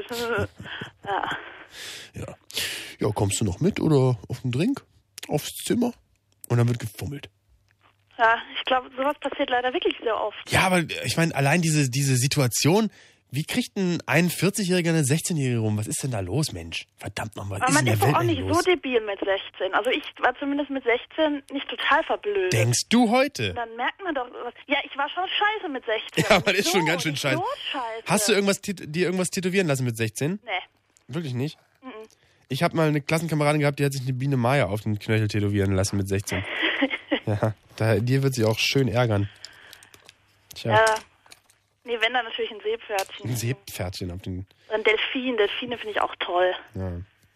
Ja. Ja, kommst du noch mit oder auf den Drink? Aufs Zimmer? Und dann wird gefummelt. Ja, ich glaube, sowas passiert leider wirklich sehr oft. Ja, aber ich meine, allein diese Situation, wie kriegt ein 41-Jähriger eine 16-Jährige rum? Was ist denn da los, Mensch? Verdammt nochmal, aber man ist doch auch nicht so debil mit 16. Also ich war zumindest mit 16 nicht total verblödet. Denkst du heute? Und dann merkt man doch, ja, ich war schon scheiße mit 16. Ja, man ist schon ganz schön scheiße. So scheiße. Hast du dir irgendwas tätowieren lassen mit 16? Nee. Wirklich nicht? Ich habe mal eine Klassenkameradin gehabt, die hat sich eine Biene Maya auf den Knöchel tätowieren lassen mit 16. Ja, dir wird sie auch schön ärgern. Tja. Ja. Nee, wenn, dann natürlich ein Seepferdchen. Ein Seepferdchen auf den... Ein Delfin. Delfine finde ich auch toll. Ja.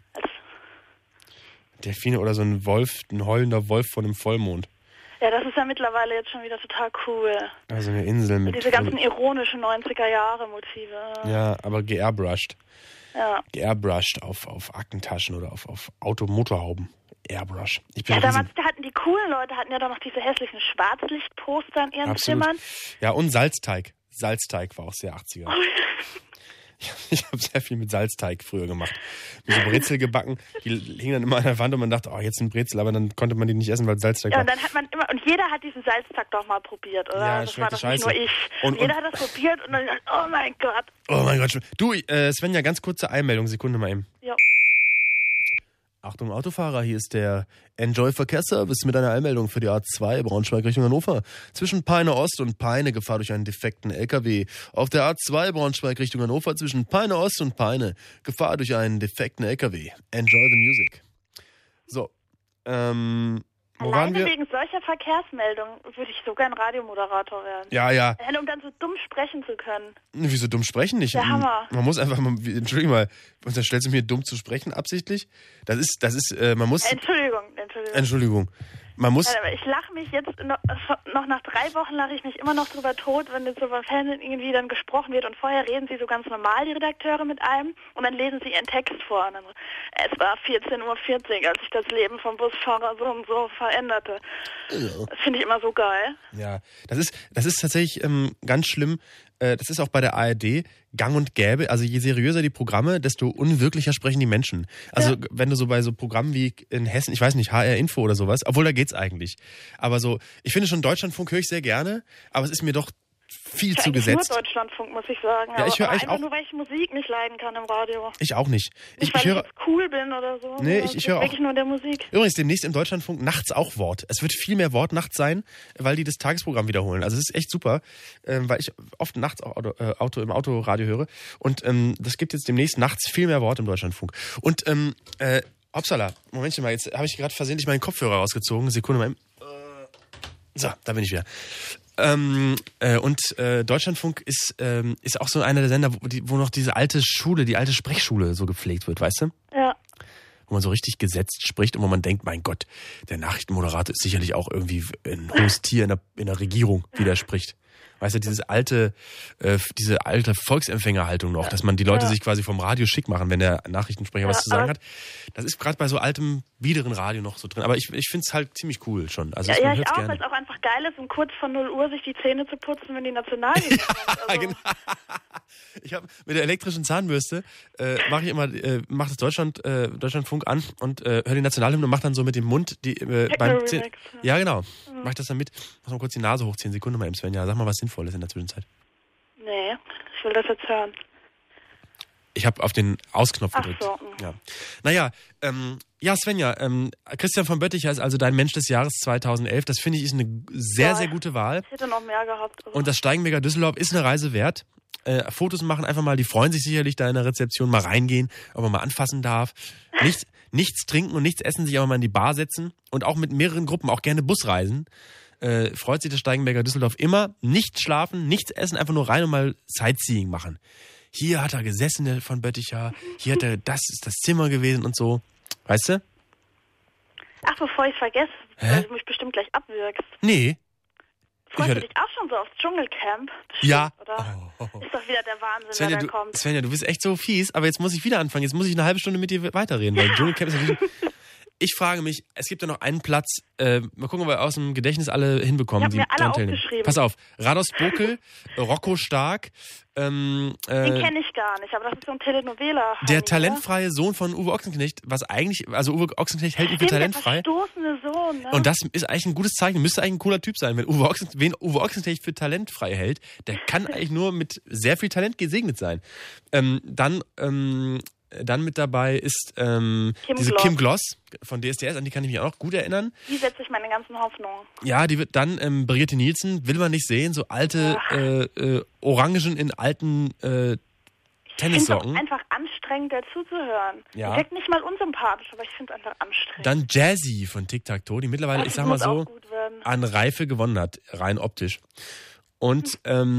Delfine oder so ein Wolf, ein heulender Wolf von einem Vollmond. Ja, das ist ja mittlerweile jetzt schon wieder total cool. Also eine Insel mit... Diese ganzen ironischen 90er-Jahre-Motive. Ja, aber geairbrushed. Ja. Geairbrushed auf Aktentaschen oder auf Automotorhauben. Airbrush. Ja, damals hatten die coolen Leute ja doch noch diese hässlichen Schwarzlichtposter in ihren Zimmern. Ja, und Salzteig. Salzteig war auch sehr 80er. Ich habe sehr viel mit Salzteig früher gemacht. Mit so Brezel gebacken, die hingen dann immer an der Wand und man dachte, oh, jetzt ein Brezel, aber dann konnte man die nicht essen, weil Salzteig war. Ja, und dann hat man immer, und jeder hat diesen Salzteig doch mal probiert, oder? Ja, das war doch Scheiße. Nicht nur ich. Und jeder hat das probiert und dann dachte, oh mein Gott. Oh mein Gott. Du, Svenja, ganz kurze Einmeldung, Sekunde mal eben. Ja. Achtung Autofahrer, hier ist der Enjoy Verkehrsservice mit einer Einmeldung für die A2 Braunschweig Richtung Hannover. Zwischen Peine Ost und Peine Gefahr durch einen defekten LKW. Auf der A2 Braunschweig Richtung Hannover zwischen Peine Ost und Peine Gefahr durch einen defekten LKW. Enjoy the music. So, wo waren wir? Wegen solcher Verkehrsmeldungen würde ich sogar ein Radiomoderator werden. Ja. Um dann so dumm sprechen zu können. Wieso dumm sprechen nicht? Der Hammer. Man muss einfach mal, Entschuldigung mal, und dann stellst du mir dumm zu sprechen absichtlich? Das ist, man muss... Entschuldigung. Man muss... Aber ich lache mich jetzt, noch nach 3 Wochen lache ich mich immer noch drüber tot, wenn jetzt so beim Fernsehen irgendwie dann gesprochen wird und vorher reden sie so ganz normal, die Redakteure, mit einem und dann lesen sie ihren Text vor und dann so, es war 14:40 Uhr, als sich das Leben vom Busfahrer so und so veränderte. Ja. Das finde ich immer so geil. Ja, das ist tatsächlich ganz schlimm. Das ist auch bei der ARD gang und gäbe. Also je seriöser die Programme, desto unwirklicher sprechen die Menschen. Also wenn du so bei so Programmen wie in Hessen, ich weiß nicht, HR Info oder sowas, obwohl da geht's eigentlich. Aber so, ich finde schon Deutschlandfunk höre ich sehr gerne, aber es ist mir doch viel zu gesetzt. Nur Deutschlandfunk, muss ich sagen. Ja, ich höre eigentlich auch. Nur weil ich Musik nicht leiden kann im Radio. Ich auch nicht. Nicht, weil ich jetzt cool bin oder so. Nee, ich höre auch. Wirklich nur in der Musik. Übrigens, demnächst im Deutschlandfunk nachts auch Wort. Es wird viel mehr Wort nachts sein, weil die das Tagesprogramm wiederholen. Also es ist echt super, weil ich oft nachts auch im Autoradio höre. Und das gibt jetzt demnächst nachts viel mehr Wort im Deutschlandfunk. Und Upsala, Momentchen mal, jetzt habe ich gerade versehentlich meinen Kopfhörer rausgezogen. Sekunde mal. So, da bin ich wieder. Deutschlandfunk ist auch so einer der Sender, wo noch diese alte Schule, die alte Sprechschule so gepflegt wird, weißt du? Ja. Wo man so richtig gesetzt spricht und wo man denkt, mein Gott, der Nachrichtenmoderator ist sicherlich auch irgendwie ein hohes Tier in der Regierung, wie der spricht. Weißt du, diese alte Volksempfängerhaltung noch, dass man die Leute sich quasi vom Radio schick machen, wenn der Nachrichtensprecher was zu sagen hat. Das ist gerade bei so altem, biederen Radio noch so drin. Aber ich finde es halt ziemlich cool schon. Also ja, ich auch, weil es auch einfach geil ist, um kurz vor 0 Uhr sich die Zähne zu putzen, wenn die Nationalhymne kommt. Also. Genau. Ich habe mit der elektrischen Zahnbürste mach das Deutschlandfunk an und höre die Nationalhymne und mach dann so mit dem Mund beim Zähne. Ja, genau. Mach ich das dann mit. Muss mal kurz die Nase hochziehen. Sekunde mal, Svenja. Sag mal was Sinnvolles in der Zwischenzeit. Nee, ich will das jetzt hören. Ich habe auf den Ausknopf gedrückt. Ach so. Ja. Naja, Svenja, Christian von Bötticher ist also dein Mensch des Jahres 2011. Das finde ich ist eine sehr, sehr gute Wahl. Ich hätte noch mehr gehabt. Also. Und das Steigenberger Düsseldorf ist eine Reise wert. Fotos machen einfach mal, die freuen sich sicherlich da in der Rezeption, mal reingehen, ob man mal anfassen darf. Nichts trinken und nichts essen, sich aber mal in die Bar setzen und auch mit mehreren Gruppen, auch gerne Busreisen. Freut sich das Steigenberger Düsseldorf immer. Nicht schlafen, nichts essen, einfach nur rein und mal Sightseeing machen. Hier hat er gesessen, der von Bötticher. Hier hat er, das ist das Zimmer gewesen und so. Weißt du? Ach, bevor ich es vergesse, weil du mich bestimmt gleich abwirkst. Nee. Freust du dich auch schon so aufs Dschungelcamp? Bestimmt, ja. Oder? Ist doch wieder der Wahnsinn, der da kommt. Svenja, du bist echt so fies, aber jetzt muss ich wieder anfangen. Jetzt muss ich eine halbe Stunde mit dir weiterreden, weil Dschungelcamp ist natürlich... Ich frage mich, es gibt ja noch einen Platz, mal gucken, ob wir aus dem Gedächtnis alle hinbekommen, die daran teilnehmen. Pass auf, Rados Bokel, Rocco Stark. Den kenne ich gar nicht, aber das ist so ein Telenovela. Der talentfreie Sohn von Uwe Ochsenknecht, Uwe Ochsenknecht hält ihn für talentfrei. Der verstoßene Sohn, ne? Und das ist eigentlich ein gutes Zeichen, müsste eigentlich ein cooler Typ sein. Wen Uwe Ochsenknecht für talentfrei hält, der kann eigentlich nur mit sehr viel Talent gesegnet sein. Dann mit dabei ist Kim Gloss von DSDS, an die kann ich mich auch noch gut erinnern. Die setze ich meine ganzen Hoffnungen. Ja, die wird dann Brigitte Nielsen, will man nicht sehen, so alte Orangen in alten Tennissocken. Ich finde es einfach anstrengend, dazu zu hören. Ja. Die wirkt nicht mal unsympathisch, aber ich finde es einfach anstrengend. Dann Jazzy von Tic Tac Toe, die mittlerweile, ich sag mal so, an Reife gewonnen hat, rein optisch. Und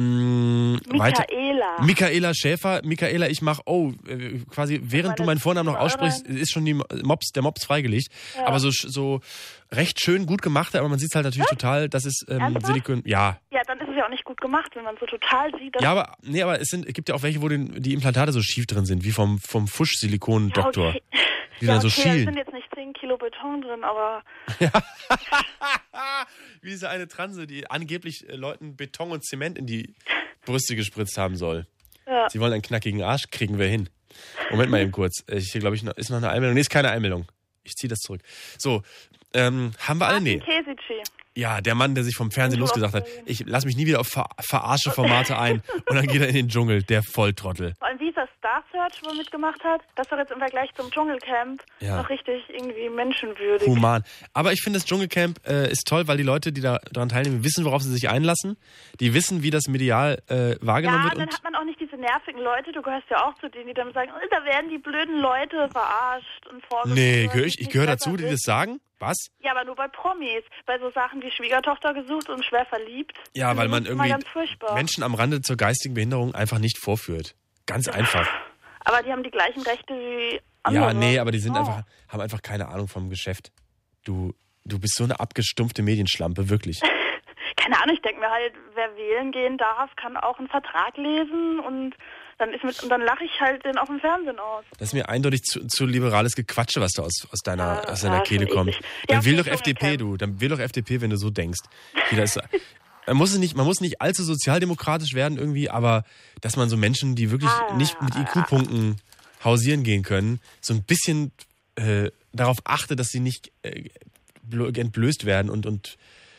Michaela Schäfer. Michaela, ich mach, quasi während du meinen Vornamen noch aussprichst, ist schon der Mops freigelegt. Ja. Aber so recht schön gut gemacht, aber man sieht es halt natürlich total, das ist Silikon. Ja. Ja, dann ist es ja auch nicht gut gemacht, wenn man so total sieht. Ja, aber es gibt ja auch welche, wo die Implantate so schief drin sind, wie vom Fusch-Silikon-Doktor. Okay. Die dann so schielen. Da sind jetzt nicht 10 Kilo Beton drin, aber... Ja. Wie diese eine Transe, die angeblich Leuten Beton und Zement in die Brüste gespritzt haben soll. Ja. Sie wollen einen knackigen Arsch, kriegen wir hin. Moment mal eben kurz. Hier, glaube ich, ist noch eine Einmeldung. Nee, ist keine Einmeldung. Ich ziehe das zurück. So, haben wir alle? Nee. Ja, der Mann, der sich vom Fernsehen losgesagt hat, ich lass mich nie wieder auf Verarsche-Formate ein. Und dann geht er in den Dschungel, der Volltrottel. Vor allem, wie Star Search, wo er mitgemacht hat, das ist doch jetzt im Vergleich zum Dschungelcamp noch richtig irgendwie menschenwürdig. Human. Aber ich finde, das Dschungelcamp ist toll, weil die Leute, die daran teilnehmen, wissen, worauf sie sich einlassen. Die wissen, wie das medial wahrgenommen wird. Ja, dann hat man auch nicht diese nervigen Leute, du gehörst ja auch zu denen, die dann sagen, da werden die blöden Leute verarscht und vorgeführt. Nee, ich gehöre dazu, die das sagen. Was? Ja, aber nur bei Promis. Bei so Sachen wie Schwiegertochter gesucht und schwer verliebt. Ja, weil man irgendwie Menschen am Rande zur geistigen Behinderung einfach nicht vorführt. Ganz einfach. Aber die haben die gleichen Rechte wie andere. Ja, nee, aber die sind haben einfach keine Ahnung vom Geschäft. Du bist so eine abgestumpfte Medienschlampe, wirklich. Keine Ahnung, ich denke mir halt, wer wählen gehen darf, kann auch einen Vertrag lesen und dann lache ich halt den auf dem Fernsehen aus. Das ist mir eindeutig zu liberales Gequatsche, was da aus deiner Kehle kommt. Dann wähl doch FDP, Dann wähl doch FDP, wenn du so denkst. Man muss nicht allzu sozialdemokratisch werden irgendwie, aber dass man so Menschen, die wirklich nicht mit IQ-Punkten hausieren gehen können, so ein bisschen darauf achtet, dass sie nicht entblößt werden und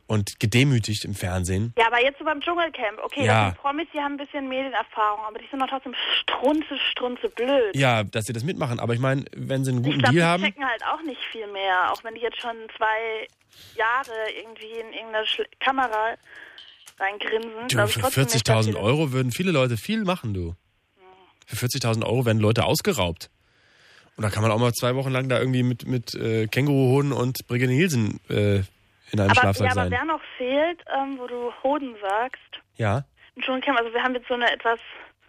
und gedemütigt im Fernsehen. Ja, aber jetzt so beim Dschungelcamp. Okay, Ja. das sind Promis, die haben ein bisschen Medienerfahrung, aber die sind doch trotzdem strunze blöd. Ja, dass sie das mitmachen. Aber ich meine, wenn sie einen guten Ich glaube, die Deal haben... checken halt auch nicht viel mehr, auch wenn die jetzt schon 2 Jahre irgendwie in irgendeine Kamera reingrinsen. Du, für 40.000 Euro würden viele Leute viel machen, du. Für 40.000 Euro werden Leute ausgeraubt. Und da kann man auch mal 2 Wochen lang da irgendwie mit Känguruhoden und Brigitte Nielsen in einem Schlafsack sein. Aber wer noch fehlt, wo du Hoden sagst, Ja. Dschungelcamp, also wir haben jetzt so eine etwas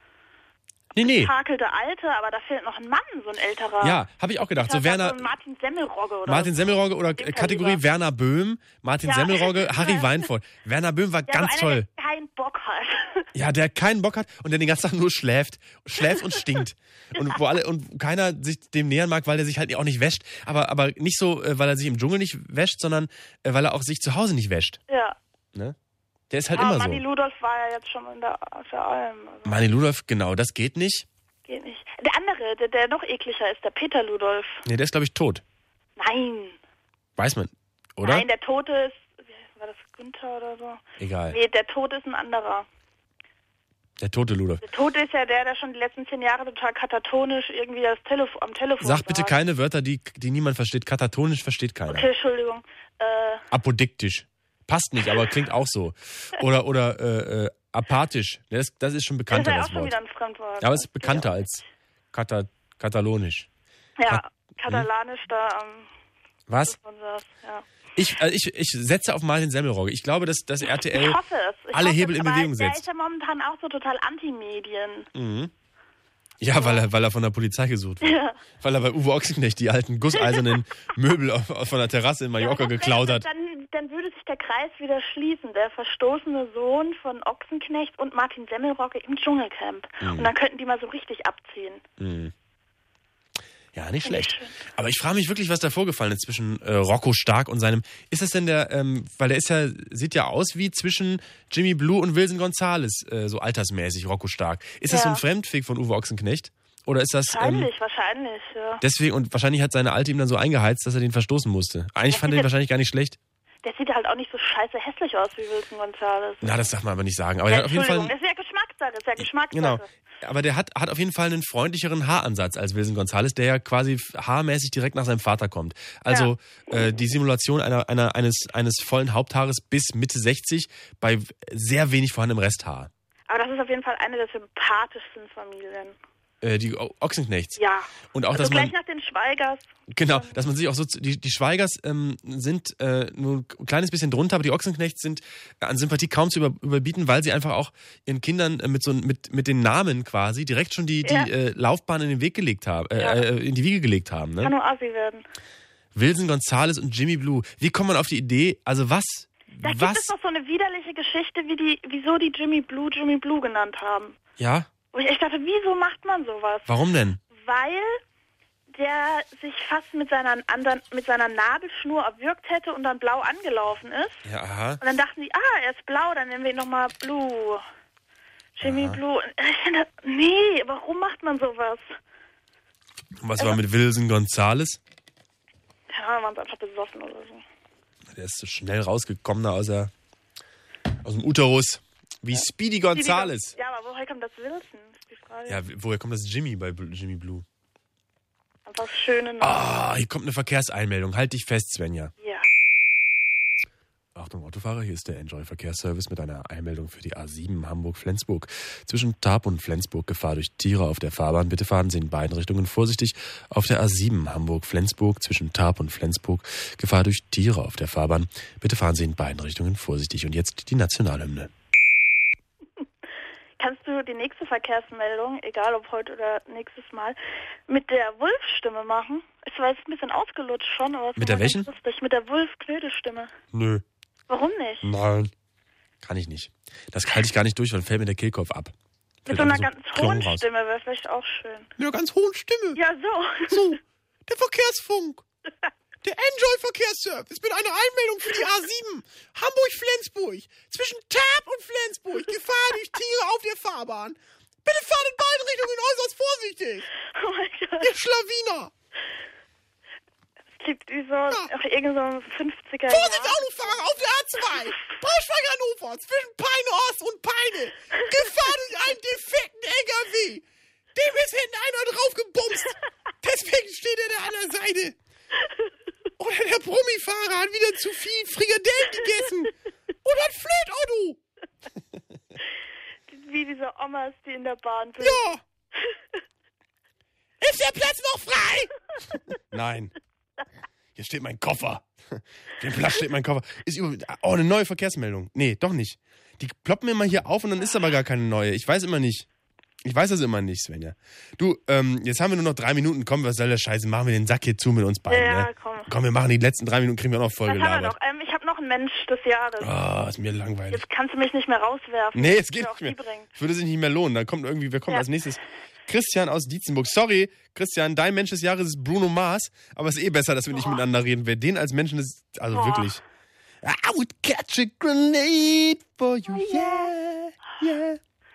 getakelte Alte, aber da fehlt noch ein Mann, so ein älterer. Ja, habe ich auch gedacht. So Werner, so Martin Semmelrogge oder Martin Semmelrogge oder Kategorie lieber. Werner Böhm, Martin Semmelrogge, Harry Weinfurt. Werner Böhm war ganz so einer, toll. der keinen Bock hat. Ja, der keinen Bock hat und der den ganzen Tag nur schläft und stinkt. Und keiner sich dem nähern mag, weil der sich halt auch nicht wäscht. Aber nicht so, weil er sich im Dschungel nicht wäscht, sondern weil er auch sich zu Hause nicht wäscht. Ja. Ne? Der ist halt Aber immer Manni so. Ludolf war ja jetzt schon auf der Alm. Also Manni Ludolf, genau, das geht nicht. geht nicht. Der andere, der noch ekliger ist, der Peter Ludolf. Nee, der ist, glaube ich, tot. Nein. Weiß man, oder? Nein, der Tote ist, war das Günther oder so? Egal. Nee, der Tote ist ein anderer. Der tote Ludolf. Der Tote ist ja der schon die letzten 10 Jahre total katatonisch irgendwie am Telefon Sag bitte saß. keine Wörter, die niemand versteht. Katatonisch versteht keiner. Okay, Entschuldigung. Apodiktisch. Passt nicht, aber klingt auch so. Oder apathisch. Das ist schon bekannter, das das ist ja auch schon Wort. wieder ein Fremdwort. Ja, aber es ist bekannter als katalonisch. Ja, katalanisch da am... Was? Ja. Ich setze auf Martin Semmelrogge. Ich glaube, dass RTL Ich hoffe es. alle Hebel in Bewegung Der setzt. ist ja momentan auch so total Anti-Medien. Mhm. Ja, weil er von der Polizei gesucht wird. Ja. Weil er bei Uwe Ochsenknecht die alten gusseisernen Möbel von der Terrasse in Mallorca geklaut hat. Dann würde sich der Kreis wieder schließen. Der verstoßene Sohn von Ochsenknecht und Martin Semmelrogge im Dschungelcamp. Und dann könnten die mal so richtig abziehen. Mhm. Ja, nicht schlecht. Aber ich frage mich wirklich, was da vorgefallen ist zwischen Rocco Stark und seinem... Ist das denn weil der sieht ja aus wie zwischen Jimmy Blue und Wilson Gonzalez, so altersmäßig, Rocco Stark. Ist das so ein Fremdweg von Uwe Ochsenknecht? Oder ist das... Wahrscheinlich, ja. Deswegen, und wahrscheinlich hat seine Alte ihm dann so eingeheizt, dass er den verstoßen musste. Eigentlich fand er ihn wahrscheinlich gar nicht schlecht. Der sieht halt auch nicht so scheiße hässlich aus wie Wilson Gonzalez. Na, das darf man aber nicht sagen. Aber der hat auf jeden Fall... Das ist ja Geschmackssache, Genau. Aber der hat auf jeden Fall einen freundlicheren Haaransatz als Wilson Gonzalez, der ja quasi haarmäßig direkt nach seinem Vater kommt. Also die Simulation eines vollen Haupthaares bis Mitte 60 bei sehr wenig vorhandenem Resthaar. Aber das ist auf jeden Fall eine der sympathischsten Familien. Die Ochsenknechts. Ja. Und auch, also dass gleich man, nach den Schweigers. Genau, dass man sich auch so, die Schweigers sind nur ein kleines bisschen drunter, aber die Ochsenknechts sind an Sympathie kaum zu überbieten, weil sie einfach auch ihren Kindern mit den Namen quasi direkt schon die Laufbahn in den Weg gelegt haben, in die Wiege gelegt haben. Ne? Kann nur Assi werden. Wilson Gonzalez und Jimmy Blue. Wie kommt man auf die Idee? Also was? Da gibt es noch so eine widerliche Geschichte, wieso die Jimmy Blue genannt haben. Ja? Wo ich echt dachte, wieso macht man sowas? Warum denn? Weil der sich fast mit seiner Nabelschnur erwürgt hätte und dann blau angelaufen ist. Ja, aha. Und dann dachten sie, er ist blau, dann nennen wir ihn nochmal Blue. Jimmy Blue. Und ich finde, nee, warum macht man sowas? Und was war mit Wilson Gonzalez? Ja, waren sie einfach besoffen oder so. Der ist so schnell rausgekommen da aus dem Uterus. Wie Speedy Gonzalez. Ja, aber woher kommt das Wilson? Ist die Frage. Ja, woher kommt das Jimmy bei Jimmy Blue? Einfach schöne Namen. Hier kommt eine Verkehrseinmeldung. Halt dich fest, Svenja. Ja. Achtung, Autofahrer, hier ist der Enjoy Verkehrsservice mit einer Einmeldung für die A7 Hamburg-Flensburg. Zwischen Tarp und Flensburg Gefahr durch Tiere auf der Fahrbahn. Bitte fahren Sie in beiden Richtungen vorsichtig. Auf der A7 Hamburg-Flensburg zwischen Tarp und Flensburg Gefahr durch Tiere auf der Fahrbahn. Bitte fahren Sie in beiden Richtungen vorsichtig. Und jetzt die Nationalhymne. Kannst du die nächste Verkehrsmeldung, egal ob heute oder nächstes Mal, mit der Wulff-Stimme machen? Ich weiß, ein bisschen ausgelutscht schon, aber... Mit der welchen? Lustig. Mit der Wulff-Knödel-Stimme. Nö. Warum nicht? Nein. Kann ich nicht. Das halte ich gar nicht durch, dann fällt mir der Kehlkopf ab. Mit so einer ganz hohen Stimme wäre vielleicht auch schön. Ja, ganz hohen Stimme. Ja, so. So, der Verkehrsfunk. Der Enjoy-Verkehrsservice mit einer Einmeldung für die A7 Hamburg-Flensburg zwischen Tarp und Flensburg. Gefahr durch Tiere auf der Fahrbahn. Bitte fahrt in beiden Richtungen äußerst vorsichtig. Oh mein Gott. Ihr Schlawiner. Das Typ, wie so irgend so ein 50er. Vorsicht, Autofahrer auf der A2! Braunschweig Hannover, zwischen Peine-Ost und Peine! Gefahr durch einen defekten LKW! Dem ist hinten einer drauf gebumst! Deswegen steht er da an der Seite! Oder der Brummifahrer hat wieder zu viel Frikadellen gegessen! Oder ein Flötauto! Wie diese Omas, die in der Bahn sind. Ja! Ist der Platz noch frei? Nein. Hier steht mein Koffer. Auf dem Platz steht mein Koffer. Eine neue Verkehrsmeldung. Nee, doch nicht. Die ploppen immer hier auf und dann ist aber gar keine neue. Ich weiß immer nicht. Ich weiß das immer nicht, Svenja. Du, jetzt haben wir nur noch 3 Minuten. Komm, was soll der Scheiße? Machen wir den Sack hier zu mit uns beiden. Ja, ne? Komm, wir machen die letzten 3 Minuten, kriegen wir auch noch voll gelabert. Was haben wir noch? Ich habe noch einen Mensch des Jahres. Oh, ist mir langweilig. Jetzt kannst du mich nicht mehr rauswerfen. Nee, es geht nicht mehr. Würde sich nicht mehr lohnen. Dann kommt irgendwie, wer kommt als nächstes? Christian aus Dietzenburg. Sorry, Christian, dein Mensch des Jahres ist Bruno Mars, aber es ist besser, dass wir nicht miteinander reden. Wer den als Menschen ist, also wirklich. I would catch a grenade for you, yeah, yeah.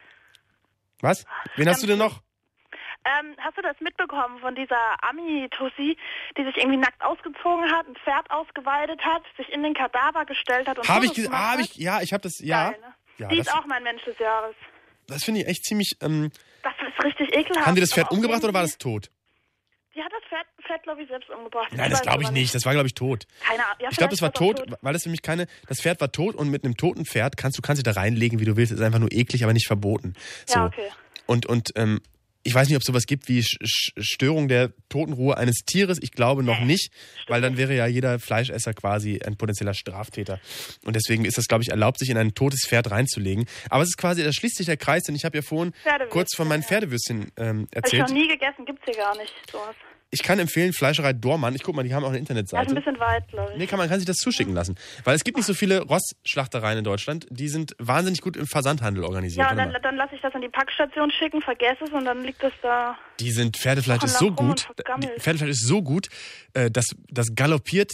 Was? Wen hast du denn noch? Hast du das mitbekommen von dieser Ami-Tussi, die sich irgendwie nackt ausgezogen hat, ein Pferd ausgeweidet hat, sich in den Kadaver gestellt hat und ich habe das, ja. Geil, ne? Ja, die ist auch mein Mensch des Jahres. Das finde ich echt ziemlich, das ist richtig ekelhaft. Haben die das Pferd umgebracht oder war das tot? Die hat das Pferd glaube ich, selbst umgebracht. Nein, das glaube ich nicht. Das war, glaube ich, tot. Keine Ahnung. Ja, ich glaube, das war tot, weil das nämlich das Pferd war tot und mit einem toten Pferd kannst du dich da reinlegen, wie du willst. Das ist einfach nur eklig, aber nicht verboten. So. Ja, okay. Und ich weiß nicht, ob es sowas gibt wie Störung der Totenruhe eines Tieres. Ich glaube noch nicht, weil dann wäre ja jeder Fleischesser quasi ein potenzieller Straftäter. Und deswegen ist das, glaube ich, erlaubt, sich in ein totes Pferd reinzulegen. Aber es ist quasi, da schließt sich der Kreis, denn ich habe ja vorhin kurz von meinen Pferdewürstchen erzählt. Habe ich noch nie gegessen, gibt's hier gar nicht sowas. Ich kann empfehlen, Fleischerei Dormann. Ich guck mal, die haben auch eine Internetseite. Das ist ein bisschen weit, glaube ich. Nee, man kann sich das zuschicken lassen. Weil es gibt nicht so viele Rossschlachtereien in Deutschland. Die sind wahnsinnig gut im Versandhandel organisiert. Ja, und dann lasse ich das an die Packstation schicken, vergesse es und dann liegt es da. Pferdefleisch ist so gut. Pferdefleisch ist so gut, das galoppiert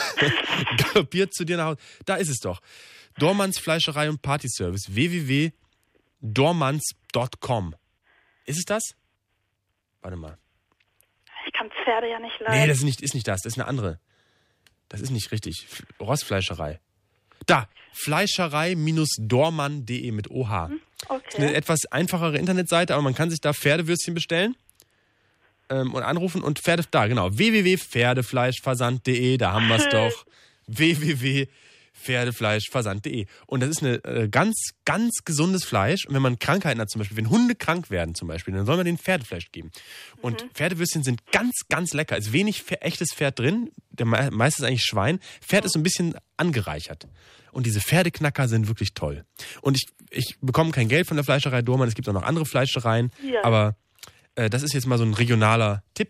zu dir nach Hause. Da ist es doch. Dormanns Fleischerei und Partyservice. www.dormanns.com. Ist es das? Warte mal. Ich kann Pferde ja nicht leiden. Nee, das ist nicht das. Das ist eine andere. Das ist nicht richtig. Rossfleischerei. Da. Fleischerei-dormann.de mit OH. Okay. Das ist eine etwas einfachere Internetseite, aber man kann sich da Pferdewürstchen bestellen und anrufen und www.pferdefleischversand.de, da haben wir es doch. www.pferdefleischversand.de. Und das ist eine ganz, ganz gesundes Fleisch. Und wenn man Krankheiten hat zum Beispiel, wenn Hunde krank werden zum Beispiel, dann soll man denen Pferdefleisch geben. Und Pferdewürstchen sind ganz, ganz lecker. Ist wenig echtes Pferd drin. Der meiste ist eigentlich Schwein. Pferd ist so ein bisschen angereichert. Und diese Pferdeknacker sind wirklich toll. Und ich bekomme kein Geld von der Fleischerei Dormann. Es gibt auch noch andere Fleischereien. Ja. Aber das ist jetzt mal so ein regionaler Tipp.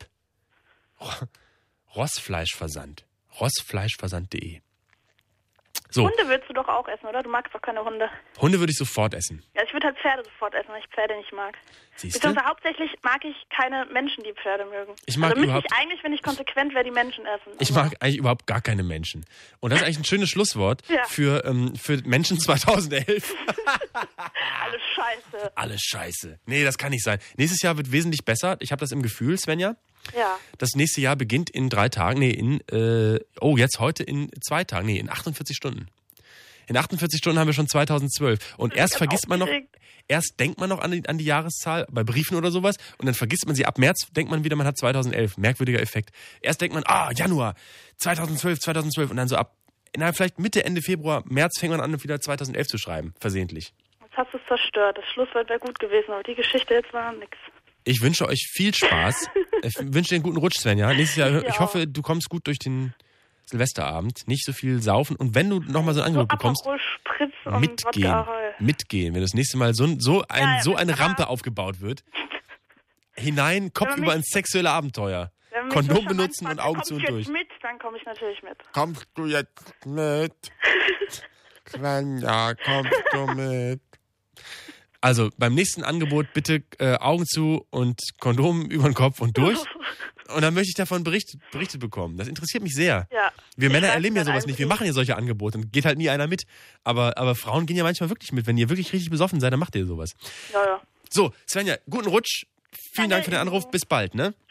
Rossfleischversand. Rossfleischversand.de. So. Hunde würdest du doch auch essen, oder? Du magst doch keine Hunde. Hunde würde ich sofort essen. Ja, ich würde halt Pferde sofort essen, weil ich Pferde nicht mag. Siehst du? Hauptsächlich mag ich keine Menschen, die Pferde mögen. Eigentlich, wenn ich konsequent wäre, die Menschen essen. Ich mag eigentlich überhaupt gar keine Menschen. Und das ist eigentlich ein schönes Schlusswort für Menschen 2011. Alles scheiße. Alles scheiße. Nee, das kann nicht sein. Nächstes Jahr wird wesentlich besser. Ich habe das im Gefühl, Svenja. Ja. Das nächste Jahr beginnt in 3 Tagen. Heute in 2 Tagen. Nee, in 48 Stunden. In 48 Stunden haben wir schon 2012. Und erst denkt man noch an die Jahreszahl bei Briefen oder sowas und dann vergisst man sie. Ab März denkt man wieder, man hat 2011. Merkwürdiger Effekt. Erst denkt man, Januar, 2012 und dann so vielleicht Mitte, Ende Februar, März fängt man an, wieder 2011 zu schreiben. Versehentlich. Jetzt hast du es zerstört. Das Schlusswort wäre gut gewesen, aber die Geschichte jetzt war nix. Ich wünsche euch viel Spaß. Ich wünsche dir einen guten Rutsch, Svenja. Nächstes Jahr, ich hoffe, du kommst gut durch den Silvesterabend. Nicht so viel saufen. Und wenn du nochmal so ein Angebot bekommst, mitgehen. Wenn das nächste Mal so eine Rampe aufgebaut wird, hinein, kopfüber ins sexuelle Abenteuer. Kondom benutzen und Augen zu und durch. Dann komme ich natürlich mit. Kommst du jetzt mit? Svenja, kommst du mit? Also beim nächsten Angebot bitte Augen zu und Kondom über den Kopf und durch. Und dann möchte ich davon berichtet bekommen. Das interessiert mich sehr. Ja. Wir Männer erleben ja sowas nicht. Wir machen ja solche Angebote und geht halt nie einer mit. Aber Frauen gehen ja manchmal wirklich mit. Wenn ihr wirklich richtig besoffen seid, dann macht ihr sowas. Ja. So, Svenja, guten Rutsch. Vielen Dank für den Anruf. Bis bald, ne? Tschüss.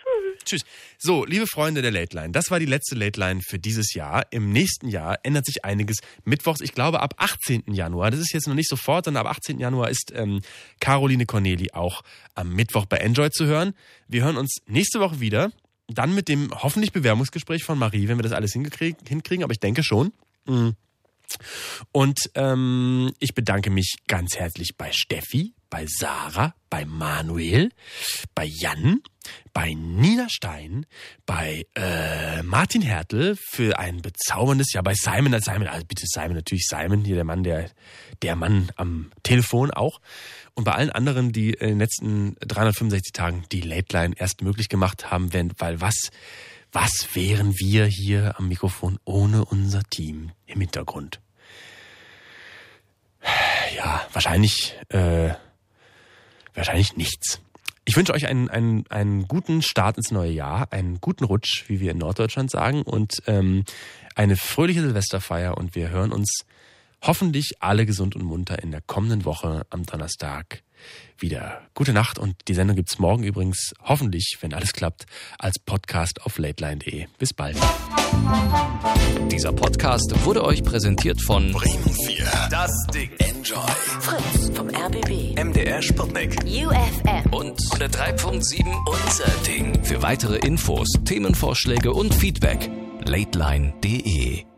Tschüss. So, liebe Freunde der Late Line, das war die letzte Late Line für dieses Jahr. Im nächsten Jahr ändert sich einiges. Mittwochs, ich glaube ab 18. Januar, das ist jetzt noch nicht sofort, sondern ab 18. Januar ist Caroline Corneli auch am Mittwoch bei Enjoy zu hören. Wir hören uns nächste Woche wieder, dann mit dem hoffentlich Bewerbungsgespräch von Marie, wenn wir das alles hinkriegen, aber ich denke schon. Und ich bedanke mich ganz herzlich bei Steffi, bei Sarah, bei Manuel, bei Jan, bei Nina Stein, bei Martin Hertel für ein bezauberndes Jahr, bei Simon, also bitte Simon, natürlich Simon, hier der Mann am Telefon auch. Und bei allen anderen, die in den letzten 365 Tagen die Late Line erst möglich gemacht haben, weil was wären wir hier am Mikrofon ohne unser Team im Hintergrund? Ja, wahrscheinlich nichts. Ich wünsche euch einen guten Start ins neue Jahr, einen guten Rutsch, wie wir in Norddeutschland sagen, und eine fröhliche Silvesterfeier. Und wir hören uns hoffentlich alle gesund und munter in der kommenden Woche am Donnerstag wieder. Gute Nacht, und die Sendung gibt's morgen übrigens, hoffentlich, wenn alles klappt, als Podcast auf lateline.de. Bis bald. Dieser Podcast wurde euch präsentiert von Bremen 4. Das Ding. Enjoy. Fritz vom RBB. MDR Sputnik. UFM. und 103.7 Unser Ding. Für weitere Infos, Themenvorschläge und Feedback lateline.de